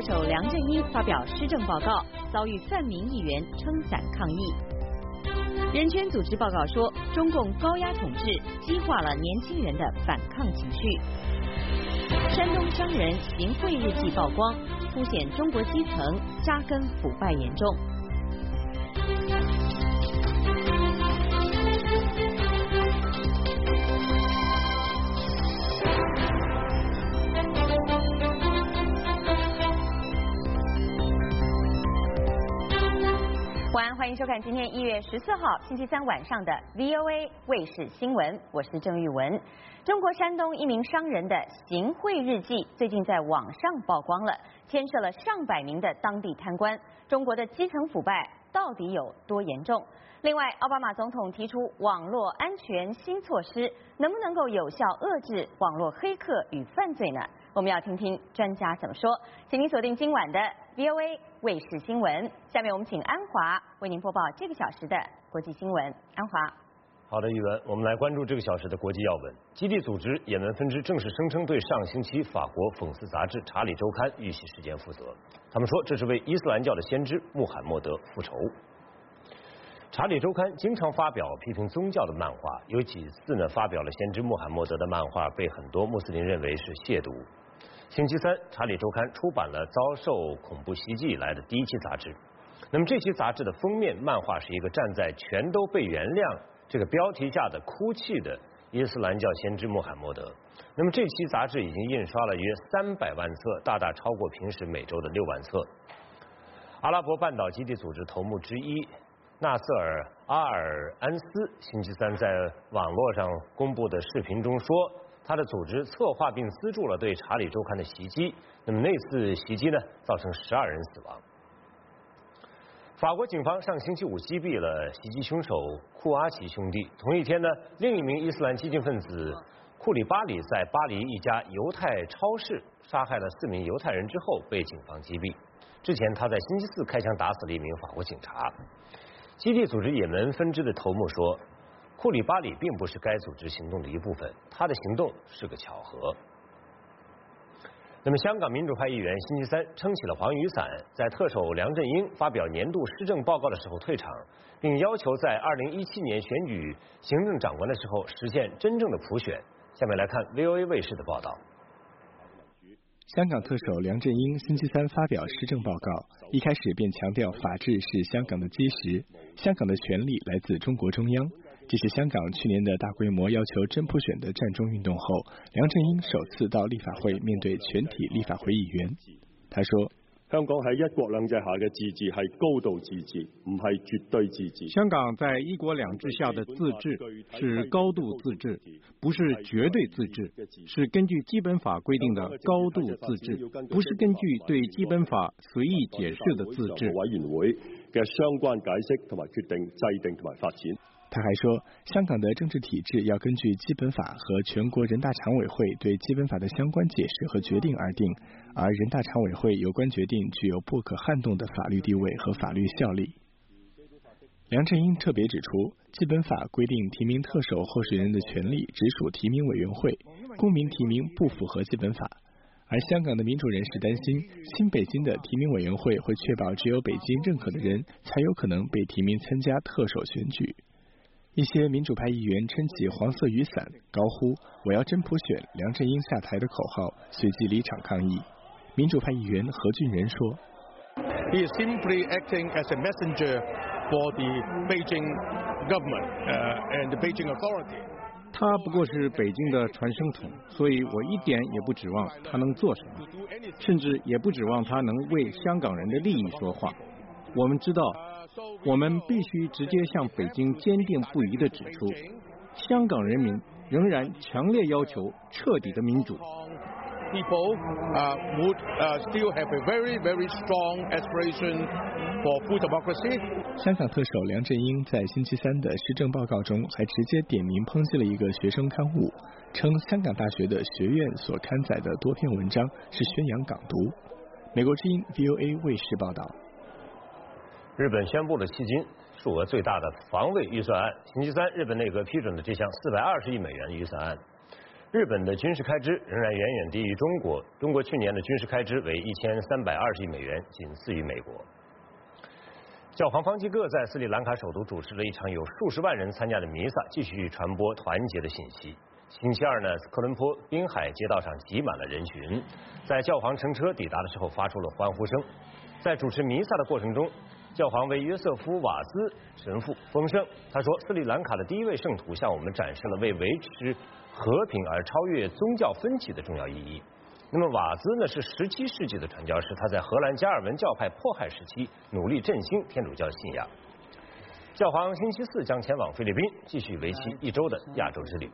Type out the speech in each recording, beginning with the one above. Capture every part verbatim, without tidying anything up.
首梁振英发表施政报告，遭遇泛民议员撑伞抗议。人权组织报告说，中共高压统治激化了年轻人的反抗情绪。山东商人行贿日记曝光，凸显中国基层扎根腐败严重。晚安，欢迎收看今天一月十四号星期三晚上的 V O A 卫视新闻，我是郑玉文。中国山东一名商人的行贿日记最近在网上曝光了，牵涉了上百名的当地贪官。中国的基层腐败到底有多严重？另外，奥巴马总统提出网络安全新措施，能不能够有效遏制网络黑客与犯罪呢？我们要听听专家怎么说。请您锁定今晚的 V O A 卫视新闻。下面我们请安华为您播报这个小时的国际新闻。安华。 好的，玉文，我们来关注这个小时的国际要闻。基地组织也门分支正式声称对上星期法国讽刺杂志《查理周刊》遇袭事件负责。他们说这是为伊斯兰教的先知穆罕默德复仇。查理周刊经常发表批评宗教的漫画，有几次呢发表了先知穆罕默德的漫画，被很多穆斯林认为是亵渎。星期三，查理周刊出版了遭受恐怖袭击以来的第一期杂志。那么这期杂志的封面漫画是一个站在全都被原谅这个标题下的哭泣的伊斯兰教先知穆罕默德。那么这期杂志已经印刷了约三百万册，大大超过平时每周的六万册。阿拉伯半岛基地组织头目之一纳瑟尔·阿尔安斯星期三在网络上公布的视频中说，他的组织策划并资助了对查理周刊的袭击。那么那次袭击呢，造成十二人死亡。法国警方上星期五击毙了袭击凶手库阿奇兄弟。同一天呢，另一名伊斯兰激进分子库里巴里在巴黎一家犹太超市杀害了四名犹太人之后被警方击毙。之前他在星期四开枪打死了一名法国警察。基地组织也门分支的头目说，库里巴里并不是该组织行动的一部分，他的行动是个巧合。那么，香港民主派议员星期三撑起了黄雨伞，在特首梁振英发表年度施政报告的时候退场，并要求在二零一七年选举行政长官的时候实现真正的普选。下面来看 V O A 卫视的报道。 香港特首梁振英星期三发表施政报告，一开始便强调法治是香港的基石，香港的权力来自中国中央。这是香港去年的大规模要求真普选的占中运动后，梁振英首次到立法会面对全体立法会议员。他说， 香港喺一國兩制下嘅自治係高度自治，唔係絕對自治。 香港在一國兩制下的自治是高度自治，不是絕對自治，是根據基本法規定的高度自治，不是根據對基本法隨意解釋的自治。 委員會嘅相關解釋同埋決定制定同埋發展。 他还说，香港的政治体制要根据基本法和全国人大常委会对基本法的相关解释和决定而定，而人大常委会有关决定具有不可撼动的法律地位和法律效力。梁振英特别指出，基本法规定提名特首候选人的权利直属提名委员会，公民提名不符合基本法。而香港的民主人士担心，新北京的提名委员会会确保只有北京认可的人才有可能被提名参加特首选举。一些民主派议员撑起黄色雨伞，高呼我要真普选，梁振英下台的口号，随即离场抗议。民主派议员何俊仁说， He is simply acting as a messenger for the Beijing government and the Beijing authority. 他不过是北京的传声筒，所以我一点也不指望他能做什么，甚至也不指望他能为香港人的利益说话。我们知道，我们必须直接向北京坚定不移地指出，香港人民仍然强烈要求彻底的民主。People uh, would uh, still have a very, very strong aspiration for full democracy. 香港特首梁振英在星期三的施政报告中，还直接点名抨击了一个学生刊物，称香港大学的学院所刊载的多篇文章是宣扬港独。美国之音 V O A 卫视报道。 日本宣布了迄今数额最大的防卫预算案。星期三，日本内阁批准了这项四百二十亿美元的预算案。 日本的军事开支仍然远远低于中国，中国去年的军事开支为一千三百二十亿美元，仅次于美国。教皇方济各在斯里兰卡首都主持了一场有数十万人参加的弥撒，继续传播团结的信息。星期二呢，科伦坡滨海街道上挤满了人群，在教皇乘车抵达的时候发出了欢呼声。在主持弥撒的过程中，教皇为约瑟夫·瓦兹神父封圣。他说，斯里兰卡的第一位圣徒向我们展示了为维持和平而超越宗教分歧的重要意义。那么瓦兹呢是十七世纪的传教士，他在荷兰加尔文教派迫害时期努力振兴天主教信仰。教皇星期四将前往菲律宾，继续为期一周的亚洲之旅。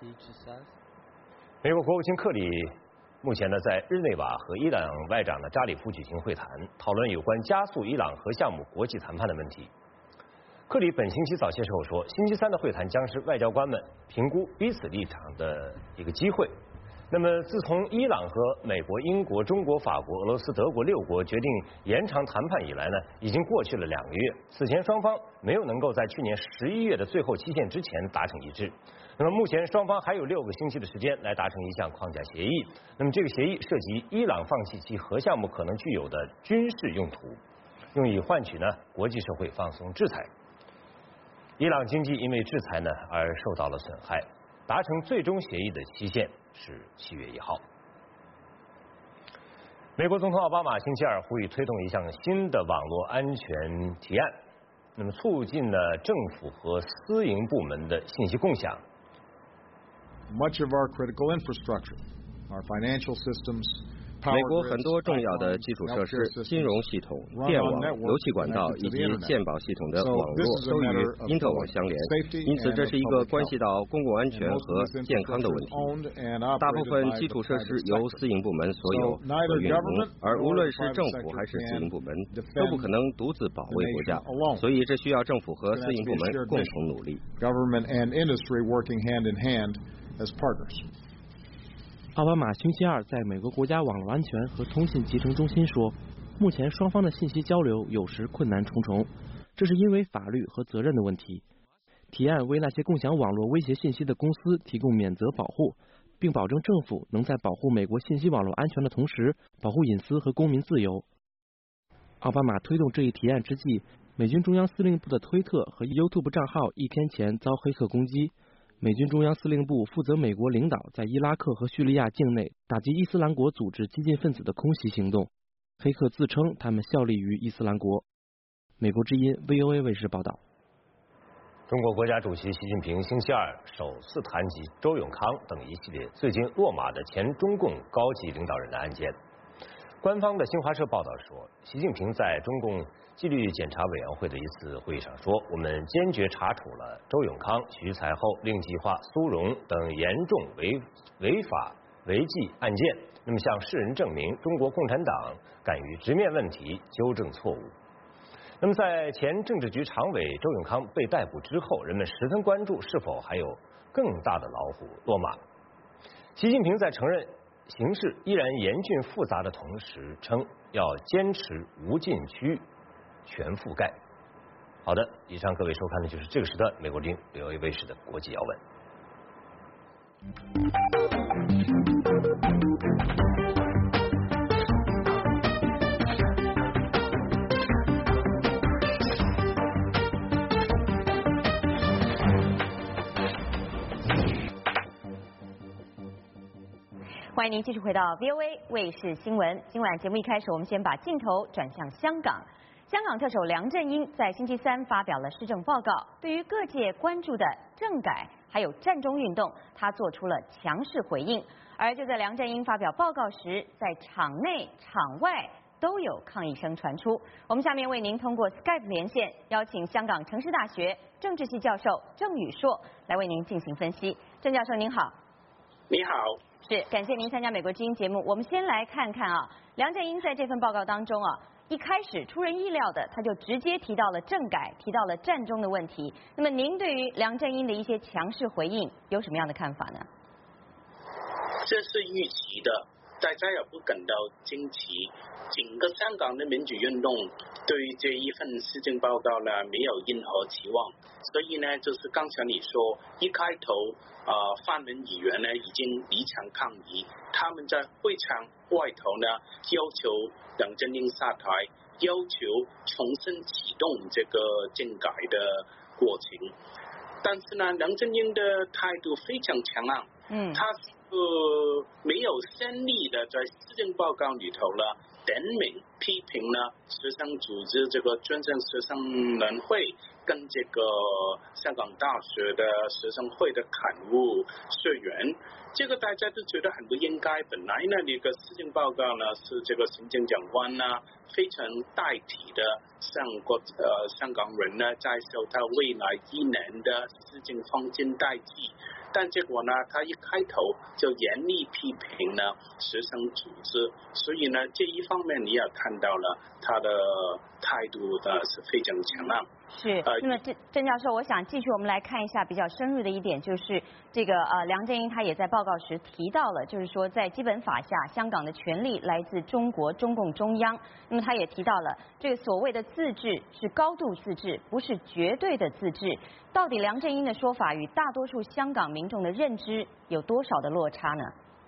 美国国务卿克里目前呢在日内瓦和伊朗外长的扎里夫举行会谈，讨论有关加速伊朗核项目国际谈判的问题。克里本星期早些时候说，星期三的会谈将是外交官们评估彼此立场的一个机会。那么，自从伊朗和美国、英国、中国、法国、俄罗斯、德国六国决定延长谈判以来呢，已经过去了两个月。此前双方没有能够在去年十一月的最后期限之前达成一致。那么目前双方还有六个星期的时间来达成一项框架协议。那么这个协议涉及伊朗放弃其核项目可能具有的军事用途，用以换取呢国际社会放松制裁。伊朗经济因为制裁呢而受到了损害。达成最终协议的期限是七月一号。美国总统奥巴马星期二呼吁推动一项新的网络安全提案，那么促进了政府和私营部门的信息共享。 Much of our critical infrastructure, our financial systems, 美国很多重要的基础设施、金融系统、电网、油气管道以及鉴宝系统的网络都与因特网相连，因此这是一个关系到公共安全和健康的问题。大部分基础设施由私营部门所有和运营，而无论是政府还是私营部门，都不可能独自保卫国家，所以这需要政府和私营部门共同努力。 奥巴马星期二在美国国家网络安全和通信集成中心说，目前双方的信息交流有时困难重重，这是因为法律和责任的问题。提案为那些共享网络威胁信息的公司提供免责保护，并保证政府能在保护美国信息网络安全的同时，保护隐私和公民自由。奥巴马推动这一提案之际，美军中央司令部的推特和 YouTube 账号一天前遭黑客攻击。美军中央司令部负责美国领导在伊拉克和叙利亚境内打击伊斯兰国组织激进分子的空袭行动，黑客自称他们效力于伊斯兰国。美国之音 V O A 卫视报道。 中国国家主席习近平星期二首次谈及周永康等一系列最近落马的前中共高级领导人的案件。官方的新华社报道说，习近平在中共纪律检查委员会的一次会议上说，我们坚决查处了周永康、徐才厚、令计划、苏荣等严重违违法违纪案件，那么向世人证明中国共产党敢于直面问题、纠正错误。那么在前政治局常委周永康被逮捕之后，人们十分关注是否还有更大的老虎落马。习近平在承认形势依然严峻复杂的同时，称要坚持无禁区全覆盖。好的，以上各位收看的就是这个时段美国之音 V O A 卫视的国际要闻。 欢迎您继续回到 V O A 卫视新闻。今晚节目一开始，我们先把镜头转向香港。香港特首梁振英在星期三发表了施政报告，对于各界关注的政改还有战中运动，他做出了强势回应。而就在梁振英发表报告时，在场内场外都有抗议声传出。我们下面为您通过 Skype 连线，邀请香港城市大学政治系教授郑宇硕来为您进行分析。郑教授您好。 你好。 是，感谢您参加美国之音节目。我们先来看看啊，梁振英在这份报告当中啊，一开始出人意料的，他就直接提到了政改，提到了战中的问题。那么您对于梁振英的一些强势回应有什么样的看法呢？ 这是预期的，大家也不感到惊奇。整个香港的民主运动对于这一份施政报告呢没有任何期望，所以呢就是刚才你说一开头呃泛民议员呢已经离场抗议，他们在会场外头呢要求梁振英下台，要求重新启动这个政改的过程，但是呢梁振英的态度非常强硬，嗯，他呃没有先例的在施政报告里头了点名批评呢学生组织这个专政学生联会跟这个香港大学的学生会的刊物社员，这个大家都觉得很不应该。本来呢这个施政报告呢是这个行政长官呢非常代体的向国呃香港人呢介绍他未来一年的施政方针大计，但结果呢他一开头就严厉批评呢学生组织，所以呢这一方面你也看到了他的态度呢是非常强硬。 是，那么郑郑教授，我想继续我们来看一下比较深入的一点，就是这个呃梁振英他也在报告时提到了，就是说在基本法下，香港的权力来自中国中共中央。那么他也提到了这个所谓的自治是高度自治，不是绝对的自治。到底梁振英的说法与大多数香港民众的认知有多少的落差呢？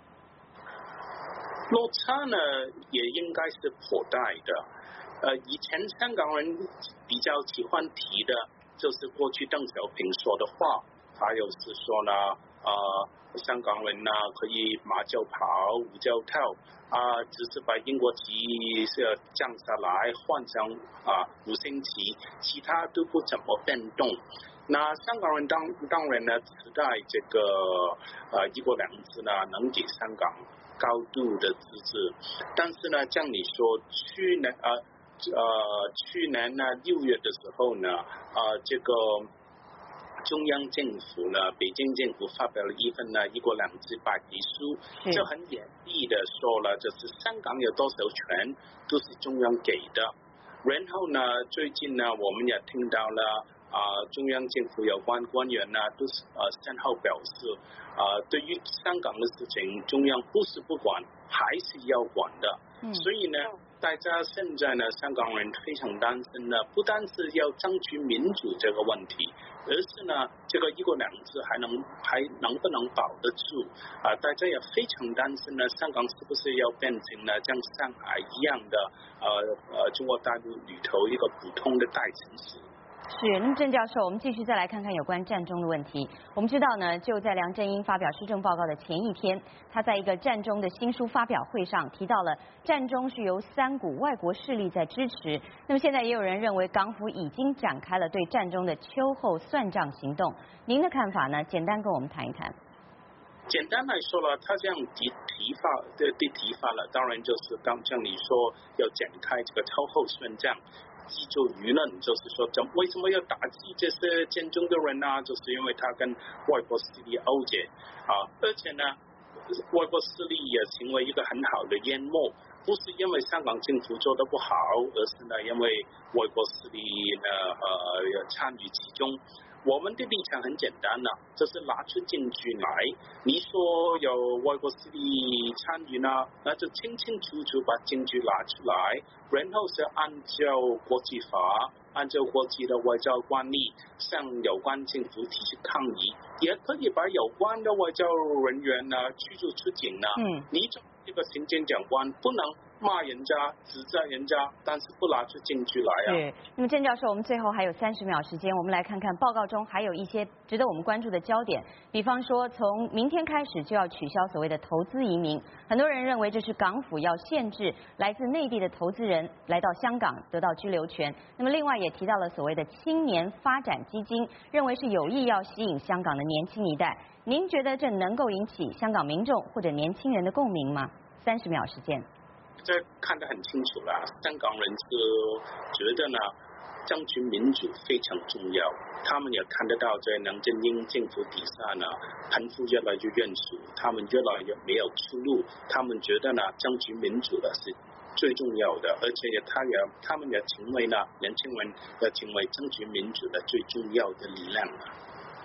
落差呢也应该是颇大的。呃，以前香港人比较喜欢提的，就是过去邓小平说的话，还有是说呢，呃，香港人呢可以马就跑，舞就跳，啊、呃，只是把英国旗是降下来，换成啊、呃、五星旗，其他都不怎么变动。那香港人当当然呢，期待这个呃一国两制呢能给香港高度的自治，但是呢，像你说去年呃。呃，去年呢六月的时候呢，呃，这个中央政府呢，北京政府发表了一份呢一国两制白皮书，就很严厉的说了，就是香港有多少权都是中央给的。然后呢，最近呢，我们也听到了啊、呃，中央政府有关官员呢，都是呃先后表示，啊、呃，对于香港的事情，中央不是不管，还是要管的。嗯、所以呢。大家现在呢，香港人非常担心呢，不单是要争取民主这个问题，而是呢，这个一国两制还能还能不能保得住啊、呃？大家也非常担心呢，香港是不是要变成呢像上海一样的呃呃中国大陆里头一个普通的大城市？ 是，那么郑教授，我们继续再来看看有关战中的问题。我们知道呢，就在梁振英发表施政报告的前一天，他在一个战中的新书发表会上提到了战中是由三股外国势力在支持。那么现在也有人认为港府已经展开了对战中的秋后算账行动。您的看法呢？简单跟我们谈一谈。 简单来说了，他这样提提发的的提发了，当然就是刚像你说要展开这个秋后算账。记住舆论，就是说，怎为什么要打击这些建中的人呢、啊？就是因为他跟外国势力勾结啊，而且呢，外国势力也成为一个很好的烟幕，不是因为香港政府做得不好，而是呢，因为外国势力呢呃参与其中。我们的立场很简单了，就是拿出证据来。你说有外国势力参与呢，那就清清楚楚把证据拿出来，然后是按照国际法，按照国际的外交惯例，向有关政府提出抗议，也可以把有关的外交人员呢驱逐出境呢。嗯，你做这个行政长官不能骂人家、指责人家，但是不拿出证据来啊。 是。那么郑教授，我们最后还有三十秒时间，我们来看看报告中还有一些值得我们关注的焦点。比方说，从明天开始就要取消所谓的投资移民，很多人认为这是港府要限制来自内地的投资人来到香港得到居留权。那么另外也提到了所谓的青年发展基金，认为是有意要吸引香港的年轻一代。您觉得这能够引起香港民众或者年轻人的共鸣吗？三十秒时间。 这看得很清楚了，香港人是觉得呢，争取民主非常重要。他们也看得到，在梁振英政府底下呢，贫富越来越悬殊，他们越来越没有出路。他们觉得呢，争取民主的是最重要的，而且也他也他们也成为呢，年轻人也成为争取民主的最重要的力量了。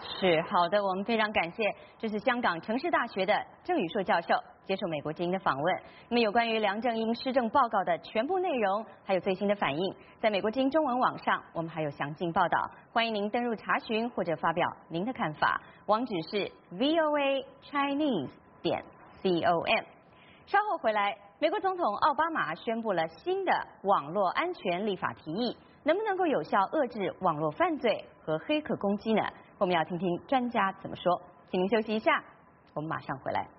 是好的，我们非常感谢，这是香港城市大学的郑宇硕教授接受美国之音的访问。那么有关于梁振英施政报告的全部内容，还有最新的反应，在美国之音中文网上，我们还有详尽报道，欢迎您登入查询或者发表您的看法。网址是 v o a chinese 点 com。稍后回来，美国总统奥巴马宣布了新的网络安全立法提议，能不能够有效遏制网络犯罪和黑客攻击呢？我们要听听专家怎么说。请您休息一下，我们马上回来。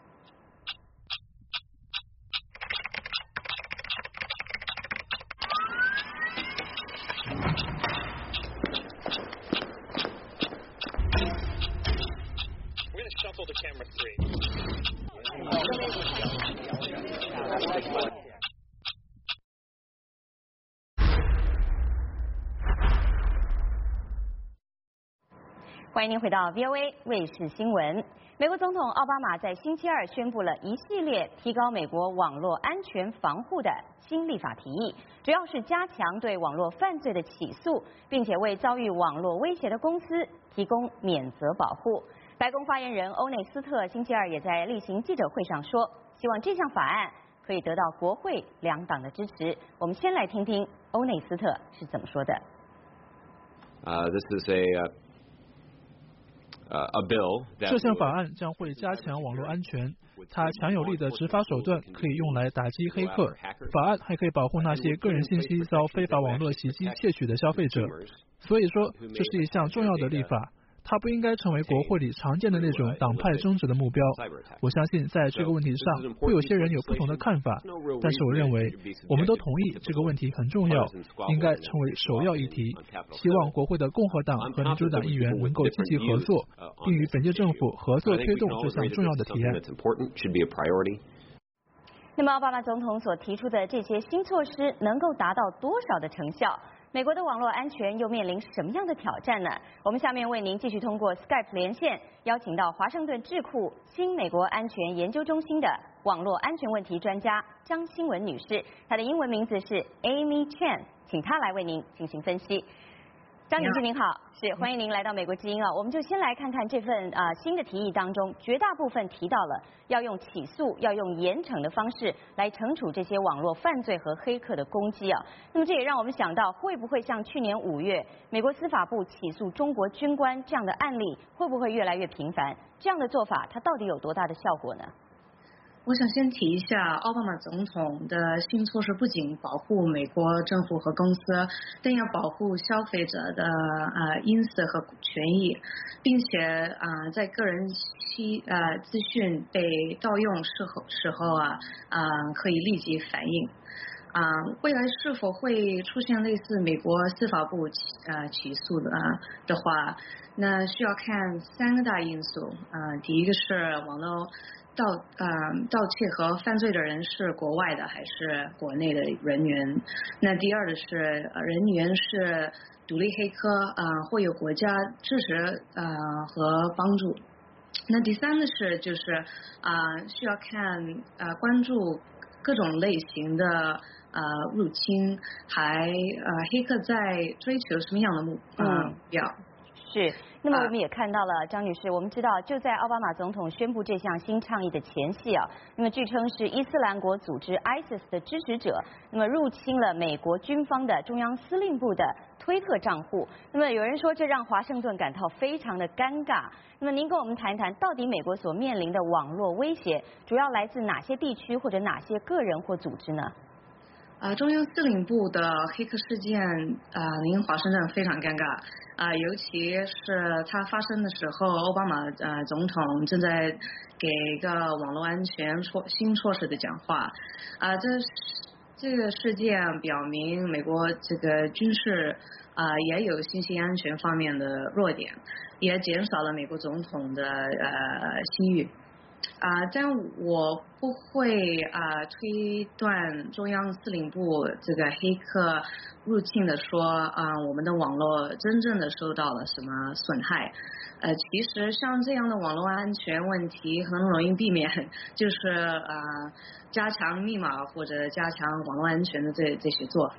欢迎您回到 V O A 卫视新闻。美国总统奥巴马在星期二宣布了一系列提高美国网络安全防护的新立法提议，主要是加强对网络犯罪的起诉，并且为遭遇网络威胁的公司提供免责保护。白宫发言人欧内斯特星期二也在例行记者会上说，希望这项法案可以得到国会两党的支持。我们先来听听欧内斯特是怎么说的。 Uh, this is a, uh, a bill that 这项法案将会加强网络安全，它强有力的执法手段可以用来打击黑客。法案还可以保护那些个人信息遭非法网络袭击窃取的消费者。所以说，这是一项重要的立法。它不应该成为国会里常见的那种党派争执的目标。我相信在这个问题上会有些人有不同的看法，但是我认为我们都同意这个问题很重要，应该成为首要议题。希望国会的共和党和民主党议员能够积极合作，并与本届政府合作推动这项重要的提案。 那么奥巴马总统所提出的这些新措施能够达到多少的成效？美国的网络安全又面临什么样的挑战呢？我们下面为您继续通过 Skype 连线，邀请到华盛顿智库新美国安全研究中心的网络安全问题专家张欣文女士，她的英文名字是 Amy Chan， 请她来为您进行分析。张女士您好，是欢迎您来到美国之音啊。我们就先来看看这份啊、呃、新的提议当中，绝大部分提到了要用起诉、要用严惩的方式来惩处这些网络犯罪和黑客的攻击啊。那么这也让我们想到，会不会像去年五月美国司法部起诉中国军官这样的案例，会不会越来越频繁？这样的做法它到底有多大的效果呢？ 我想先提一下，奥巴马总统的新措施不仅保护美国政府和公司，更要保护消费者的呃隐私和权益，并且啊、呃、在个人期呃资讯被盗用时候时候啊啊、呃、可以立即反映。啊、呃，未来是否会出现类似美国司法部起呃起诉的、呃、的话，那需要看三个大因素。啊、呃，第一个是网络盗呃盗窃和犯罪的人是国外的还是国内的人员？那第二的是呃人员是独立黑客啊、呃，或有国家支持呃和帮助。那第三个是就是啊、呃、需要看呃关注各种类型的呃入侵，还呃黑客在追求什么样的目呃目标？ 是，那么我们也看到了，张女士，我们知道就在奥巴马总统宣布这项新倡议的前夕啊，那么据称是伊斯兰国组织 I S I S 的支持者，那么入侵了美国军方的中央司令部的推特账户。那么有人说这让华盛顿感到非常的尴尬。那么您跟我们谈一谈，到底美国所面临的网络威胁主要来自哪些地区或者哪些个人或组织呢？ 啊、呃，中央司令部的黑客事件啊、呃，令华盛顿非常尴尬啊、呃，尤其是它发生的时候，奥巴马呃总统正在给一个网络安全措新措施的讲话啊、呃，这这个事件表明美国这个军事啊、呃、也有信息安全方面的弱点，也减少了美国总统的呃信誉。啊、呃，但我不会啊、呃、推断中央司令部这个黑客入侵的说啊、呃、我们的网络真正的受到了什么损害。呃，其实像这样的网络安全问题很容易避免，就是啊、呃、加强密码或者加强网络安全的这这些做法。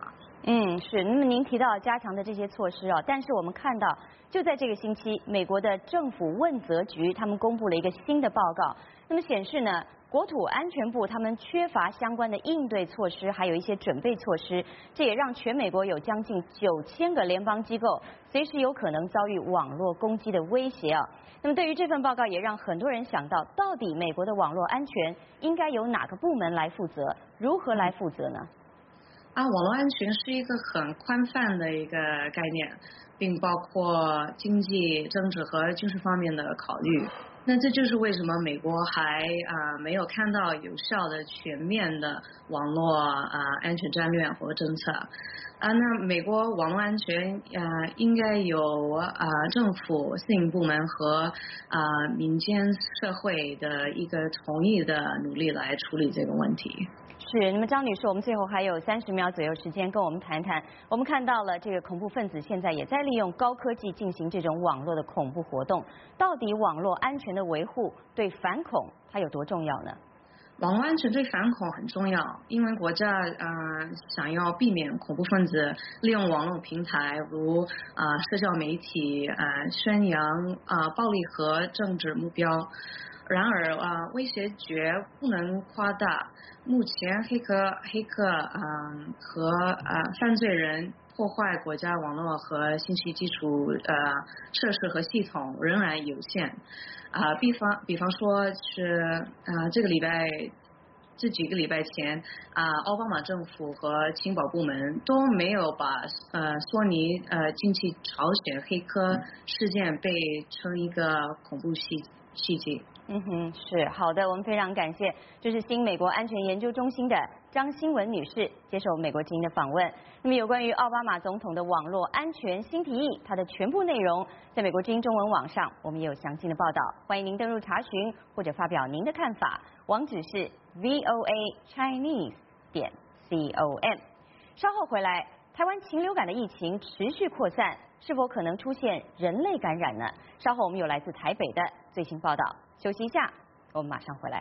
嗯，是。那么您提到加强的这些措施啊，但是我们看到就在这个星期，美国的政府问责局他们公布了一个新的报告，那么显示呢，国土安全部他们缺乏相关的应对措施，还有一些准备措施，这也让全美国有将近九千个联邦机构随时有可能遭遇网络攻击的威胁啊。那么对于这份报告，也让很多人想到，到底美国的网络安全应该由哪个部门来负责，如何来负责呢？ 啊，网络安全是一个很宽泛的一个概念，并包括经济、政治和军事方面的考虑。那这就是为什么美国还啊、呃、没有看到有效的全面的网络啊、呃、安全战略和政策啊。那美国网络安全啊、呃、应该由啊、呃、政府、私营部门和啊、呃、民间社会的一个同意的努力来处理这个问题。 是，那么张女士，我们最后还有三十秒左右时间，跟我们谈谈。我们看到了这个恐怖分子现在也在利用高科技进行这种网络的恐怖活动，到底网络安全的维护对反恐它有多重要呢？ 网络安全对反恐很重要，因为国家呃想要避免恐怖分子利用网络平台，如啊、呃、社交媒体啊、呃、宣扬啊、呃、暴力和政治目标。然而啊、呃，威胁绝不能夸大。目前黑客黑客嗯、呃、和呃犯罪人破坏国家网络和信息基础呃设施和系统仍然有限。啊、呃，比方比方说是啊、呃、这个礼拜这几个礼拜前啊、呃，奥巴马政府和情报部门都没有把呃索尼呃近期朝鲜黑客事件被称一个恐怖袭袭击。 嗯哼，是好的，我们非常感谢，这是新美国安全研究中心的张新文女士接受美国之音的访问。那么有关于奥巴马总统的网络安全新提议，它的全部内容在美国之音中文网上我们也有详尽的报道，欢迎您登入查询或者发表您的看法，网址是 v o a chinese 点 com。稍后回来，台湾禽流感的疫情持续扩散，是否可能出现人类感染呢？稍后我们有来自台北的最新报道。休息一下，我们马上回来。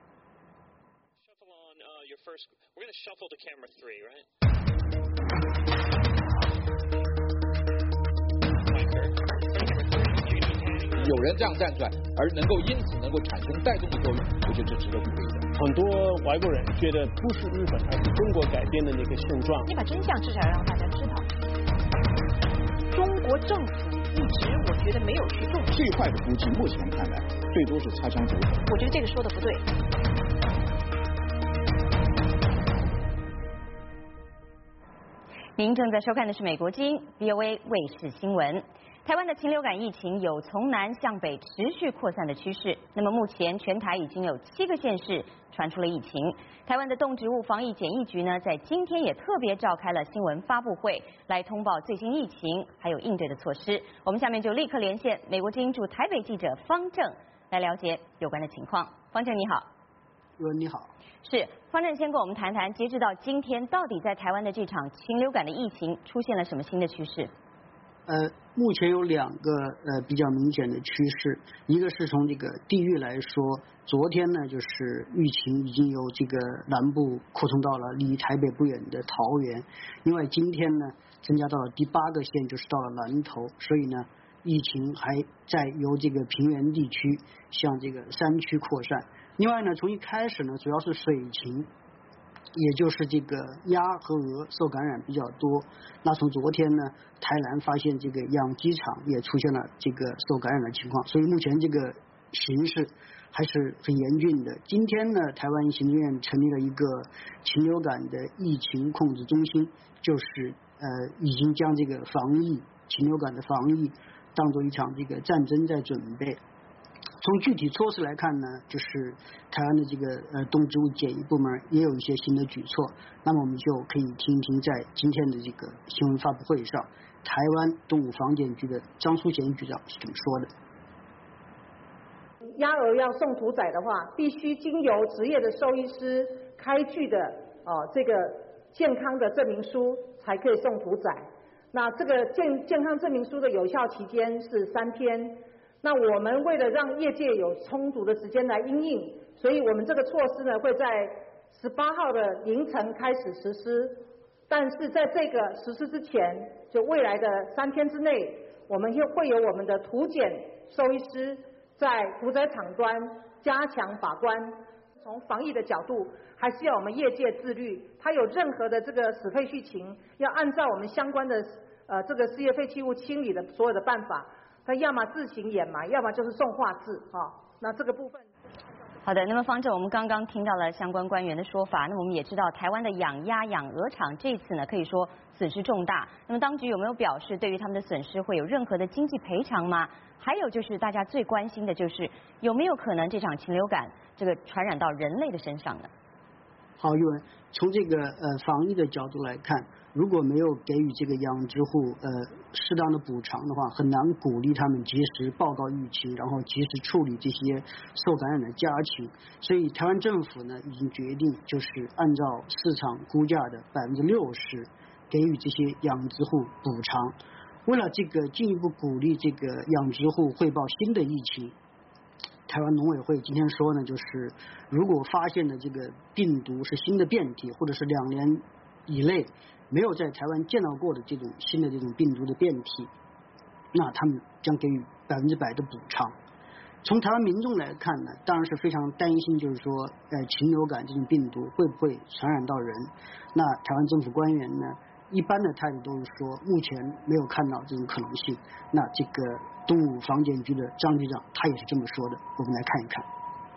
有人这样站出来，而能够因此能够产生带动的作用，我觉得这值得鼓励的。 很多外国人觉得不是日本，而是中国改变的那个现状。 你把真相至少要让大家知道。中国政府一直我觉得没有去重视。 最坏的估计，目前看来，最多是擦枪走火。 我觉得这个说的不对。 您正在收看的是美国之音 V O A 卫视新闻。台湾的禽流感疫情有从南向北持续扩散的趋势。那么目前全台已经有七个县市传出了疫情。台湾的动植物防疫检疫局呢，在今天也特别召开了新闻发布会，来通报最新疫情还有应对的措施。我们下面就立刻连线美国之音驻台北记者方正来了解有关的情况。方正你好。 呃，你好。 是方正，先跟我们谈谈，截止到今天，到底在台湾的这场禽流感的疫情出现了什么新的趋势？ 呃，目前有两个呃比较明显的趋势，一个是从这个地域来说，昨天呢就是疫情已经由这个南部扩充到了离台北不远的桃园，另外今天呢增加到了第八个县，就是到了南投，所以呢疫情还在由这个平原地区向这个山区扩散。另外呢，从一开始呢主要是水禽，也就是这个鸭和鹅受感染比较多。那从昨天呢，台南发现这个养鸡场也出现了这个受感染的情况，所以目前这个形势还是很严峻的。今天呢，台湾行政院成立了一个禽流感的疫情控制中心，就是呃已经将这个防疫禽流感的防疫当做一场这个战争在准备。从具体措施来看呢，就是台湾的这个呃动植物检疫部门也有一些新的举措，那么我们就可以听一听在今天的这个新闻发布会上，台湾动物防检局的张淑贤局长是怎么说的。 鸭鹅要送屠宰的话，必须经由职业的兽医师开具的哦这个健康的证明书才可以送屠宰。那这个健健康证明书的有效期间是三天。那我们为了让业界有充足的时间来因应，所以我们这个措施呢会在十八号的凌晨开始实施。 但是在这个实施之前，就未来的三天之内，我们会会有我们的图检兽医师在屠宰场端加强把关。从防疫的角度，还是要我们业界自律。它有任何的这个死废畜禽，要按照我们相关的呃这个事业废弃物清理的所有的办法，它要么自行掩埋，要么就是送化制啊、哦。那这个部分。 好的，那么方正，我们刚刚听到了相关官员的说法，那么我们也知道台湾的养鸭养鹅场这次呢可以说损失重大，那么当局有没有表示对于他们的损失会有任何的经济赔偿吗？还有就是大家最关心的就是有没有可能这场禽流感这个传染到人类的身上呢？ 好，玉文，从这个呃防疫的角度来看，如果没有给予这个养殖户呃适当的补偿的话，很难鼓励他们及时报告疫情，然后及时处理这些受感染的家禽。所以台湾政府呢已经决定，就是按照市场估价的百分之六十给予这些养殖户补偿。为了这个进一步鼓励这个养殖户汇报新的疫情，台湾农委会今天说呢，就是如果发现的这个病毒是新的变体，或者是两年以内没有在台湾见到过的这种新的这种病毒的变体，那他们将给予百分之百的补偿。从台湾民众来看呢，当然是非常担心，就是说，呃，禽流感这种病毒会不会传染到人？那台湾政府官员呢，一般的态度都是说，目前没有看到这种可能性。那这个动物防检局的张局长他也是这么说的，我们来看一看。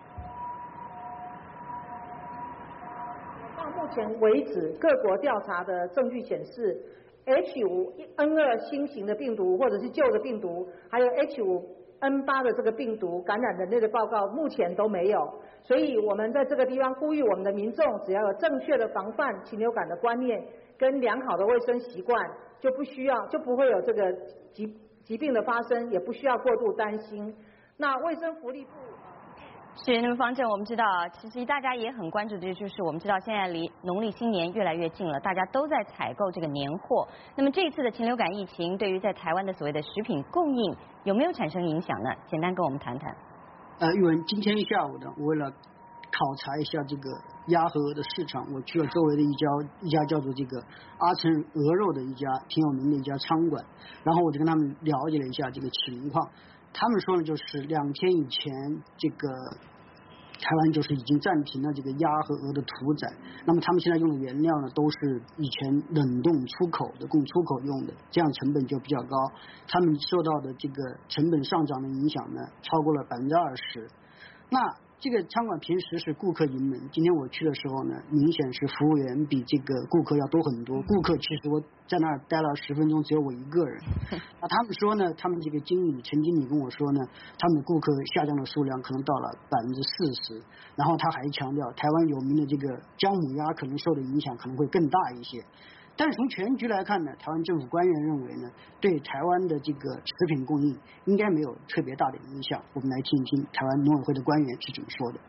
到目前为止，各国调查的证据显示 ，H 五N 二新型的病毒或者是旧的病毒，还有 H 五 N 八的这个病毒感染人类的报告目前都没有，所以我们在这个地方呼吁我们的民众，只要有正确的防范禽流感的观念跟良好的卫生习惯，就不需要就不会有这个疾疾病的发生，也不需要过度担心。那卫生福利部。 是，那么方正，我们知道，其实大家也很关注的就是我们知道现在离农历新年越来越近了，大家都在采购这个年货。那么这一次的禽流感疫情，对于在台湾的所谓的食品供应有没有产生影响呢？简单跟我们谈谈。 呃，玉文，今天下午呢，我为了考察一下这个鸭和鹅的市场，我去了周围的一家一家叫做这个阿成鹅肉的一家挺有名的一家餐馆，然后我就跟他们了解了一下这个情况。他们说呢，就是两天以前，这个台湾就是已经暂停了这个鸭和鹅的屠宰。那么他们现在用的原料呢，都是以前冷冻出口的，供出口用的，这样成本就比较高。他们受到的这个成本上涨的影响呢，超过了百分之二十。那这个餐馆平时是顾客盈门，今天我去的时候呢，明显是服务员比这个顾客要多很多。顾客其实我在那儿待了十分钟，只有我一个人。那他们说呢，他们这个经理陈经理跟我说呢，他们的顾客下降的数量可能到了百分之四十。然后他还强调，台湾有名的这个姜母鸭可能受的影响可能会更大一些。但是从全局来看呢，台湾政府官员认为呢，对台湾的这个食品供应应该没有特别大的影响。我们来听一听台湾农委会的官员是怎么说的。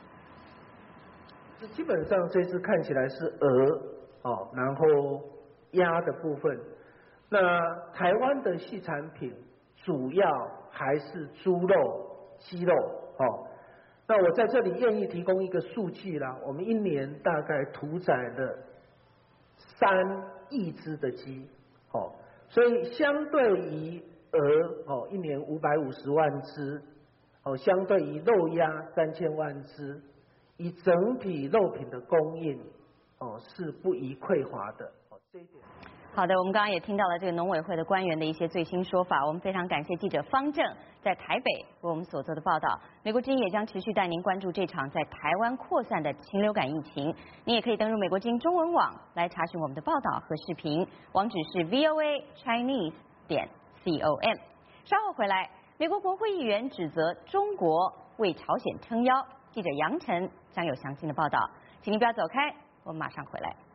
这基本上这次看起来是鹅哦，然后鸭的部分。那台湾的畜产品主要还是猪肉、鸡肉哦。那我在这里愿意提供一个数据啦，我们一年大概屠宰了三亿只的鸡，哦，所以相对于鹅，哦，一年五百五十万只，哦，相对于肉鸭三千万只，以整体肉品的供应，哦，是不宜匮乏的，哦，这一点。 好的，我们刚刚也听到了这个农委会的官员的一些最新说法，我们非常感谢记者方正在台北为我们所做的报道。美国之音也将持续带您关注这场在台湾扩散的禽流感疫情。您也可以登入美国之音中文网来查询我们的报道和视频，网址是 v o a chinese 点 com。稍后回来，美国国会议员指责中国为朝鲜撑腰，记者杨晨将有详细的报道，请您不要走开，我们马上回来。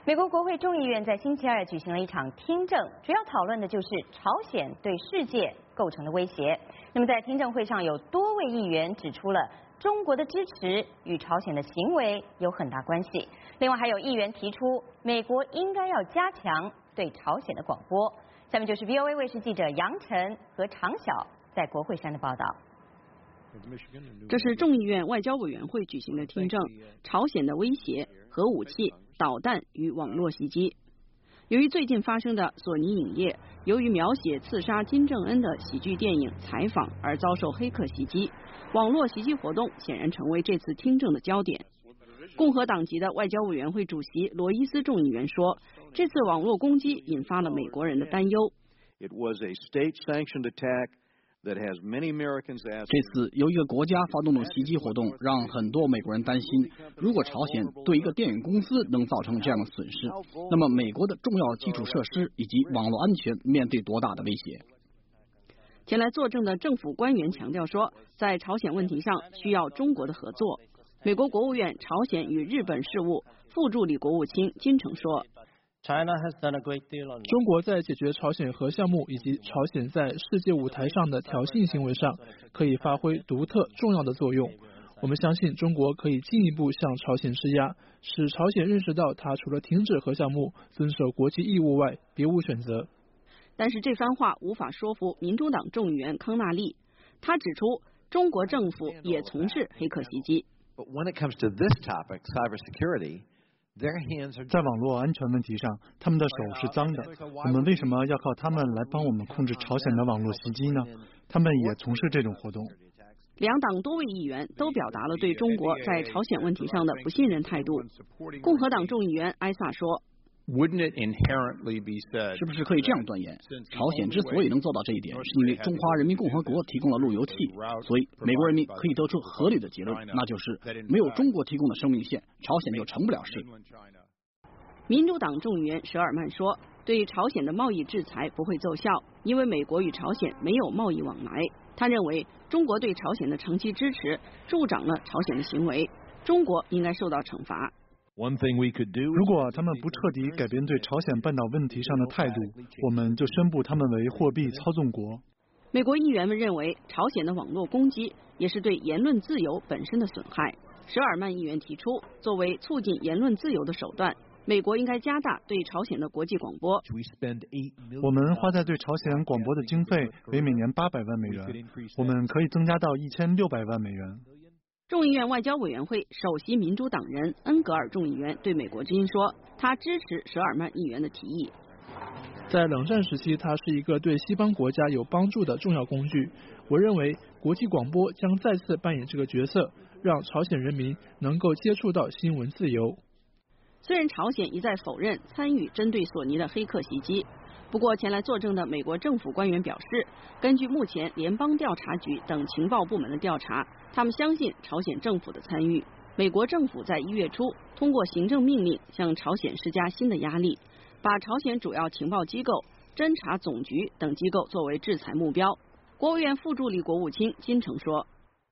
美国国会众议院在星期二举行了一场听证，主要讨论的就是朝鲜对世界构成的威胁。那么在听证会上，有多位议员指出了中国的支持与朝鲜的行为有很大关系。另外还有议员提出，美国应该要加强对朝鲜的广播。下面就是 V O A 卫视记者杨晨和常晓在国会山的报道。 这是众议院外交委员会举行的听证，朝鲜的威胁、核武器、导弹与网络袭击。由于最近发生的索尼影业由于描写刺杀金正恩的喜剧电影《采访》而遭受黑客袭击，网络袭击活动显然成为这次听证的焦点。共和党籍的外交委员会主席罗伊斯众议员说，这次网络攻击引发了美国人的担忧。 It was a state-sanctioned attack that has many Americans asking. 这次由一个国家发动的袭击活动，让很多美国人担心，如果朝鲜对一个电影公司能造成这样的损失，那么美国的重要基础设施以及网络安全面对多大的威胁？ 前来作证的政府官员强调说，在朝鲜问题上需要中国的合作。美国国务院朝鲜与日本事务副助理国务卿金城说， 中国在解决朝鲜核项目以及朝鲜在世界舞台上的挑衅行为上，可以发挥独特重要的作用。我们相信中国可以进一步向朝鲜施压，使朝鲜认识到它除了停止核项目、遵守国际义务外，别无选择。 但是这番话无法说服民主党众议员康纳利，他指出，中国政府也从事黑客袭击。 But when it comes to this topic, cybersecurity, their hands are 在网络安全问题上，他们的手是脏的。我们为什么要靠他们来帮我们控制朝鲜的网络袭击呢？他们也从事这种活动。 两党多位议员都表达了对中国在朝鲜问题上的不信任态度。共和党众议员埃萨说， 是不是可以这样断言，朝鲜之所以能做到这一点，是因为中华人民共和国提供了路由器，所以美国人民可以得出合理的结论，那就是没有中国提供的生命线，朝鲜就成不了事。 民主党众议员舍尔曼说，对朝鲜的贸易制裁不会奏效，因为美国与朝鲜没有贸易往来。他认为中国对朝鲜的长期支持助长了朝鲜的行为，中国应该受到惩罚。 如果他们不彻底改变对朝鲜半岛问题上的态度，我们就宣布他们为货币操纵国。 美国议员们认为，朝鲜的网络攻击也是对言论自由本身的损害。舍尔曼议员提出，作为促进言论自由的手段，美国应该加大对朝鲜的国际广播。 我们花在对朝鲜广播的经费为每年八百万美元，我们可以增加到一千六百万美元。 众议院外交委员会首席民主党人恩格尔众议员对美国之音说，他支持舍尔曼议员的提议。 在冷战时期，它是一个对西方国家有帮助的重要工具。我认为国际广播将再次扮演这个角色，让朝鲜人民能够接触到新闻自由。 虽然朝鲜一再否认参与针对索尼的黑客袭击，不过前来作证的美国政府官员表示，根据目前联邦调查局等情报部门的调查，他们相信朝鲜政府的参与。美国政府在一月初通过行政命令向朝鲜施加新的压力，把朝鲜主要情报机构、侦察总局等机构作为制裁目标。国务院副助理国务卿金城说，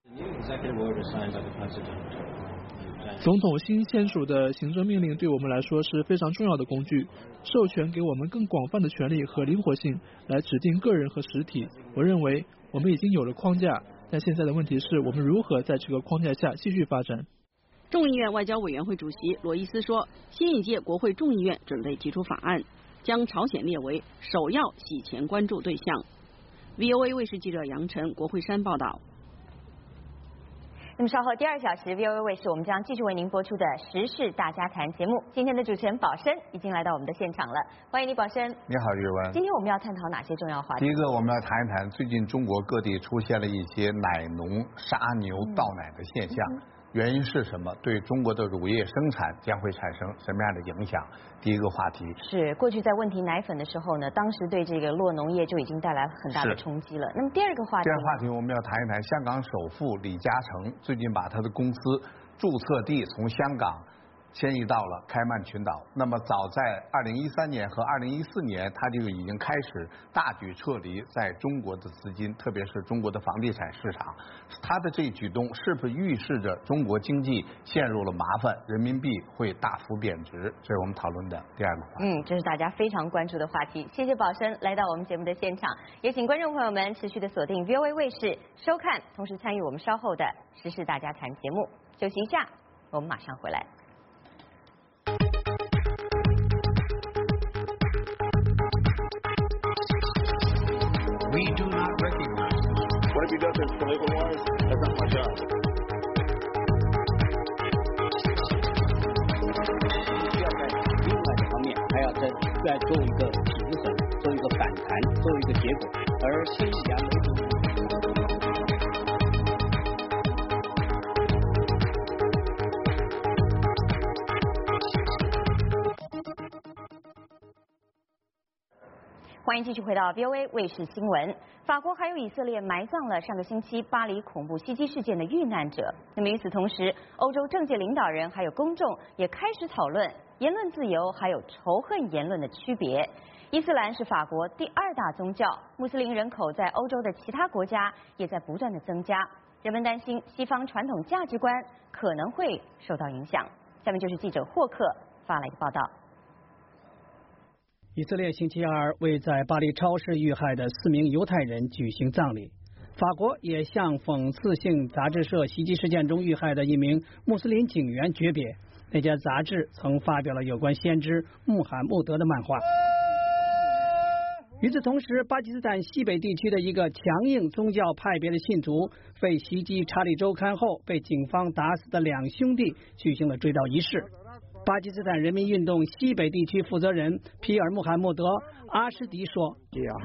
总统新签署的行政命令对我们来说是非常重要的工具，授权给我们更广泛的权利和灵活性来指定个人和实体。我认为我们已经有了框架，但现在的问题是我们如何在这个框架下继续发展。 众议院外交委员会主席罗伊斯说，新一届国会众议院准备提出法案，将朝鲜列为首要洗钱关注对象。V O A 卫视记者杨晨，国会山报道。 那么稍后第二小时 V O A 卫视我们将继续为您播出的时事大家谈节目。今天的主持人宝生已经来到我们的现场了，欢迎你宝生。 你好，玉文。 今天我们要探讨哪些重要话题？ 第一个，我们要谈一谈最近中国各地出现了一些奶农杀牛倒奶的现象。嗯嗯原因是什么？对中国的乳业生产将会产生什么样的影响？第一个话题是过去在问题奶粉的时候呢，当时对这个酪农业就已经带来很大的冲击了。那么第二个话题， 第二个话题我们要谈一谈香港首富李嘉诚最近把他的公司注册地从香港迁移到了开曼群岛。那么早在二零一三年和二零一四年，它就已经开始大举撤离在中国的资金，特别是中国的房地产市场。它的这一举动是不是预示着中国经济陷入了麻烦，人民币会大幅贬值？这是我们讨论的第二个话题。 嗯，这是大家非常关注的话题。谢谢宝生来到我们节目的现场，也请观众朋友们持续的锁定 V O A 卫视收看，同时参与我们稍后的时事大家谈节目。休息一下，我们马上回来。 We do not recognize this. What if he does it political wise? That's not my job. 需要在另外的方面还要再再做一个止损，做一个反弹，做一个结果，而新阳雷主。 欢迎继续回到 V O A 卫视新闻。法国还有以色列埋葬了上个星期巴黎恐怖袭击事件的遇难者。那么与此同时，欧洲政界领导人还有公众也开始讨论言论自由还有仇恨言论的区别。伊斯兰是法国第二大宗教，穆斯林人口在欧洲的其他国家也在不断的增加，人们担心西方传统价值观可能会受到影响。下面就是记者霍克发来的报道。 以色列星期二为在巴黎超市遇害的四名犹太人举行葬礼。法国也向讽刺性杂志社袭击事件中遇害的一名穆斯林警员诀别。那家杂志曾发表了有关先知穆罕默德的漫画。与此同时，巴基斯坦西北地区的一个强硬宗教派别的信徒被袭击《查理周刊》后被警方打死的两兄弟举行了追悼仪式。巴基斯坦人民运动西北地区负责人皮尔·穆罕默德·阿什迪说：“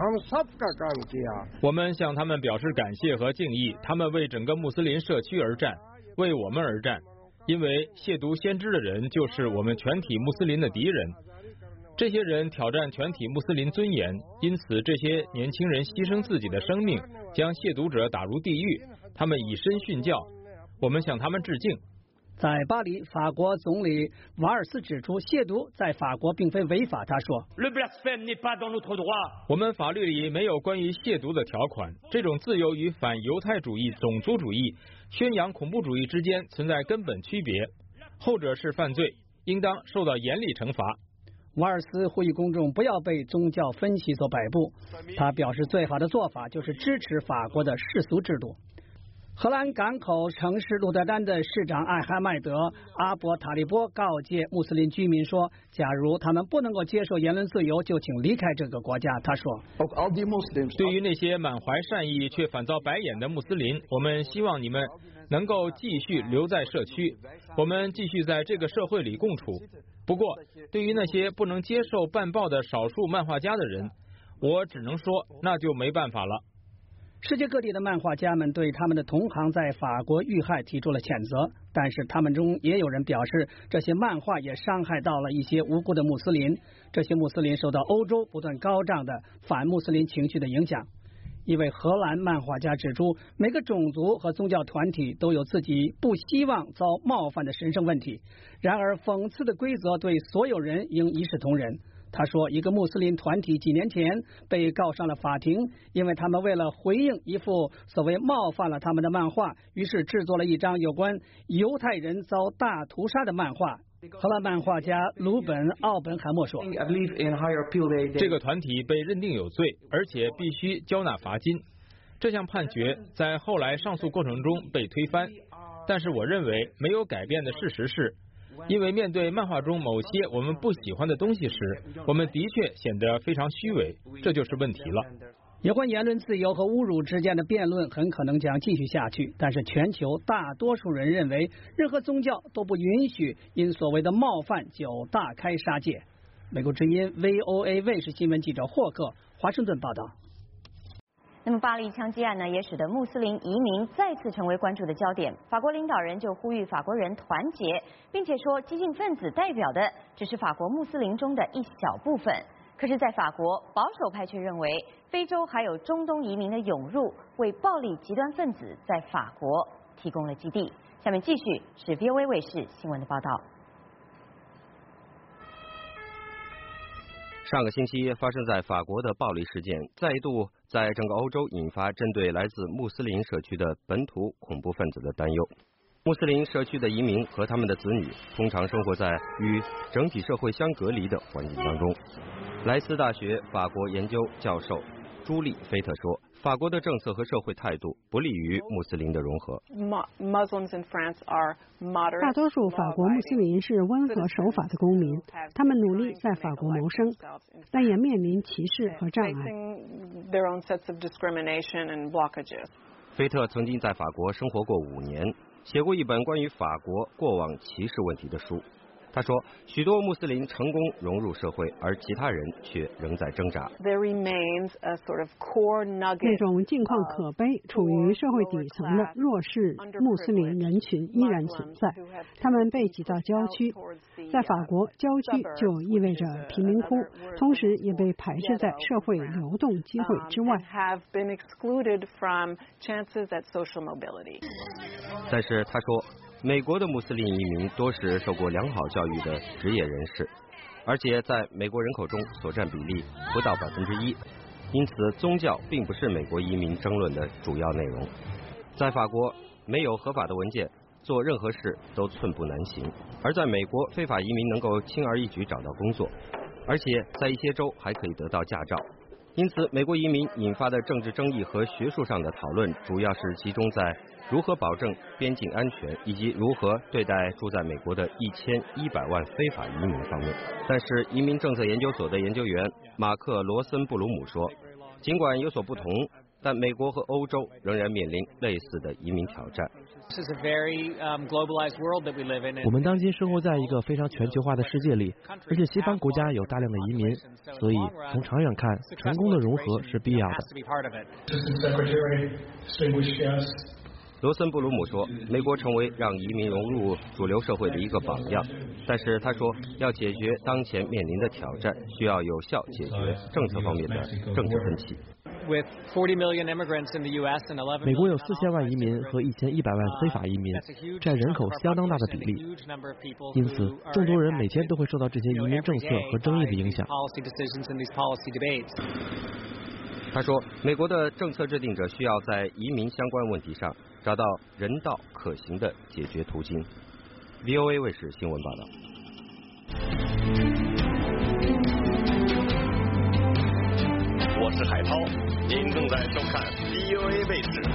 我们向他们表示感谢和敬意，他们为整个穆斯林社区而战，为我们而战。因为亵渎先知的人就是我们全体穆斯林的敌人。这些人挑战全体穆斯林尊严，因此这些年轻人牺牲自己的生命，将亵渎者打入地狱。他们以身殉教，我们向他们致敬。” 在巴黎，法国总理瓦尔斯指出，亵渎在法国并非违法。他说：“ 我们法律里没有关于亵渎的条款。这种自由与反犹太主义、种族主义、宣扬恐怖主义之间存在根本区别，后者是犯罪，应当受到严厉惩罚。” 瓦尔斯呼吁公众不要被宗教分歧所摆布。他表示，最好的做法就是支持法国的世俗制度。荷兰港口城市鹿特丹的市长艾哈迈德·阿伯塔利波告诫穆斯林居民说，假如他们不能够接受言论自由，就请离开这个国家。他说， 对于那些满怀善意却反遭白眼的穆斯林，我们希望你们能够继续留在社区，我们继续在这个社会里共处。不过，对于那些不能接受办报的少数漫画家的人，我只能说，那就没办法了。 世界各地的漫画家们对他们的同行在法国遇害提出了谴责，但是他们中也有人表示，这些漫画也伤害到了一些无辜的穆斯林。这些穆斯林受到欧洲不断高涨的反穆斯林情绪的影响。一位荷兰漫画家指出，每个种族和宗教团体都有自己不希望遭冒犯的神圣问题，然而讽刺的规则对所有人应一视同仁。他说，一个穆斯林团体几年前被告上了法庭，因为他们为了回应一幅所谓冒犯了他们的漫画，于是制作了一张有关犹太人遭大屠杀的漫画。荷兰漫画家鲁本·奥本海默说， 这个团体被认定有罪，而且必须交纳罚金。这项判决在后来上诉过程中被推翻，但是我认为没有改变的事实是，因为面对漫画中某些我们不喜欢的东西时，我们的确显得非常虚伪，这就是问题了。 有关言论自由和侮辱之间的辩论很可能将继续下去，但是全球大多数人认为，任何宗教都不允许因所谓的冒犯就大开杀戒。美国之音 V O A 卫视新闻记者霍克华盛顿报道。 那么巴黎枪击案呢，也使得穆斯林移民再次成为关注的焦点。法国领导人就呼吁法国人团结，并且说激进分子代表的只是法国穆斯林中的一小部分。可是，在法国，保守派却认为，非洲还有中东移民的涌入，为暴力极端分子在法国提供了基地。下面继续是 V O A 卫视新闻的报道。 上个星期发生在法国的暴力事件，再度在整个欧洲引发针对来自穆斯林社区的本土恐怖分子的担忧。穆斯林社区的移民和他们的子女通常生活在与整体社会相隔离的环境当中。莱斯大学法国研究教授朱莉·菲特说，法国的政策和社会态度不利于穆斯林的融合。 大多数法国穆斯林是温和守法的公民，他们努力在法国谋生，但也面临歧视和障碍。 菲特曾经在法国生活过五年，写过一本关于法国过往歧视问题的书。他说，许多穆斯林成功融入社会，而其他人却仍在挣扎。 那种境况可悲、处于社会底层的弱势穆斯林人群依然存在，他们被挤到郊区。在法国，郊区就意味着贫民窟，同时也被排斥在社会流动机会之外。 但是他说，美国的穆斯林移民多是受过良好教育的职业人士，而且在美国人口中所占比例不到百分之一，因此宗教并不是美国移民争论的主要内容。在法国，没有合法的文件，做任何事都寸步难行；而在美国，非法移民能够轻而易举找到工作，而且在一些州还可以得到驾照。因此，美国移民引发的政治争议和学术上的讨论，主要是集中在如何保证边境安全，以及如何对待住在美国的一千一百万非法移民方面。但是，移民政策研究所的研究员马克·罗森布鲁姆说，尽管有所不同，但美国和欧洲仍然面临类似的移民挑战。 我们当今生活在一个非常全球化的世界里，而且西方国家有大量的移民，所以从长远看，成功的融合是必要的。 罗森布鲁姆说，美国成为让移民融入主流社会的一个榜样，但是他说，要解决当前面临的挑战，需要有效解决政策方面的政治分歧。 美国有四千万移民和一千一百万非法移民，占人口相当大的比例，因此众多人每天都会受到这些移民政策和争议的影响。 他说，美国的政策制定者需要在移民相关问题上找到人道可行的解决途径。V O A 卫视新闻报道。 我是海涛，您正在收看 V O A 卫视。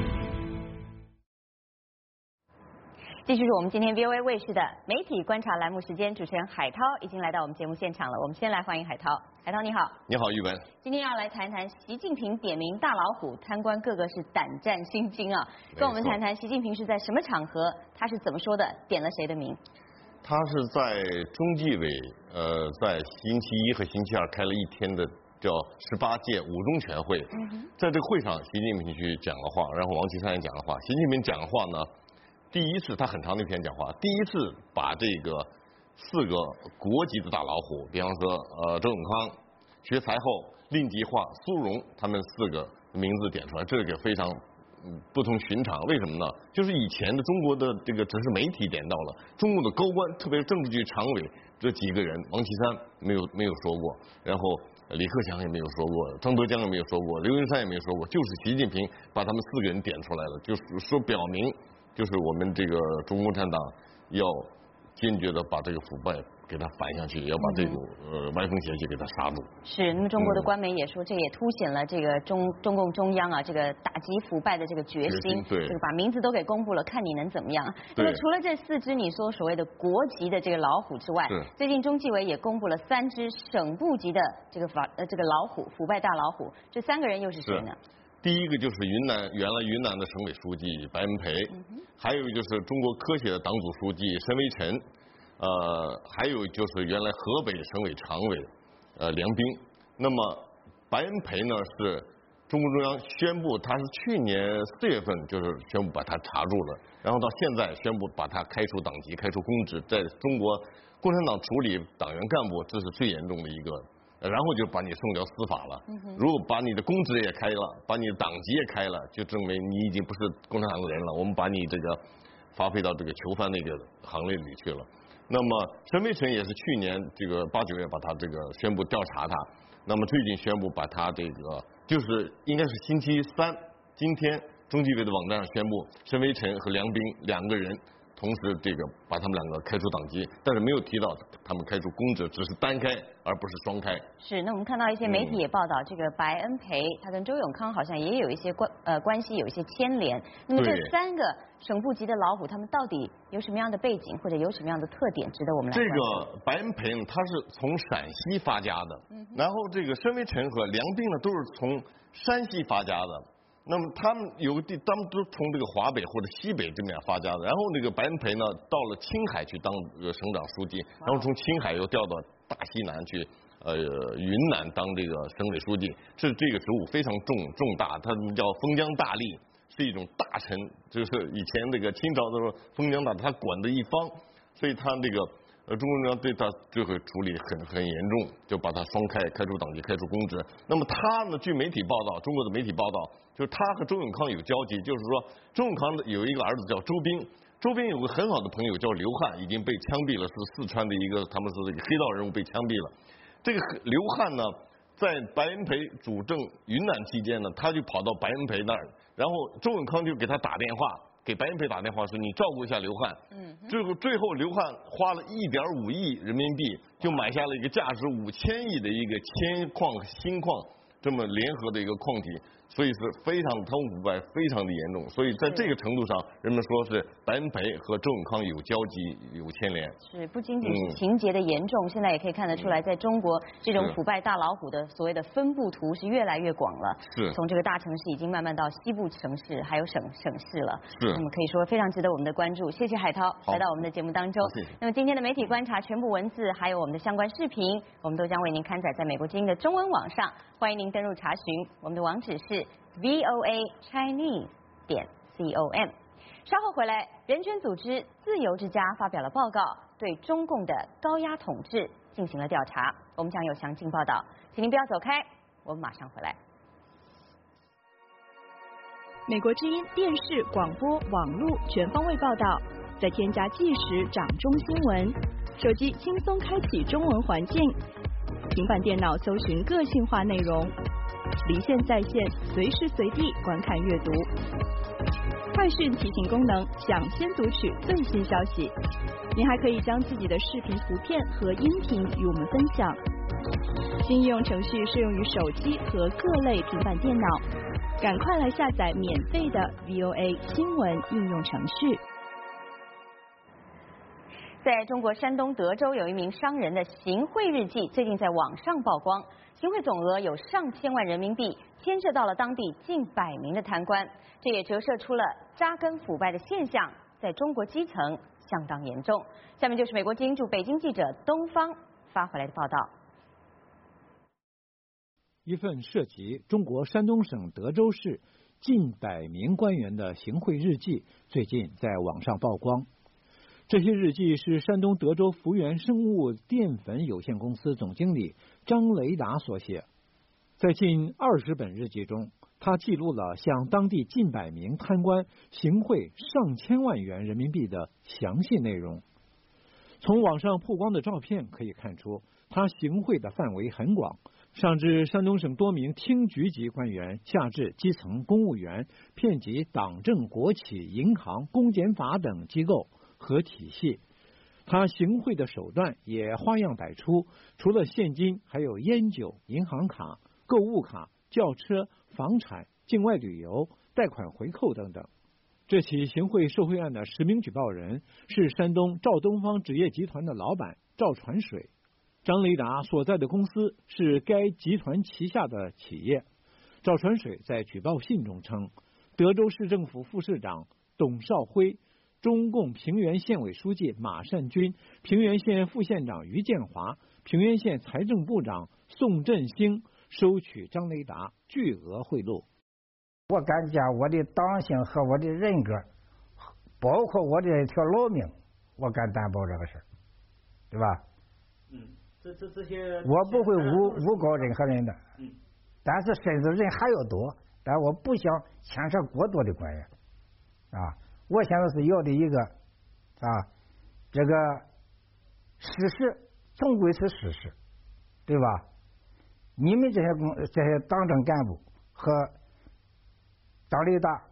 继续是我们今天 V O A 卫视的媒体观察栏目时间，主持人海涛已经来到我们节目现场了。我们先来欢迎海涛。海涛你好。 你好，玉文。 今天要来谈谈习近平点名大老虎，贪官个个是胆战心惊啊。跟我们谈谈习近平是在什么场合，他是怎么说的，点了谁的名？ 他是在中纪委呃在星期一和星期二开了一天的叫十八届五中全会，嗯、在这个会上，习近平去讲了话，然后王岐山也讲了话。习近平讲的话呢，第一次他很长的一篇讲话，第一次把这个四个国级的大老虎，比方说呃周永康、学才厚、令计划、苏荣他们四个名字点出来，这个非常不同寻常。为什么呢？就是以前的中国的这个只是媒体点到了，中国的高官，特别是政治局常委这几个人，王岐山没有没有说过，然后李克强也没有说过，张德江也没有说过，刘云山也没有说过，就是习近平把他们四个人点出来了，就是说表明，就是我们这个中国共产党要坚决的把这个腐败给它反下去，也要把这种呃歪风邪气给它刹住。 是，那么中国的官媒也说，这也凸显了这个中中共中央啊这个打击腐败的这个决心。 对， 这个把名字都给公布了，看你能怎么样。那么除了这四只你说所谓的国级的这个老虎之外，最近中纪委也公布了三只省部级的这个法呃这个老虎腐败大老虎，这三个人又是谁呢？ 第一个就是云南原来云南的省委书记白文培，嗯、还有就是中国科协的党组书记申维晨。呃，还有就是原来河北省委常委，呃，梁斌。那么白文培呢是中共中央宣布，他是去年四月份就是宣布把他查住了，然后到现在宣布把他开除党籍、开除公职，在中国共产党处理党员干部这是最严重的一个，然后就把你送掉司法了。嗯、如果把你的公职也开了，把你的党籍也开了，就证明你已经不是共产党的人了，我们把你这个发配到这个囚犯那个行列里去了。 那么沈伟成也是去年这个八九月把他这个宣布调查他，那么最近宣布把他这个就是应该是星期三，今天中纪委的网站上宣布沈伟成和梁斌两个人同时这个把他们两个开除党籍，但是没有提到他们开除公职，只是单开而不是双开。 是，那我们看到一些媒体也报道，这个白恩培他跟周永康好像也有一些关呃关系，有一些牵连。那么这三个省部级的老虎，他们到底有什么样的背景，或者有什么样的特点，值得我们来关注？ 这个白恩培呢，他是从陕西发家的，嗯、然后这个申维成和梁斌呢都是从山西发家的。那么他们有个地，他们都从这个华北或者西北这边发家的。然后那个白恩培呢，到了青海去当这个省长书记，然后从青海又调到大西南去，呃，云南当这个省委书记。是这个职务非常重重大，他们叫封疆大吏，是一种大臣，就是以前那个清朝的时候封疆大，他管的一方，所以他那个呃中共中央对他就会处理很很严重，就把他双开，开除党籍，开除公职。那么他呢，据媒体报道，中国的媒体报道。就是他和周永康有交集，就是说周永康有一个儿子叫周斌，周斌有个很好的朋友叫刘汉，已经被枪毙了，是四川的一个他们是这个黑道人物被枪毙了。这个刘汉呢，在白恩培主政云南期间呢，他就跑到白恩培那儿，然后周永康就给他打电话，给白恩培打电话说你照顾一下刘汉。嗯。最后最后刘汉花了一点五亿人民币，就买下了一个价值五千亿的一个铅矿锌矿这么联合的一个矿体。所以是非常贪污腐败，非常的严重。所以在这个程度上，人们说是白恩培和周永康有交集、有牵连。 是，不仅仅是情节的严重，嗯、现在也可以看得出来，在中国这种腐败大老虎的所谓的分布图是越来越广了。 是。 从这个大城市已经慢慢到西部城市，还有省省市了。 是。 那么可以说非常值得我们的关注。谢谢海涛来到我们的节目当中。 谢谢。 那么今天的媒体观察全部文字还有我们的相关视频，我们都将为您刊载在美国之音的中文网上，欢迎您登入查询。我们的网址是 V O A Chinese 点 C O M。稍后回来，人权组织自由之家发表了报告，对中共的高压统治进行了调查。我们将有详尽报道，请您不要走开，我们马上回来。 美国之音电视、广播、网络全方位报道，再添加即时掌中新闻，手机轻松开启中文环境，平板电脑搜寻个性化内容。离线在线，随时随地观看阅读。快讯提醒功能，抢先读取最新消息。您还可以将自己的视频、图片和音频与我们分享。新应用程序适用于手机和各类平板电脑，赶快来下载免费的 V O A 新闻应用程序。 在中国山东德州，有一名商人的行贿日记最近在网上曝光，行贿总额有上千万人民币，牵涉到了当地近百名的贪官，这也折射出了扎根腐败的现象在中国基层相当严重。下面就是美国之音驻北京记者东方发回来的报道。 一份涉及中国山东省德州市近百名官员的行贿日记最近在网上曝光。这些日记是山东德州福源生物淀粉有限公司总经理张雷达所写。在近二十本日记中，他记录了向当地近百名贪官行贿上千万元人民币的详细内容。从网上曝光的照片可以看出，他行贿的范围很广，上至山东省多名厅局级官员，下至基层公务员，遍及党政国企、银行、公检法等机构和体系。他行贿的手段也花样百出，除了现金，还有烟酒、银行卡、购物卡、轿车、房产、境外旅游、贷款回扣等等。这起行贿受贿案的实名举报人是山东赵东方纸业集团的老板赵传水。张雷达所在的公司是该集团旗下的企业。赵传水在举报信中称，德州市政府副市长董少辉、中共平原县委书记马善军、平原县副县长于建华、平原县财政部长宋振兴收取张雷达巨额贿赂。 我敢讲，我的党性和我的人格，包括我的一条老命，我敢担保这个事儿，对吧？ 嗯，这这这些， 我不会诬诬告任何人的。嗯，但是甚至人还要多，但我不想牵扯过多的官员。啊，我现在是要的一个啊，这个事实总归是事实，对吧？你们这些公这些党政干部和党里大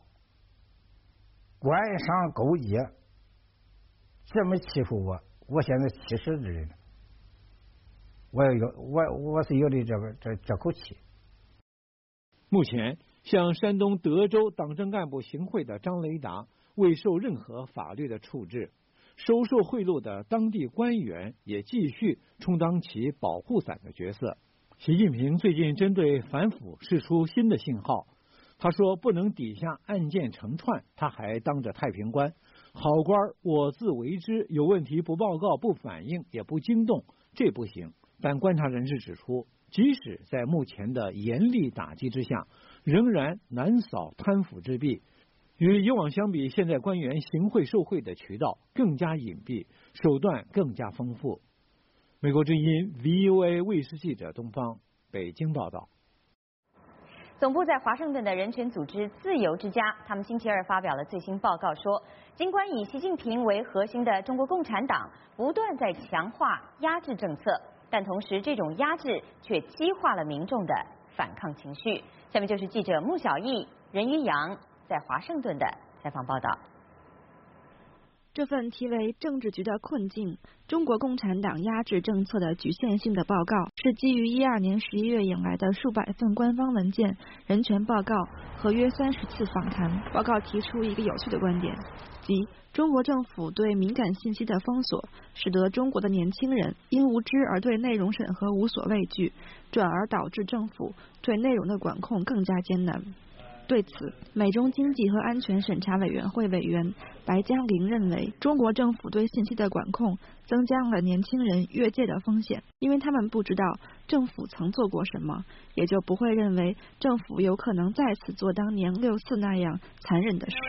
官商勾结，这么欺负我，我现在气死的人，我有我我是有的这个这这口气。 目前，向山东德州党政干部行贿的张雷达未受任何法律的处置，收受贿赂的当地官员也继续充当起保护伞的角色。习近平最近针对反腐释出新的信号，他说不能底下案件成串，他还当着太平官，好官我自为之，有问题不报告、不反映也不惊动，这不行。但观察人士指出，即使在目前的严厉打击之下，仍然难扫贪腐之弊。与以往相比，现在官员行贿受贿的渠道更加隐蔽，手段更加丰富。美国之音 V O A 卫视记者东方北京报道。 总部在华盛顿的人权组织自由之家，他们星期二发表了最新报告说，尽管以习近平为核心的中国共产党不断在强化压制政策，但同时这种压制却激化了民众的反抗情绪。下面就是记者穆小艺、任于洋在华盛顿的采访报道。 这份题为《政治局的困境：中国共产党压制政策的局限性》的报告，是基于一二年十一月引来的数百份官方文件、人权报告和约三十次访谈。报告提出一个有趣的观点，即中国政府对敏感信息的封锁，使得中国的年轻人因无知而对内容审核无所畏惧，转而导致政府对内容的管控更加艰难。对此，美中经济和安全审查委员会委员白江林认为，中国政府对信息的管控增加了年轻人越界的风险，因为他们不知道政府曾做过什么，也就不会认为政府有可能再次做当年六四那样残忍的事。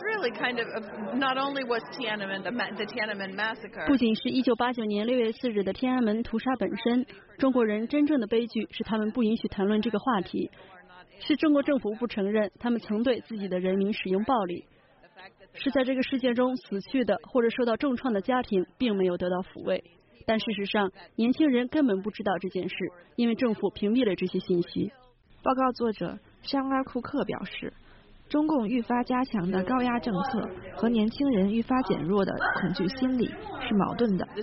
不仅是一九八九年六月四日的天安门屠杀本身，中国人真正的悲剧是他们不允许谈论这个话题。是中国政府不承认他们曾对自己的人民使用暴力，是在这个事件中死去的或者受到重创的家庭并没有得到抚慰，但事实上年轻人根本不知道这件事，因为政府屏蔽了这些信息。 报告作者山拉库克表示，中共愈发加强的高压政策和年轻人愈发减弱的恐惧心理是矛盾的。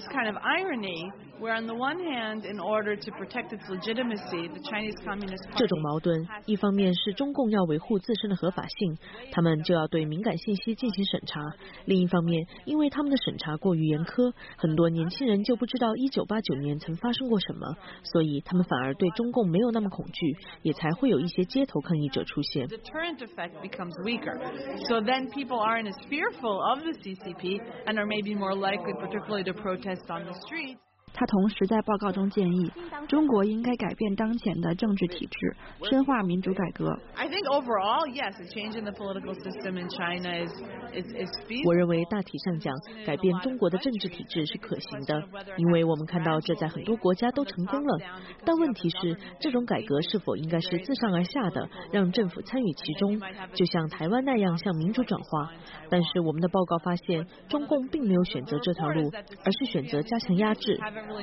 这种矛盾，一方面是中共要维护自身的合法性，他们就要对敏感信息进行审查；另一方面，因为他们的审查过于严苛，很多年轻人就不知道一九八九年曾发生过什么，所以他们反而对中共没有那么恐惧，也才会有一些街头抗议者出现。 becomes weaker. So then people aren't as fearful of the C C P and are maybe more likely, particularly to protest on the streets. 他同时在报告中建议，中国应该改变当前的政治体制，深化民主改革。 I think overall, yes, a change in the political system in China is is is feasible. 我认为大体上讲，改变中国的政治体制是可行的，因为我们看到这在很多国家都成功了。但问题是，这种改革是否应该是自上而下的，让政府参与其中，就像台湾那样向民主转化？但是我们的报告发现，中共并没有选择这条路，而是选择加强压制。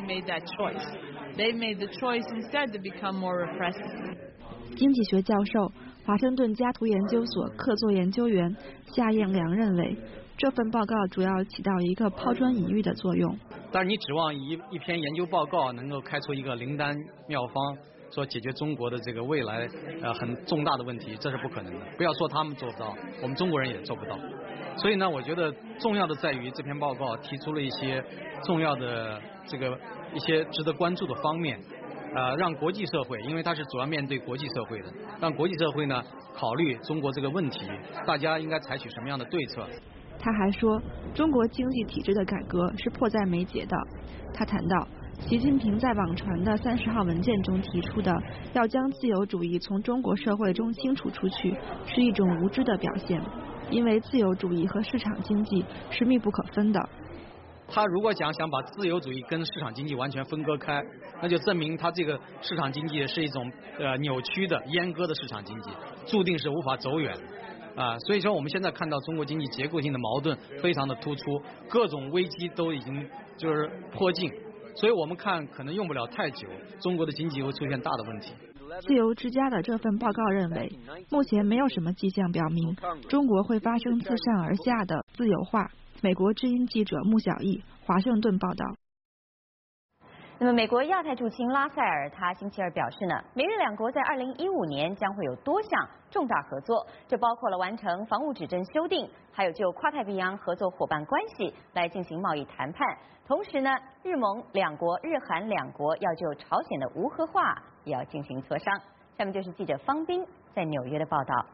经济学教授、华盛顿家图研究所客座研究员夏彦良认为，这份报告主要起到一个抛砖引玉的作用。 但是你指望一一篇研究报告能够开出一个灵丹妙方，说解决中国的这个未来呃很重大的问题，这是不可能的。不要说他们做不到，我们中国人也做不到。所以呢，我觉得重要的在于这篇报告提出了一些重要的这个一些值得关注的方面，呃，让国际社会，因为它是主要面对国际社会的，让国际社会呢考虑中国这个问题，大家应该采取什么样的对策。 他还说，中国经济体制的改革是迫在眉睫的。他谈到，习近平在网传的三十号文件中提出的要将自由主义从中国社会中清除出去，是一种无知的表现。因为自由主义和市场经济是密不可分的。 他如果讲想把自由主义跟市场经济完全分割开，那就证明他这个市场经济是一种呃扭曲的、阉割的市场经济，注定是无法走远啊。所以说我们现在看到中国经济结构性的矛盾非常的突出，各种危机都已经就是迫近所以我们看可能用不了太久，中国的经济会出现大的问题。 自由之家的这份报告认为，目前没有什么迹象表明中国会发生自上而下的自由化。美国之音记者穆小艺，华盛顿报道。 那么，美国亚太驻青拉塞尔他星期二表示呢，美日两国在二零一五年将会有多项重大合作，这包括了完成防务指针修订，还有就跨太平洋合作伙伴关系来进行贸易谈判。同时呢，日蒙两国、日韩两国要就朝鲜的无核化也要进行磋商。下面就是记者方斌在纽约的报道。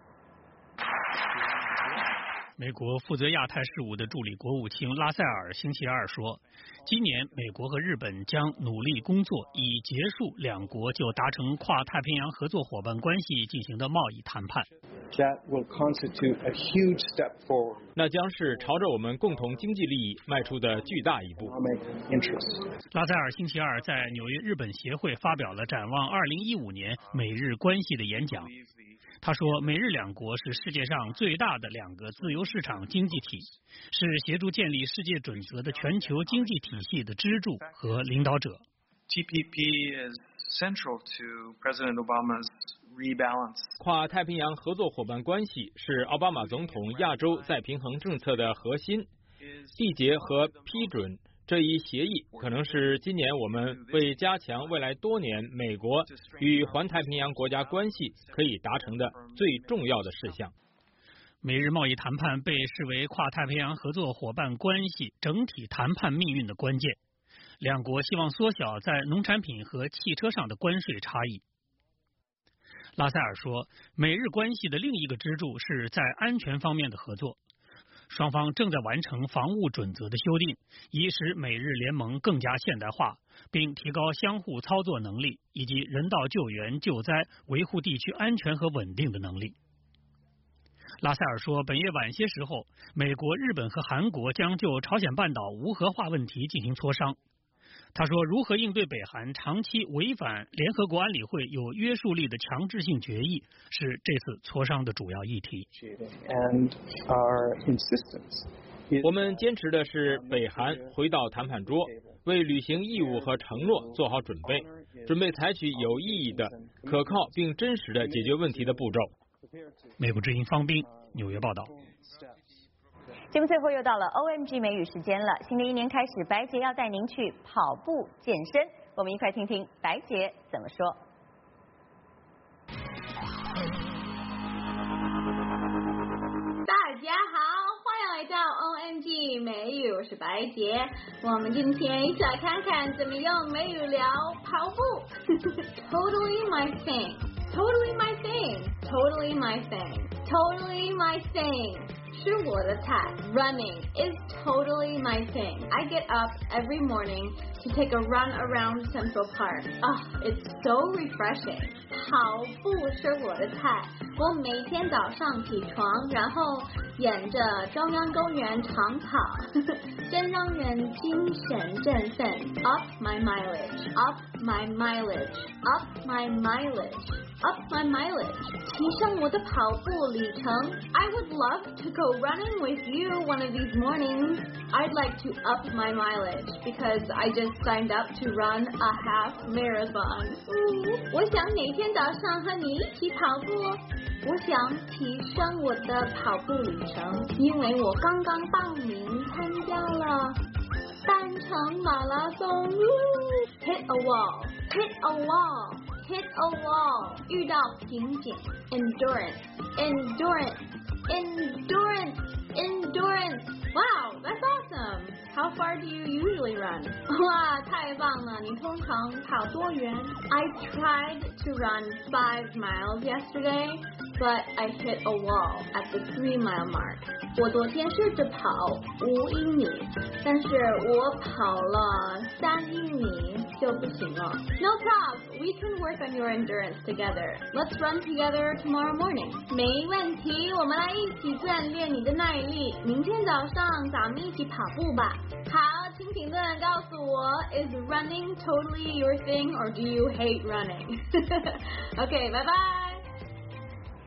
美国负责亚太事务的助理国务卿拉塞尔星期二说，今年美国和日本将努力工作，以结束两国就达成跨太平洋合作伙伴关系进行的贸易谈判。 那将是朝着我们共同经济利益迈出的巨大一步。 拉塞尔星期二在纽约日本协会发表了展望二零一五年美日关系的演讲。他说，美日两国是世界上最大的两个自由市场经济体，是协助建立世界准则的全球经济体系的支柱和领导者。 T P P is central to President Obama's rebalance. 跨太平洋合作伙伴关系是奥巴马总统亚洲再平衡政策的核心。缔结和批准这一协议可能是今年我们为加强未来多年美国与环太平洋国家关系可以达成的最重要的事项。 美日贸易谈判被视为跨太平洋合作伙伴关系整体谈判命运的关键。两国希望缩小在农产品和汽车上的关税差异。拉塞尔说，美日关系的另一个支柱是在安全方面的合作。双方正在完成防务准则的修订，以使美日联盟更加现代化，并提高相互操作能力以及人道救援、救灾、维护地区安全和稳定的能力。拉塞尔说，本月晚些时候，美国、日本和韩国将就朝鲜半岛无核化问题进行磋商。他说，如何应对北韩长期违反联合国安理会有约束力的强制性决议，是这次磋商的主要议题。 我们坚持的是北韩回到谈判桌，为履行义务和承诺做好准备，准备采取有意义的、可靠并真实的解决问题的步骤。 美国之音方斌，纽约报道。 节目最后又到了 O M G 美语时间了。新的一年开始，白洁要带您去跑步健身，我们一块听听白洁怎么说。 大家好，欢迎来到 O M G 美语，我是白洁。我们今天一起来看看怎么用美语聊跑步。Totally my thing. Totally my thing. Totally my thing. Totally my thing. 是我的菜 Running is totally my thing. I get up every morning to take a run around Central Park. Ah, it's so refreshing. 跑步是我的菜。我每天早上起床，然后沿着中央公园长跑，真让人精神振奋。Up my mileage. Up my mileage. Up my mileage. Up my mileage. 提升我的跑步里程。I would love to go running with you one of these mornings. I'd like to up my mileage because I just signed up to run a half marathon. 嗯，我想哪天早上和你一起跑步。我想提升我的跑步里程，因为我刚刚报名参加了半程马拉松。Hit a wall, hit a wall, hit a wall. 遇到瓶颈 ，endurance, endurance, endurance, endurance. Wow, that's awesome. How far do you usually run? 哇，太棒了！你通常跑多远 ？I tried to run five miles yesterday, but I hit a wall at the three mile mark. 我昨天试着跑五英里，但是我跑了三英里就不行了。No problem. We can work on your endurance together. Let's run together tomorrow morning. 没问题，我们来一起锻炼你的耐力。明天早上咱们一起跑步吧。好，请评论告诉我 ，Is running totally your thing or do you hate running? OK， 拜拜。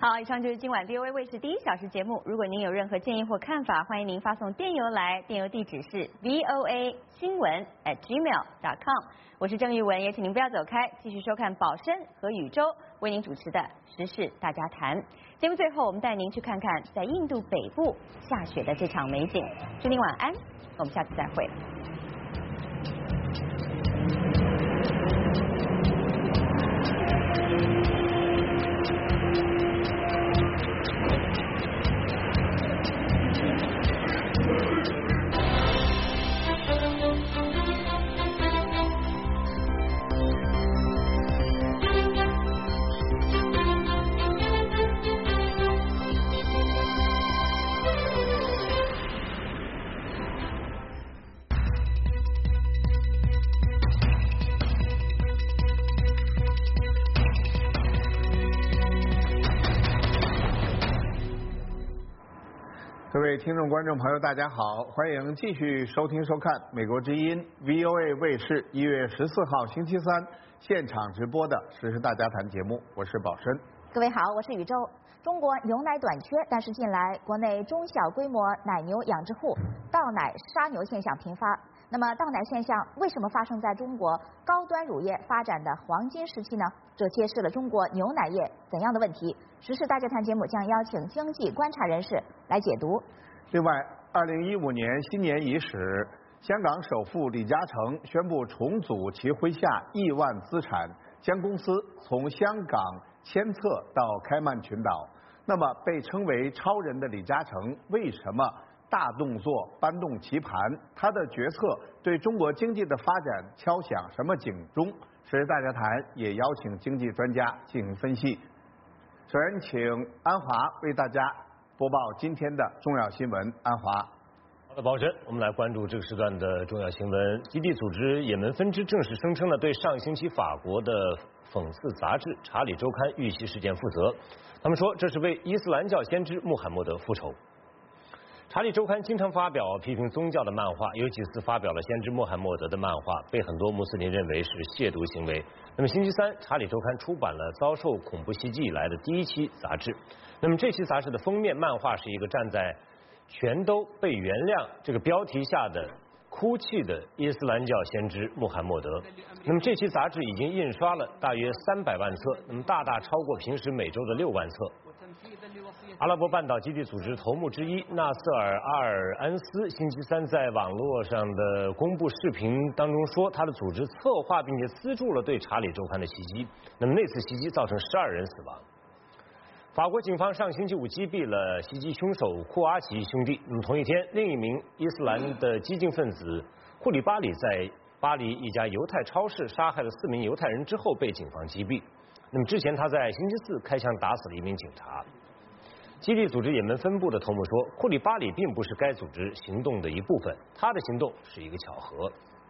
好，以上就是今晚 V O A 卫视第一小时节目。如果您有任何建议或看法，欢迎您发送电邮来，电邮地址是 V O A 新闻 at gmail dot com。我是郑玉文，也请您不要走开，继续收看宝生和宇宙为您主持的时事大家谈。节目最后，我们带您去看看在印度北部下雪的这场美景。祝您晚安，我们下次再会。 各位听众、观众朋友，大家好，欢迎继续收听收看美国之音 V O A 卫视一月十四号星期三现场直播的时事大家谈节目，我是宝生。 各位好，我是宇宙。中国牛奶短缺，但是近来国内中小规模奶牛养殖户倒奶杀牛现象频发。那么倒奶现象为什么发生在中国高端乳业发展的黄金时期呢？这揭示了中国牛奶业怎样的问题？时事大家谈节目将邀请经济观察人士来解读。 另外，二零一五年新年伊始，香港首富李嘉诚宣布重组其麾下亿万资产，将公司从香港迁册到开曼群岛。那么，被称为超人的李嘉诚为什么大动作搬动棋盘？他的决策对中国经济的发展敲响什么警钟？时事大家谈也邀请经济专家进行分析。首先，请安华为大家播报今天的重要新闻。安华。 好的，宝珍，我们来关注这个时段的重要新闻。基地组织也门分支正式声称呢，对上星期法国的讽刺杂志《查理周刊》遇袭事件负责。他们说，这是为伊斯兰教先知穆罕默德复仇。查理周刊经常发表批评宗教的漫画，有几次发表了先知穆罕默德的漫画，被很多穆斯林认为是亵渎行为。那么星期三，查理周刊出版了遭受恐怖袭击以来的第一期杂志。那么这期杂志的封面漫画是一个站在全都被原谅这个标题下的哭泣的伊斯兰教先知穆罕默德。那么这期杂志已经印刷了大约三百万册，那么大大超过平时每周的六万册。阿拉伯半岛基地组织头目之一纳瑟尔·阿尔安斯星期三在网络上的公布视频当中说，他的组织策划并且资助了对查理周刊的袭击。那么那次袭击造成十二人死亡。法国警方上星期五击毙了袭击凶手库阿奇兄弟。那么同一天，另一名伊斯兰的激进分子库里巴里在巴黎一家犹太超市杀害了四名犹太人之后被警方击毙。那么之前他在星期四开枪打死了一名警察。基地组织也门分部的头目说，库里巴里并不是该组织行动的一部分，他的行动是一个巧合。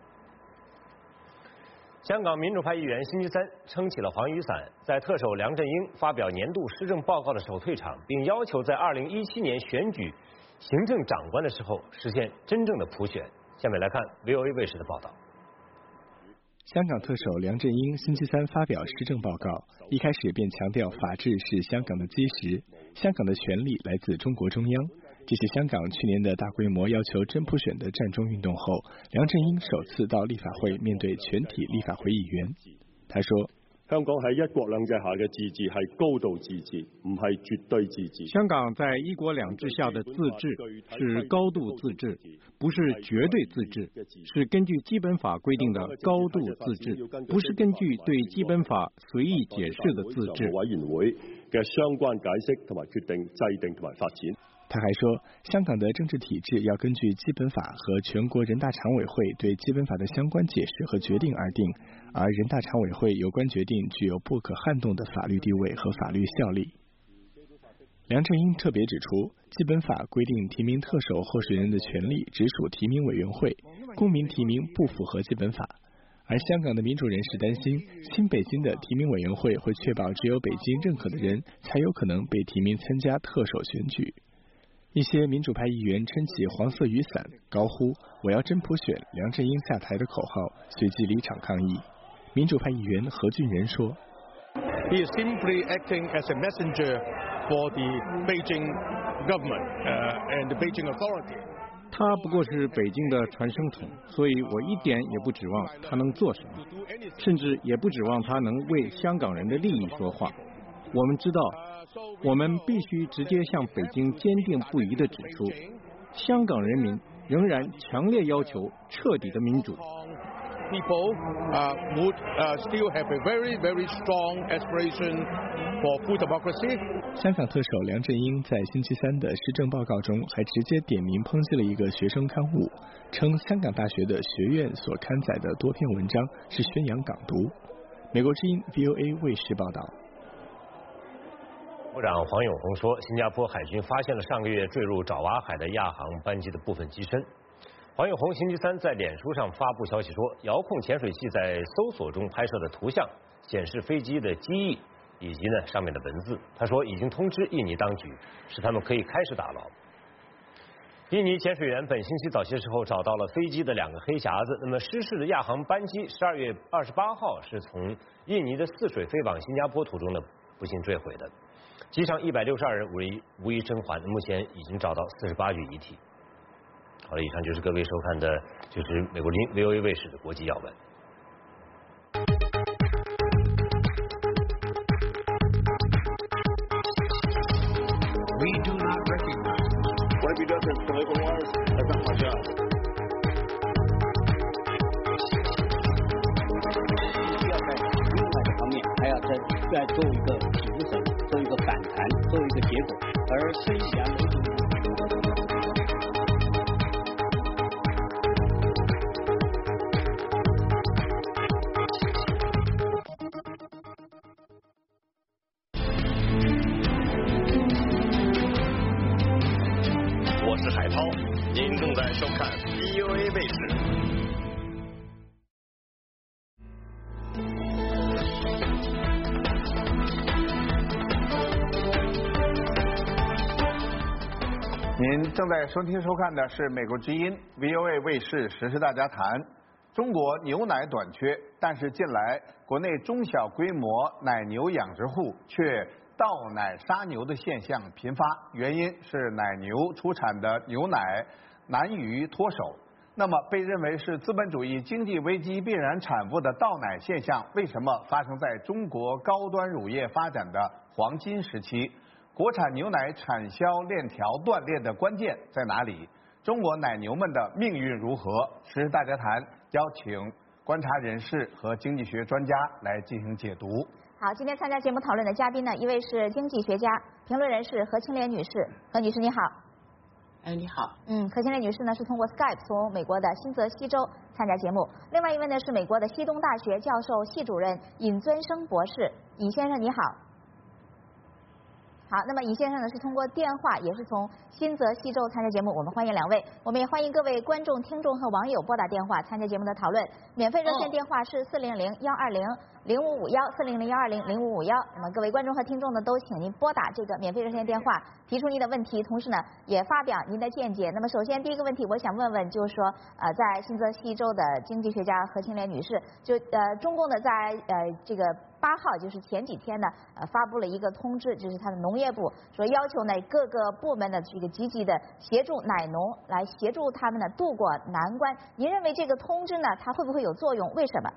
香港民主派议员星期三撑起了黄雨伞，在特首梁振英发表年度施政报告的时候退场，并要求在二零一七年选举行政长官的时候实现真正的普选。下面来看 V O A 卫视的报道。 香港特首梁振英星期三发表施政报告，一开始便强调法治是香港的基石，香港的权力来自中国中央。这是香港去年的大规模要求真普选的占中运动后，梁振英首次到立法会面对全体立法会议员。他说， 香港喺一國兩制下嘅自治係高度自治，唔係絕對自治。 香港在一國兩制下的自治是高度自治，不是絕對自治，是根據基本法規定的高度自治，不是根據對基本法隨意解釋的自治。 委員會嘅相關解釋同埋決定制定同埋發展。 他还说，香港的政治体制要根据基本法和全国人大常委会对基本法的相关解释和决定而定，而人大常委会有关决定具有不可撼动的法律地位和法律效力。梁振英特别指出，基本法规定提名特首候选人的权利直属提名委员会，公民提名不符合基本法。而香港的民主人士担心，新北京的提名委员会会确保只有北京认可的人才有可能被提名参加特首选举。一些民主派议员撑起黄色雨伞，高呼“我要真普选，梁振英下台”的口号，随即离场抗议。民主派议员何俊仁说 ：“He is simply acting as a messenger for the Beijing government uh, and the Beijing authority. 他不过是北京的传声筒，所以我一点也不指望他能做什么，甚至也不指望他能为香港人的利益说话。我们知道，我们必须直接向北京坚定不移地指出，香港人民仍然强烈要求彻底的民主。 People uh, would uh, still have a very, very strong aspiration for full democracy. 香港特首梁振英在星期三的施政报告中，还直接点名抨击了一个学生刊物，称香港大学的学院所刊载的多篇文章是宣扬港独。美国之音 V O A 卫视报道。 部长黄永红说，新加坡海军发现了上个月坠入爪哇海的亚航班机的部分机身。黄永红星期三在脸书上发布消息说，遥控潜水器在搜索中拍摄的图像显示飞机的机翼以及呢上面的文字。他说已经通知印尼当局，使他们可以开始打捞。印尼潜水员本星期早些时候找到了飞机的两个黑匣子。那么失事的亚航班机十二月二十八号是从印尼的泗水飞往新加坡途中呢不幸坠毁的。机上一百六十二人无一无一生还，目前已经找到四十八具遗体。好了，以上就是各位收看的，就是美国 V O A 卫视的国际要闻。 We do not recognize what he does in political wars. That's not my job. 需要在另外的方面，还要在在做一个止损，做一个反弹，做一个结果，而孙宇阳没有。 我是海涛，您正在收看 V O A 卫视。 您正在收听收看的是美国之音 V O A 卫视时事大家谈。中国牛奶短缺，但是近来国内中小规模奶牛养殖户却倒奶杀牛的现象频发，原因是奶牛出产的牛奶难于脱手。那么被认为是资本主义经济危机必然产物的倒奶现象，为什么发生在中国高端乳业发展的黄金时期？国产牛奶产销链条断裂的关键在哪里？中国奶牛们的命运如何？时事大家谈邀请观察人士和经济学专家来进行解读。 好，今天参加节目讨论的嘉宾呢，一位是经济学家、评论人士何清莲女士。何女士你好。 哎，你好。 嗯，何清莲女士呢是通过 Skype 从美国的新泽西州参加节目。另外一位呢是美国的西东大学教授系主任尹尊生博士。尹先生你好。好，那么尹先生呢是通过电话，也是从新泽西州参加节目，我们欢迎两位。我们也欢迎各位观众、听众和网友拨打电话参加节目的讨论。免费热线电话是四零零幺二零零五五幺四零零幺二零零五五幺。那么各位观众和听众呢，都请您拨打这个免费热线电话，提出您的问题，同时呢也发表您的见解。那么首先第一个问题，我想问问，就是说呃，在新泽西州的经济学家何清莲女士，就呃中共呢在呃这个八号，就是前几天呢呃发布了一个通知，就是他的农业部说要求呢各个部门的这个积极的协助奶农，来协助他们呢渡过难关。您认为这个通知呢它会不会有作用？为什么？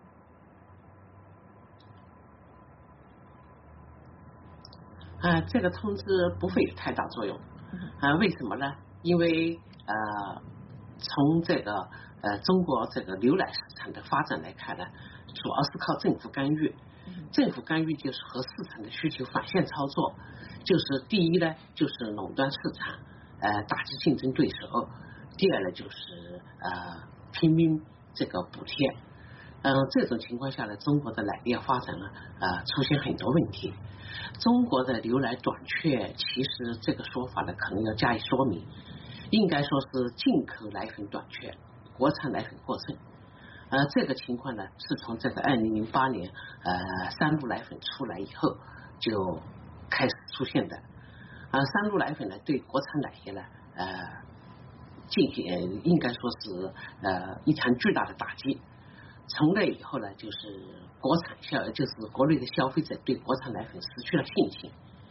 呃，这个通知不会有太大作用。啊、呃，为什么呢？因为呃，从这个呃中国这个牛奶市场的发展来看呢，主要是靠政府干预。政府干预就是和市场的需求反向操作，就是第一呢，就是垄断市场，呃，打击竞争对手；第二呢，就是呃拼命这个补贴。嗯、呃，这种情况下呢，中国的奶业发展呢，呃，出现很多问题。中国的牛奶短缺，其实这个说法呢，可能要加以说明。应该说是进口奶粉短缺，国产奶粉过剩。呃，这个情况呢，是从这个二零零八年呃三鹿奶粉出来以后就开始出现的。啊、呃，三鹿奶粉呢，对国产奶业呢，呃，进行呃应该说是呃一场巨大的打击。从那以后呢，就是国产消，就是国内的消费者对国产奶粉失去了信心。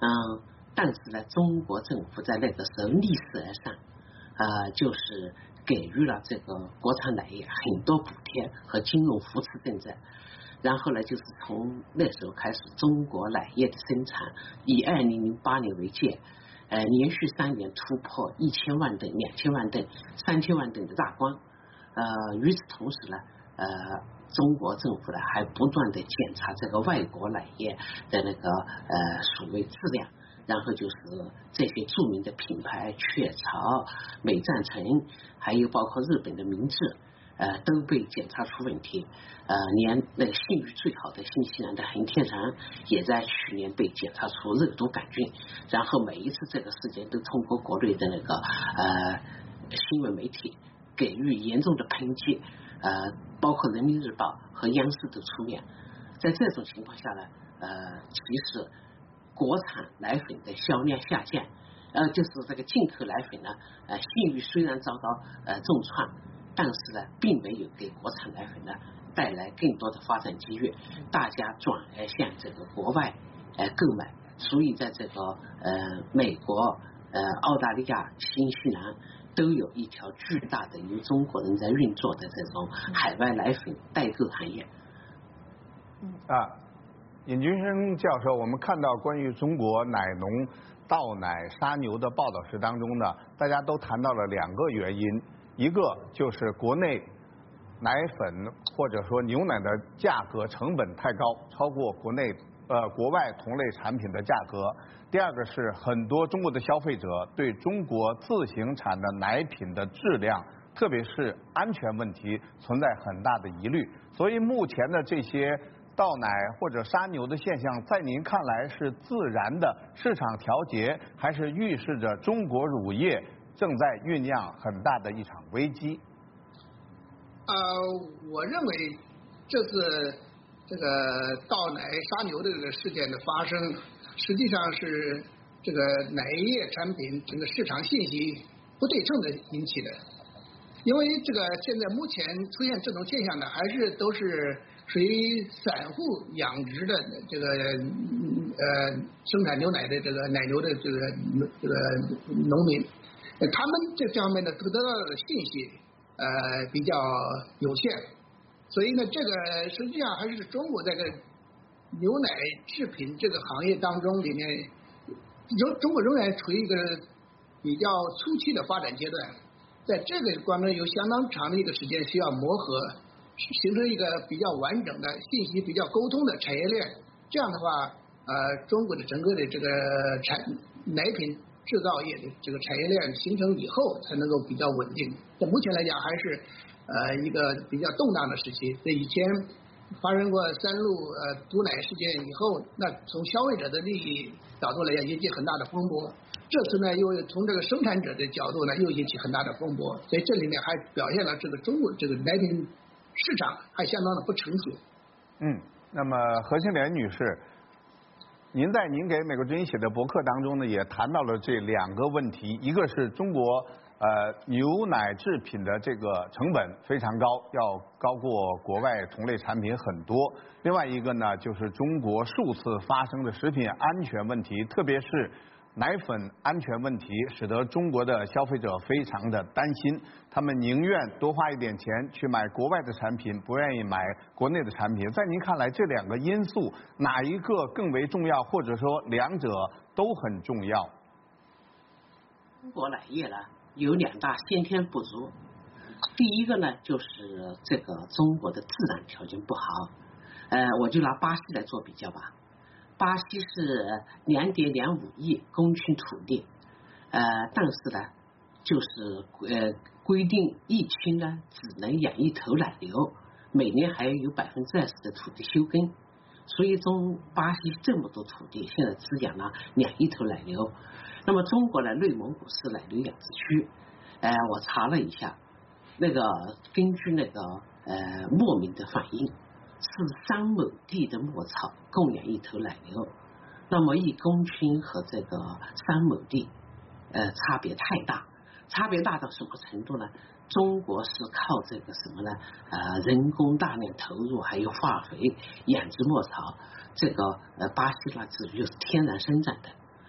嗯，但是呢，中国政府在那个时候逆势而上，呃，就是给予了这个国产奶业很多补贴和金融扶持政策。然后呢，就是从那时候开始，中国奶业的生产以二零零八年为界，呃，连续三年突破一千万吨、两千万吨、三千万吨的大关。呃，与此同时呢，呃，中国政府呢还不断的检查这个外国奶业的那个呃所谓质量，然后就是这些著名的品牌雀巢、美赞臣，还有包括日本的明治。呃，都被检查出问题，呃，连那个信誉最好的新西兰的恒天然也在去年被检查出肉毒杆菌，然后每一次这个事件都通过国内的那个呃新闻媒体给予严重的抨击，呃，包括人民日报和央视都出面。在这种情况下呢，呃，其实国产奶粉的销量下降，呃，就是这个进口奶粉呢，呃，信誉虽然遭到呃重创。但是呢，并没有给国产奶粉呢带来更多的发展机遇，大家转而向这个国外呃购买，所以在这个呃美国、呃澳大利亚、新西兰都有一条巨大的由中国人在运作的这种海外奶粉代购行业。 啊，尹军生教授，我们看到关于中国奶农倒奶杀牛的报道时当中呢，大家都谈到了两个原因。一个就是国内奶粉或者说牛奶的价格成本太高，超过国内呃国外同类产品的价格。第二个是很多中国的消费者对中国自行产的奶品的质量，特别是安全问题存在很大的疑虑。所以目前的这些倒奶或者杀牛的现象，在您看来是自然的市场调节，还是预示着中国乳业正在酝酿很大的一场危机？ 呃，我认为这次这个倒奶杀牛的这个事件的发生，实际上是这个奶业产品整个市场信息不对称的引起的。因为这个现在目前出现这种现象呢，还是都是属于散户养殖的这个呃生产牛奶的这个奶牛的这个这个农民。他们这方面呢得到的信息呃比较有限，所以呢这个实际上还是中国这个牛奶制品这个行业当中里面，中中国仍然处于一个比较初期的发展阶段，在这个方面有相当长的一个时间需要磨合，形成一个比较完整的信息比较沟通的产业链。这样的话，呃，中国的整个的这个产奶品制造业的这个产业链形成以后，才能够比较稳定。在目前来讲，还是呃一个比较动荡的时期。在以前发生过三鹿呃毒奶事件以后，那从消费者的利益角度来讲，引起很大的风波。这次呢，又从这个生产者的角度呢，又引起很大的风波。所以这里面还表现了这个中国这个奶品市场还相当的不成熟。 嗯，那么何庆莲女士，您在您给美国之音写的博客当中呢，也谈到了这两个问题，一个是中国呃牛奶制品的这个成本非常高，要高过国外同类产品很多；另外一个呢，就是中国数次发生的食品安全问题，特别是奶粉安全问题，使得中国的消费者非常的担心，他们宁愿多花一点钱去买国外的产品，不愿意买国内的产品。在您看来，这两个因素哪一个更为重要，或者说两者都很重要？ 中国奶业呢有两大先天不足，第一个呢就是这个中国的自然条件不好，呃，我就拿巴西来做比较吧。巴西是两点两五亿公顷土地，呃，但是呢，就是呃规定一顷呢只能养一头奶牛，每年还有百分之二十的土地休耕，所以中巴西这么多土地，现在只养了两亿头奶牛。那么中国呢，内蒙古是奶牛养殖区，呃，我查了一下，那个根据那个呃牧民的反映。是三亩地的牧草供养一头奶牛，那么一公顷和这个三亩地，呃，差别太大，差别大到什么程度呢？中国是靠这个什么呢？呃，人工大量投入，还有化肥养殖牧草，这个呃巴西呢只就是天然生长的，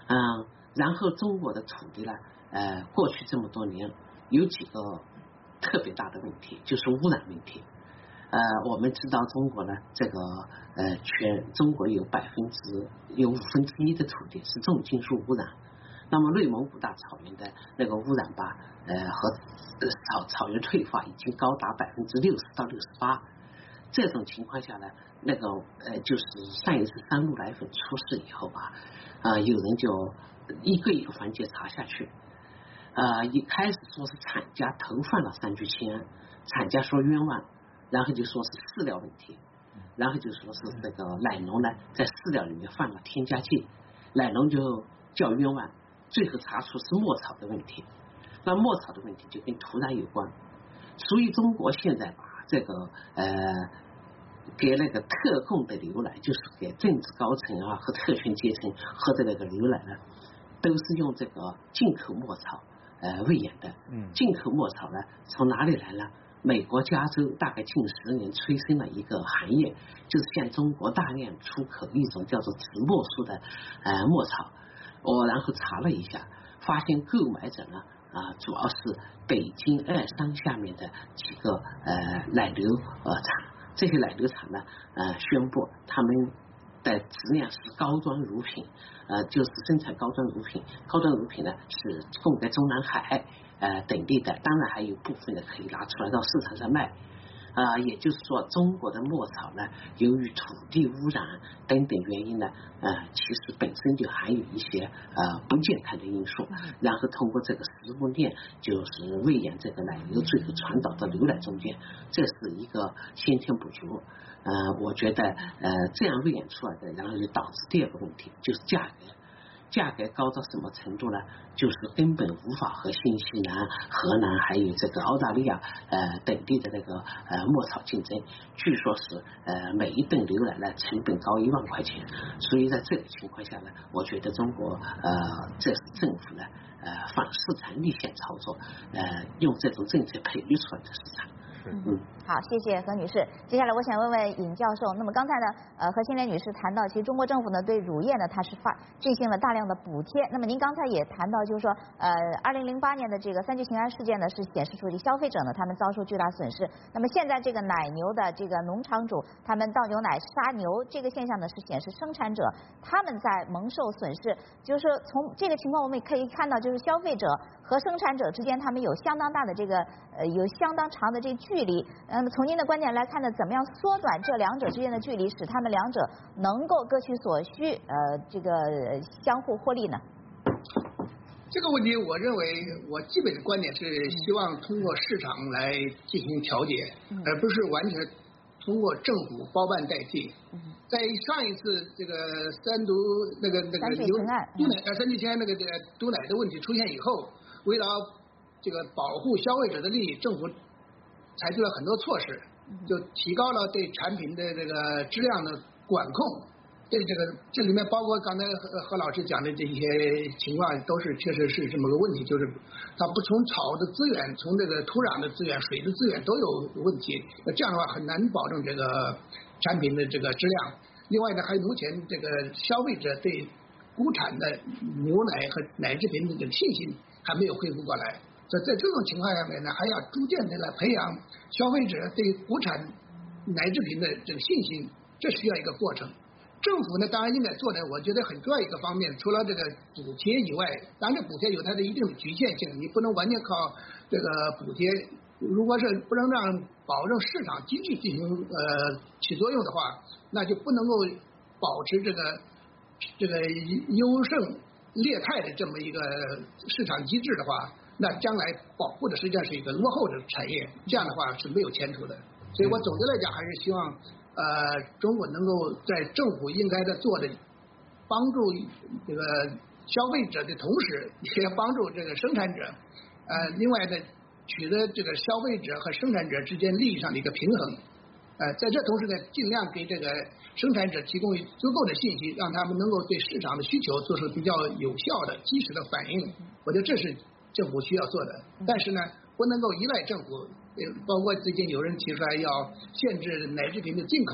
嗯，然后中国的土地呢，呃，过去这么多年有几个特别大的问题，就是污染问题。呃，我们知道中国呢，这个呃，全中国有百分之有五分之一的土地是重金属污染。那么内蒙古大草原的那个污染吧，呃和草草原退化已经高达百分之六十到六十八。这种情况下呢，那个呃就是上一次三鹿奶粉出事以后吧，啊、呃、有人就一个一个环节查下去，呃一开始说是厂家投放了三聚氰胺，厂家说冤枉，然后就说是饲料问题，然后就说是这个奶农呢在饲料里面放了添加剂，奶农就叫冤枉，最后查出是牧草的问题。那牧草的问题就跟土壤有关，所以中国现在把这个呃给那个特供的牛奶，就是给政治高层啊和特权阶层喝的那个牛奶呢，都是用这个进口牧草呃喂养的。嗯，进口牧草呢从哪里来呢？美国加州大概近十年催生了一个行业，就是向中国大量出口一种叫做紫苜树的呃牧草。我然后查了一下，发现购买者呢啊、呃、主要是北京二商下面的几个呃奶牛呃厂，这些奶牛厂呢呃宣布他们的质量是高端乳品，呃就是生产高端乳品，高端乳品呢是供给中南海呃等地的，当然还有部分的可以拿出来到市场上卖。啊、呃，也就是说，中国的牧草呢，由于土地污染等等原因呢，呃，其实本身就含有一些呃不健康的因素，然后通过这个食物链，就是喂养这个奶牛，最后传导到牛奶中间，这是一个先天不足。呃，我觉得呃这样喂养出来的，然后就导致第二个问题，就是价格。价格高到什么程度呢？就是根本无法和新西兰、荷兰还有这个澳大利亚呃等地的那个呃牧草竞争。据说是呃每一吨牛奶呢成本高一万块钱，所以在这个情况下呢，我觉得中国呃这是政府呢呃反市场逆向操作，呃用这种政策培育出来的市场。 嗯，好，谢谢何女士。接下来我想问问尹教授，那么刚才呢，呃，何新莲女士谈到，其实中国政府呢对乳业呢它是发进行了大量的补贴。那么您刚才也谈到，就是说，呃，二零零八年的这个三聚氰胺事件呢，是显示出这消费者呢他们遭受巨大损失。那么现在这个奶牛的这个农场主他们倒牛奶杀牛这个现象呢，是显示生产者他们在蒙受损失。就是说从这个情况我们也可以看到，就是消费者和生产者之间他们有相当大的这个呃有相当长的这个距离。那么从您的观点来看呢，怎么样缩短这两者之间的距离，使他们两者能够各取所需，呃，这个相互获利呢？ 这个问题，我认为我基本的观点是希望通过市场来进行调节，嗯、而不是完全通过政府包办代替。嗯、在上一次这个三毒那个那个牛毒奶呃三聚氰胺那个毒奶的问题出现以后，为了这个保护消费者的利益，政府采取了很多措施，就提高了对产品的这个质量的管控。对这个这里面包括刚才何何老师讲的这些情况，都是确实是这么个问题，就是它不从草的资源，从这个土壤的资源、水的资源都有问题，那这样的话很难保证这个产品的这个质量。另外呢，还有目前这个消费者对国产的牛奶和奶制品的这个信心还没有恢复过来。所以在这种情况下面呢，还要逐渐的来培养消费者对国产奶制品的这个信心，这需要一个过程。政府呢，当然应该做的，我觉得很重要一个方面，除了这个补贴以外，当然这补贴有它的一定的局限性，你不能完全靠这个补贴。如果是不能让保证市场经济进行呃起作用的话，那就不能够保持这个这个优胜劣汰的这么一个市场机制的话，那将来保护的实际上是一个落后的产业，这样的话是没有前途的。所以我总的来讲还是希望呃中国能够在政府应该的做的帮助这个消费者的同时，也要帮助这个生产者，呃另外呢取得这个消费者和生产者之间利益上的一个平衡。呃，在这同时呢，尽量给这个生产者提供足够的信息，让他们能够对市场的需求做出比较有效的、及时的反应。我觉得这是政府需要做的，但是呢，不能够依赖政府。呃，包括最近有人提出来要限制奶制品的进口，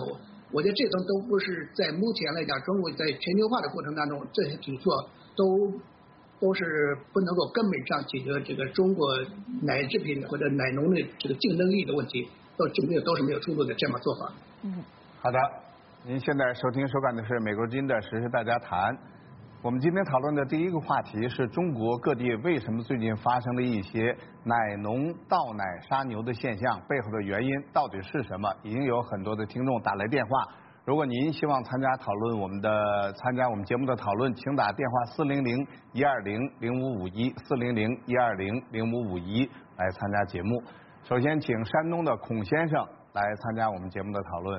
我觉得这种都不是在目前来讲，中国在全球化的过程当中，这些举措都都是不能够根本上解决这个中国奶制品或者奶农的这个竞争力的问题，都没有都是没有出路的这么做法。 嗯， 好的，您现在收听收看的是美国之音的时事大家谈。我们今天讨论的第一个话题是中国各地为什么最近发生了一些奶农倒奶杀牛的现象，背后的原因到底是什么？已经有很多的听众打来电话。如果您希望参加讨论我们的参加我们节目的讨论，请打电话四零零一二零零五五一四零零一二零零五五一来参加节目。首先，请山东的孔先生来参加我们节目的讨论。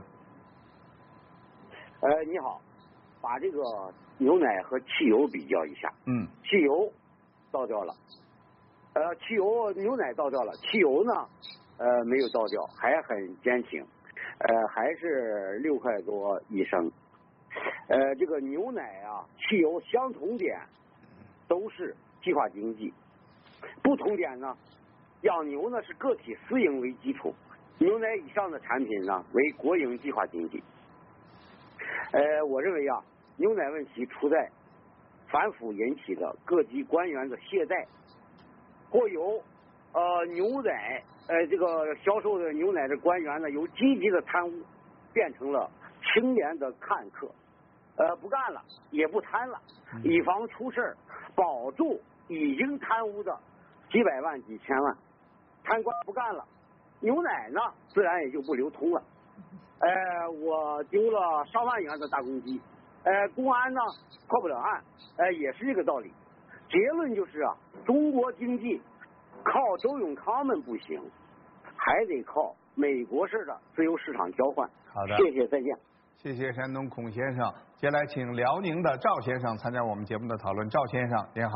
呃，你好，把这个牛奶和汽油比较一下。 嗯。 汽油倒掉了，呃，汽油牛奶倒掉了，汽油呢，呃，没有倒掉，还很坚挺。呃，还是六块多一升。呃，这个牛奶啊，汽油相同点都是计划经济，不同点呢，养牛呢是个体私营为基础，牛奶以上的产品呢为国营计划经济。呃，我认为啊，牛奶问题出在反腐引起的各级官员的懈怠，或有呃牛奶。呃，这个销售的牛奶的官员呢，由积极的贪污变成了清廉的看客，呃，不干了，也不贪了，以防出事儿，保住已经贪污的几百万、几千万，贪官不干了，牛奶呢，自然也就不流通了。呃，我丢了上万元的大公鸡，呃，公安呢破不了案，呃，也是这个道理。结论就是啊，中国经济。靠周永康们不行，还得靠美国式的自由市场交换。 好的， 谢谢，再见。 谢谢山东孔先生。接下来请辽宁的赵先生参加我们节目的讨论。赵先生，您好。